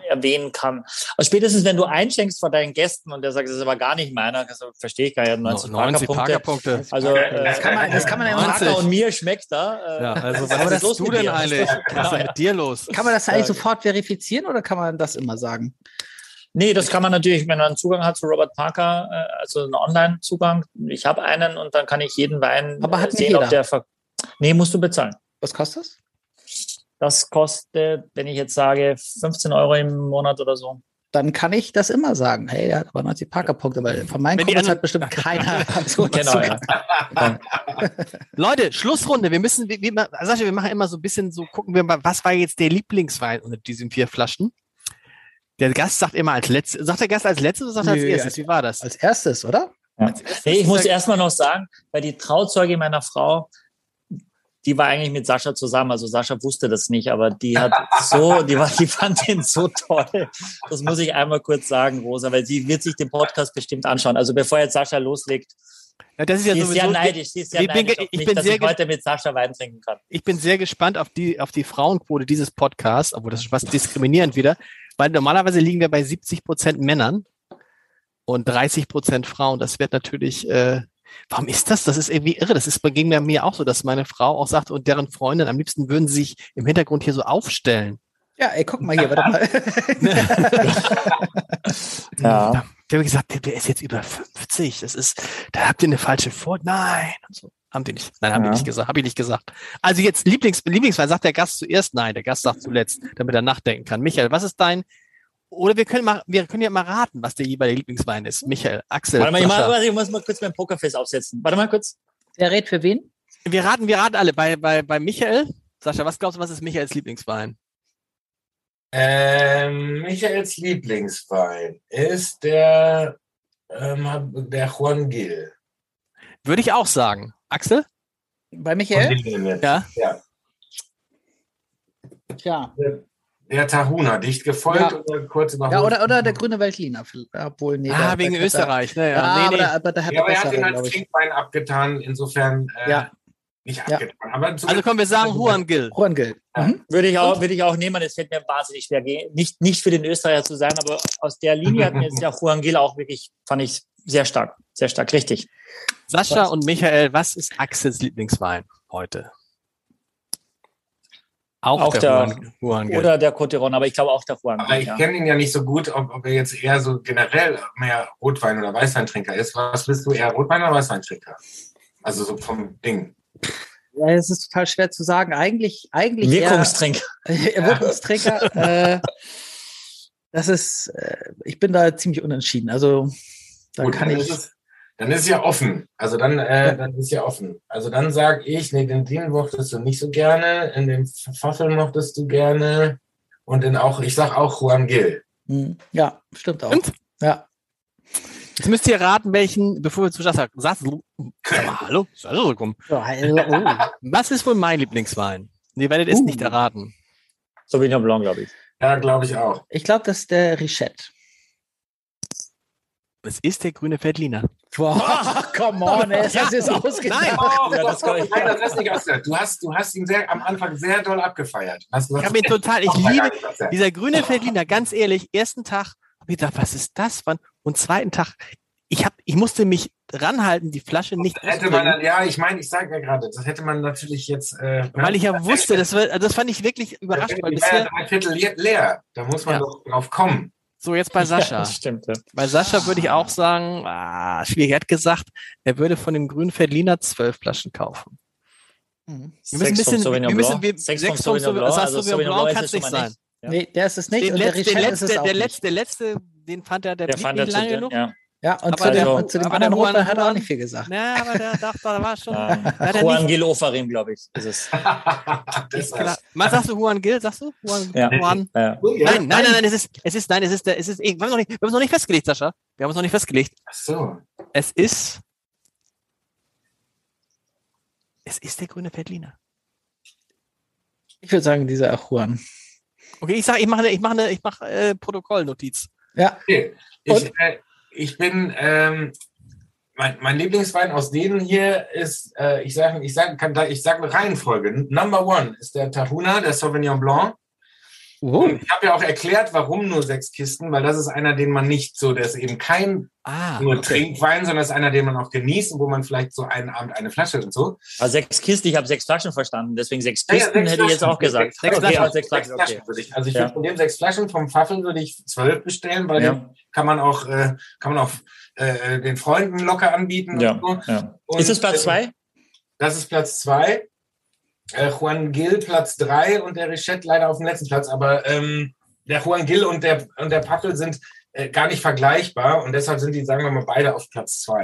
erwähnen kann. Also spätestens, wenn du einschenkst vor deinen Gästen und der sagt, das ist aber gar nicht meiner, also verstehe ich gar nicht, neunzig, neunzig Parker-Punkte. Parker-Punkte. Also, äh, Das kann man, das kann man ja immer Parker und mir schmeckt da. Äh, Ja, also was was ist bist los du mit denn dir? eigentlich? Was ist Genau, denn ja. mit dir los? Kann man das eigentlich Ja. sofort verifizieren oder kann man das immer sagen? Nee, das kann man natürlich, wenn man einen Zugang hat zu Robert Parker, äh, also einen Online-Zugang. Ich habe einen und dann kann ich jeden Wein Aber hat äh, nicht sehen, jeder. ob der ver- Nee, musst du bezahlen. Was kostet das? Das kostet, wenn ich jetzt sage, fünfzehn Euro im Monat oder so. Dann kann ich das immer sagen. Hey, der hat aber neunzig Parker-Punkte, weil von meinen Wenn die Kumpels anderen- hat bestimmt keiner so Genau, ja. Leute, Schlussrunde. Wir müssen, wie, wie, Sascha, wir machen immer so ein bisschen so, gucken wir mal, was war jetzt der Lieblingswein unter diesen vier Flaschen? Der Gast sagt immer als letztes. Sagt der Gast als letztes oder sagt er als Nö, erstes? als- Wie war das? Als erstes, oder? Ja. Nee, ich muss erstmal noch sagen, weil die Trauzeuge meiner Frau, die war eigentlich mit Sascha zusammen. Also Sascha wusste das nicht, aber die hat so, die war, die fand den so toll. Das muss ich einmal kurz sagen, Rosa, weil sie wird sich den Podcast bestimmt anschauen. Also bevor jetzt Sascha loslegt, Ja, das ist ja sie ist sowieso, sehr neidisch. Sie ist sehr ich bin, neidisch auf ich mich, bin dass sehr, ich heute mit Sascha Wein trinken kann. ich bin sehr gespannt auf die, auf die Frauenquote dieses Podcasts, obwohl das ist fast diskriminierend wieder, weil normalerweise liegen wir bei siebzig Prozent Männern und dreißig Prozent Frauen. Das wird natürlich, äh, warum ist das? Das ist irgendwie irre. Das ist ging bei mir auch so, dass meine Frau auch sagt und deren Freundin am liebsten würden sie sich im Hintergrund hier so aufstellen. Ja, ey, guck mal hier, warte mal. Ja. Die haben gesagt, der, der ist jetzt über fünfzig. Das ist, da habt ihr eine falsche Vor. Nein. Und so. Haben die nicht. Nein, haben Ja. die nicht gesagt. Habe ich nicht gesagt. Also jetzt Lieblings, Lieblingswein, sagt der Gast zuerst? Nein, der Gast sagt zuletzt, damit er nachdenken kann. Michael, was ist dein, oder wir können mal, wir können ja mal raten, was der jeweilige Lieblingswein ist. Michael, Axel, Warte mal, ich, Sascha. mach, ich muss mal kurz mein Pokerface aufsetzen. Warte mal kurz. Der redet für wen? Wir raten, wir raten alle. Bei, bei, bei Michael, Sascha, was glaubst du, was ist Michaels Lieblingswein? Ähm, Michaels Lieblingswein ist der, ähm, der Juan Gil. Würde ich auch sagen. Axel? Bei Michael? Ja. Ja. Ja. Der Tahuna, dicht gefolgt Ja. oder kurz überholt? Ja, oder, oder der grüne Veltliner. Obwohl, nee, Ah, der- wegen der- Österreich. Ne? Ja, Ja, nee, aber, nee. Der, aber der hat Ja, aber er hat bessere, ihn als glaube ich. Trinkwein abgetan, insofern äh, Ja. nicht Ja. abgetan. Aber Also komm, wir sagen Juan Gil. Juan Gil. Mhm. Würde ich auch, würde ich auch nehmen. Es fällt mir wahnsinnig schwer. Nicht, nicht für den Österreicher zu sein, aber aus der Linie hat mir jetzt ja Juan Gil auch wirklich, fand ich sehr stark. Sehr stark, richtig. Sascha und Michael, was ist Axels Lieblingswein heute? Auch, Auch der, der- Juan, Juan Gil. Oder der Coteron, aber ich glaube auch der Juan Aber Gil. ich Ja. kenne ihn ja nicht so gut, ob, ob er jetzt eher so generell mehr Rotwein- oder Weißweintrinker ist. Was bist du, eher Rotwein- oder Weißweintrinker? Also so vom Ding. Ja, es ist total schwer zu sagen. Eigentlich, eigentlich Wirkungstrinker. eher Wirkungstrinker. äh, das ist, äh, ich bin da ziemlich unentschieden. Also da Gut, kann dann, ich. ist es, dann ist es ja offen. Also dann, äh, dann ist ja offen. Also dann sage ich, nee, den, den mochtest du nicht so gerne, in dem Pfaffel mochtest du gerne und in auch, ich sag auch Juan Gil. Hm, ja, stimmt auch. Stimmt? Ja. Jetzt müsst ihr raten, welchen, bevor wir zu Sascha, Sascha, sag mal, hallo, Sascha, komm. So, hallo, oh. Was ist wohl mein Lieblingswein? Ihr werdet es Uh. nicht erraten. Sauvignon Blanc, glaube ich. Ja, glaube ich auch. Ich glaube, das ist der Richette. Es ist der grüne Veltliner. Boah, come on, ey, das hast du jetzt ausgedacht. Nein. Oh, Ja, das kann ich- Nein, das hast du nicht ausgehört. Du hast, du hast ihn sehr, am Anfang sehr doll abgefeiert. Hast du Ich habe ihn total, ich Noch mal liebe gar nicht erzählt. dieser grüne Veltliner, ganz ehrlich, ersten Tag habe ich gedacht, was ist das? Wann? Und zweiten Tag, ich, hab, ich musste mich ranhalten, die Flasche nicht Hätte man auszutrinken, dann, ja, ich meine, ich sage ja gerade, das hätte man natürlich jetzt. Äh, weil ich ja wusste, das, war, das fand ich wirklich überrascht, weil Die war ja bisher, drei Viertel leer, leer. Da muss man Ja. doch drauf kommen. so jetzt bei Ja, Sascha. das stimmt. Ja. Bei Sascha würde ich auch sagen, ah, schwierig, er hat gesagt, er würde von dem grünen Veltliner zwölf Flaschen kaufen. Mhm. Wir müssen ein Sechs vom bisschen, Sauvignon wir müssen, Blanc. wir, Sechs sechs vom vom Sauvignon Sauvignon Blanc. Blanc, Also Sauvignon Sauvignon Blanc Blanc kann ist es nicht es schon mal sein. Ja. Nee, der ist es nicht. Den, und der letzten, den, Richette ist letzten, es auch der, nicht. letzte, der letzte, den fand er, der, Der blieb fand nicht er lange zu genug. ja. Ja, und Aber zu dem, der- und zu dem aber anderen der Juan- Rotwein hat er auch Juan- nicht viel gesagt. Ja, aber der dachte, da war schon. Ähm, Da hat er Juan nicht, Gil Ofarim, glaube ich, ist es. das klar. Was sagst du, Juan Gil? Sagst du? Juan, Ja. Juan? Ja. Ja. Nein, nein, nein, nein, es ist, es ist, nein, es ist, der, es ist, wir haben es noch nicht, wir haben es noch nicht festgelegt, Sascha. Wir haben es noch nicht festgelegt. Ach so. Es ist, es ist der grüne Veltliner. Ich würde sagen, dieser Juan. Okay, ich sag, ich mache, ich mache, eine, ich mache äh, Protokollnotiz. Ja, Okay. Ich, Und? äh, ich bin, ähm, mein, mein Lieblingswein aus denen hier ist, äh, ich sage ich sag, kann da, ich sag eine Reihenfolge. Number one ist der Tahuna, der Sauvignon Blanc. Oh. Und ich habe ja auch erklärt, warum nur sechs Kisten, weil das ist einer, den man nicht so, der ist eben kein ah, nur okay. Trinkwein, sondern das ist einer, den man auch genießt und wo man vielleicht so einen Abend eine Flasche und so. Also sechs Kisten, ich habe sechs Flaschen verstanden, deswegen sechs Kisten ja, ja, sechs hätte ich jetzt auch gesagt. Sechs, okay, Flaschen, sechs Flaschen, sechs Flaschen würde ich. Also ich ja. würde von dem sechs Flaschen, vom Pfaffel würde ich zwölf bestellen, weil ja. den kann man auch, äh, kann man auch äh, den Freunden locker anbieten. Ja. Und so. Ja. Und, ist das Platz zwei? Äh, das ist Platz zwei. Äh, Juan Gil Platz drei und der Richette leider auf dem letzten Platz, aber ähm, der Juan Gil und der, und der Pfaffel sind äh, gar nicht vergleichbar und deshalb sind die, sagen wir mal, beide auf Platz zwei.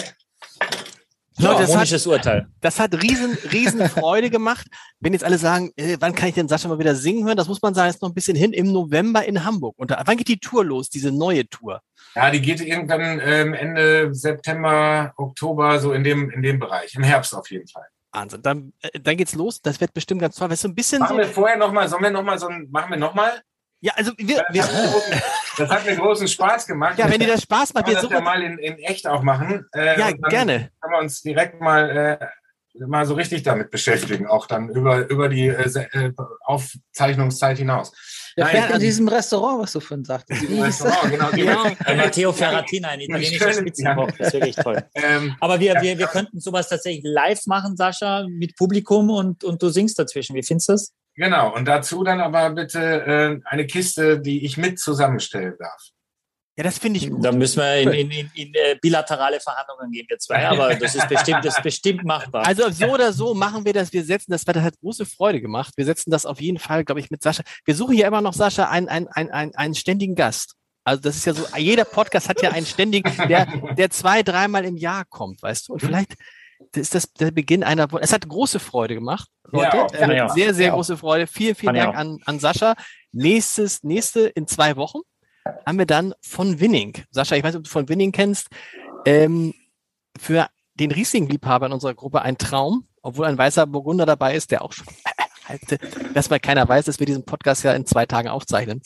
So, Leute, das hat, Urteil. Das hat riesen, riesen Freude gemacht. Wenn jetzt alle sagen, äh, wann kann ich denn Sascha mal wieder singen hören? Das muss man sagen, ist noch ein bisschen hin, im November in Hamburg. Und da, wann geht die Tour los, diese neue Tour? Ja, die geht irgendwann ähm, Ende September, Oktober, so in dem, in dem Bereich. Im Herbst auf jeden Fall. Wahnsinn. Dann, äh, dann geht's los. Das wird bestimmt ganz toll. Weißt du, ein bisschen machen so. wir vorher nochmal, sollen wir nochmal so ein, machen wir nochmal? Ja, also wir, das, wir hat großen, das hat mir großen Spaß gemacht. Ja, wenn dir das Spaß macht, wir das ja mal in, in echt auch machen. Äh, ja, gerne. Können wir uns direkt mal, äh, mal so richtig damit beschäftigen, auch dann über, über die äh, Aufzeichnungszeit hinaus. Ja, Nein, in diesem Restaurant, was du vorhin sagtest. In Restaurant, genau. Ja, Matteo Ferratina, ein italienischer Spitzenkoch. Das ist wirklich toll. Ähm, Aber wir, wir, wir könnten sowas tatsächlich live machen, Sascha, mit Publikum und, und du singst dazwischen. Wie findest du das? Genau, und dazu dann aber bitte äh, eine Kiste, die ich mit zusammenstellen darf. Ja, das finde ich gut. Da müssen wir in, in, in, in bilaterale Verhandlungen gehen, wir zwei, aber das ist bestimmt, das ist bestimmt machbar. Also so oder so machen wir das, wir setzen, das hat halt große Freude gemacht, wir setzen das auf jeden Fall, glaube ich, mit Sascha. Wir suchen ja immer noch, Sascha, einen, einen, einen, einen ständigen Gast. Also das ist ja so, jeder Podcast hat ja einen ständigen, der, der zwei, dreimal im Jahr kommt, weißt du, und vielleicht ist das der Beginn einer, es hat große Freude gemacht, Leute, ja, äh, ja. sehr, sehr ja. große Freude. Vielen, vielen Dank an, an Sascha. Nächstes, nächste in zwei Wochen haben wir dann von Winning. Sascha, ich weiß nicht, ob du von Winning kennst, ähm, für den Riesling-Liebhaber in unserer Gruppe ein Traum, obwohl ein weißer Burgunder dabei ist, der auch schon, äh, dass mal keiner weiß, dass wir diesen Podcast ja in zwei Tagen aufzeichnen.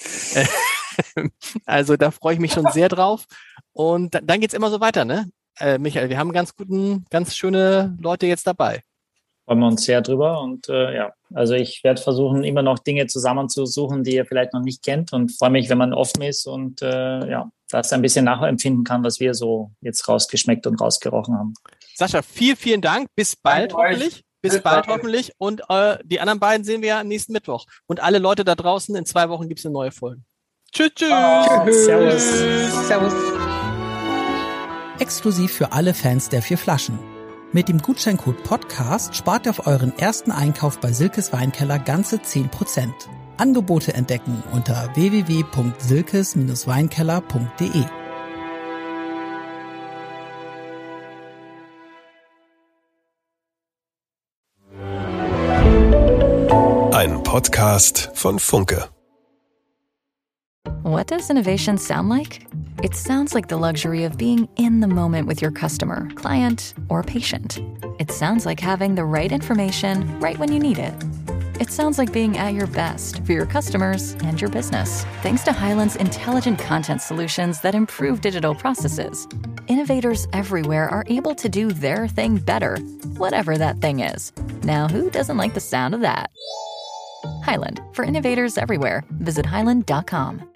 Also da freue ich mich schon sehr drauf. Und dann, dann geht's immer so weiter, ne? Äh, Michael, wir haben ganz guten, ganz schöne Leute jetzt dabei. Freuen wir uns sehr drüber und äh, ja, also ich werde versuchen, immer noch Dinge zusammenzusuchen, die ihr vielleicht noch nicht kennt und freue mich, wenn man offen ist und äh, ja, das ein bisschen nachempfinden kann, was wir so jetzt rausgeschmeckt und rausgerochen haben. Sascha, vielen, vielen Dank. Bis bald Danke hoffentlich. Euch. Bis, Bis bald, bald hoffentlich. Und äh, die anderen beiden sehen wir ja nächsten Mittwoch. Und alle Leute da draußen, in zwei Wochen gibt es eine neue Folge. Tschüss, tschüss. Oh, tschüss. Servus. Servus. Exklusiv für alle Fans der vier Flaschen. Mit dem Gutscheincode Podcast spart ihr auf euren ersten Einkauf bei Silkes Weinkeller ganze zehn Prozent. Angebote entdecken unter w w w punkt silkes weinkeller punkt d e. Ein Podcast von Funke. What does innovation sound like? It sounds like the luxury of being in the moment with your customer, client, or patient. It sounds like having the right information right when you need it. It sounds like being at your best for your customers and your business. Thanks to Hyland's intelligent content solutions that improve digital processes, innovators everywhere are able to do their thing better, whatever that thing is. Now, who doesn't like the sound of that? Hyland, for innovators everywhere. Visit hyland dot com.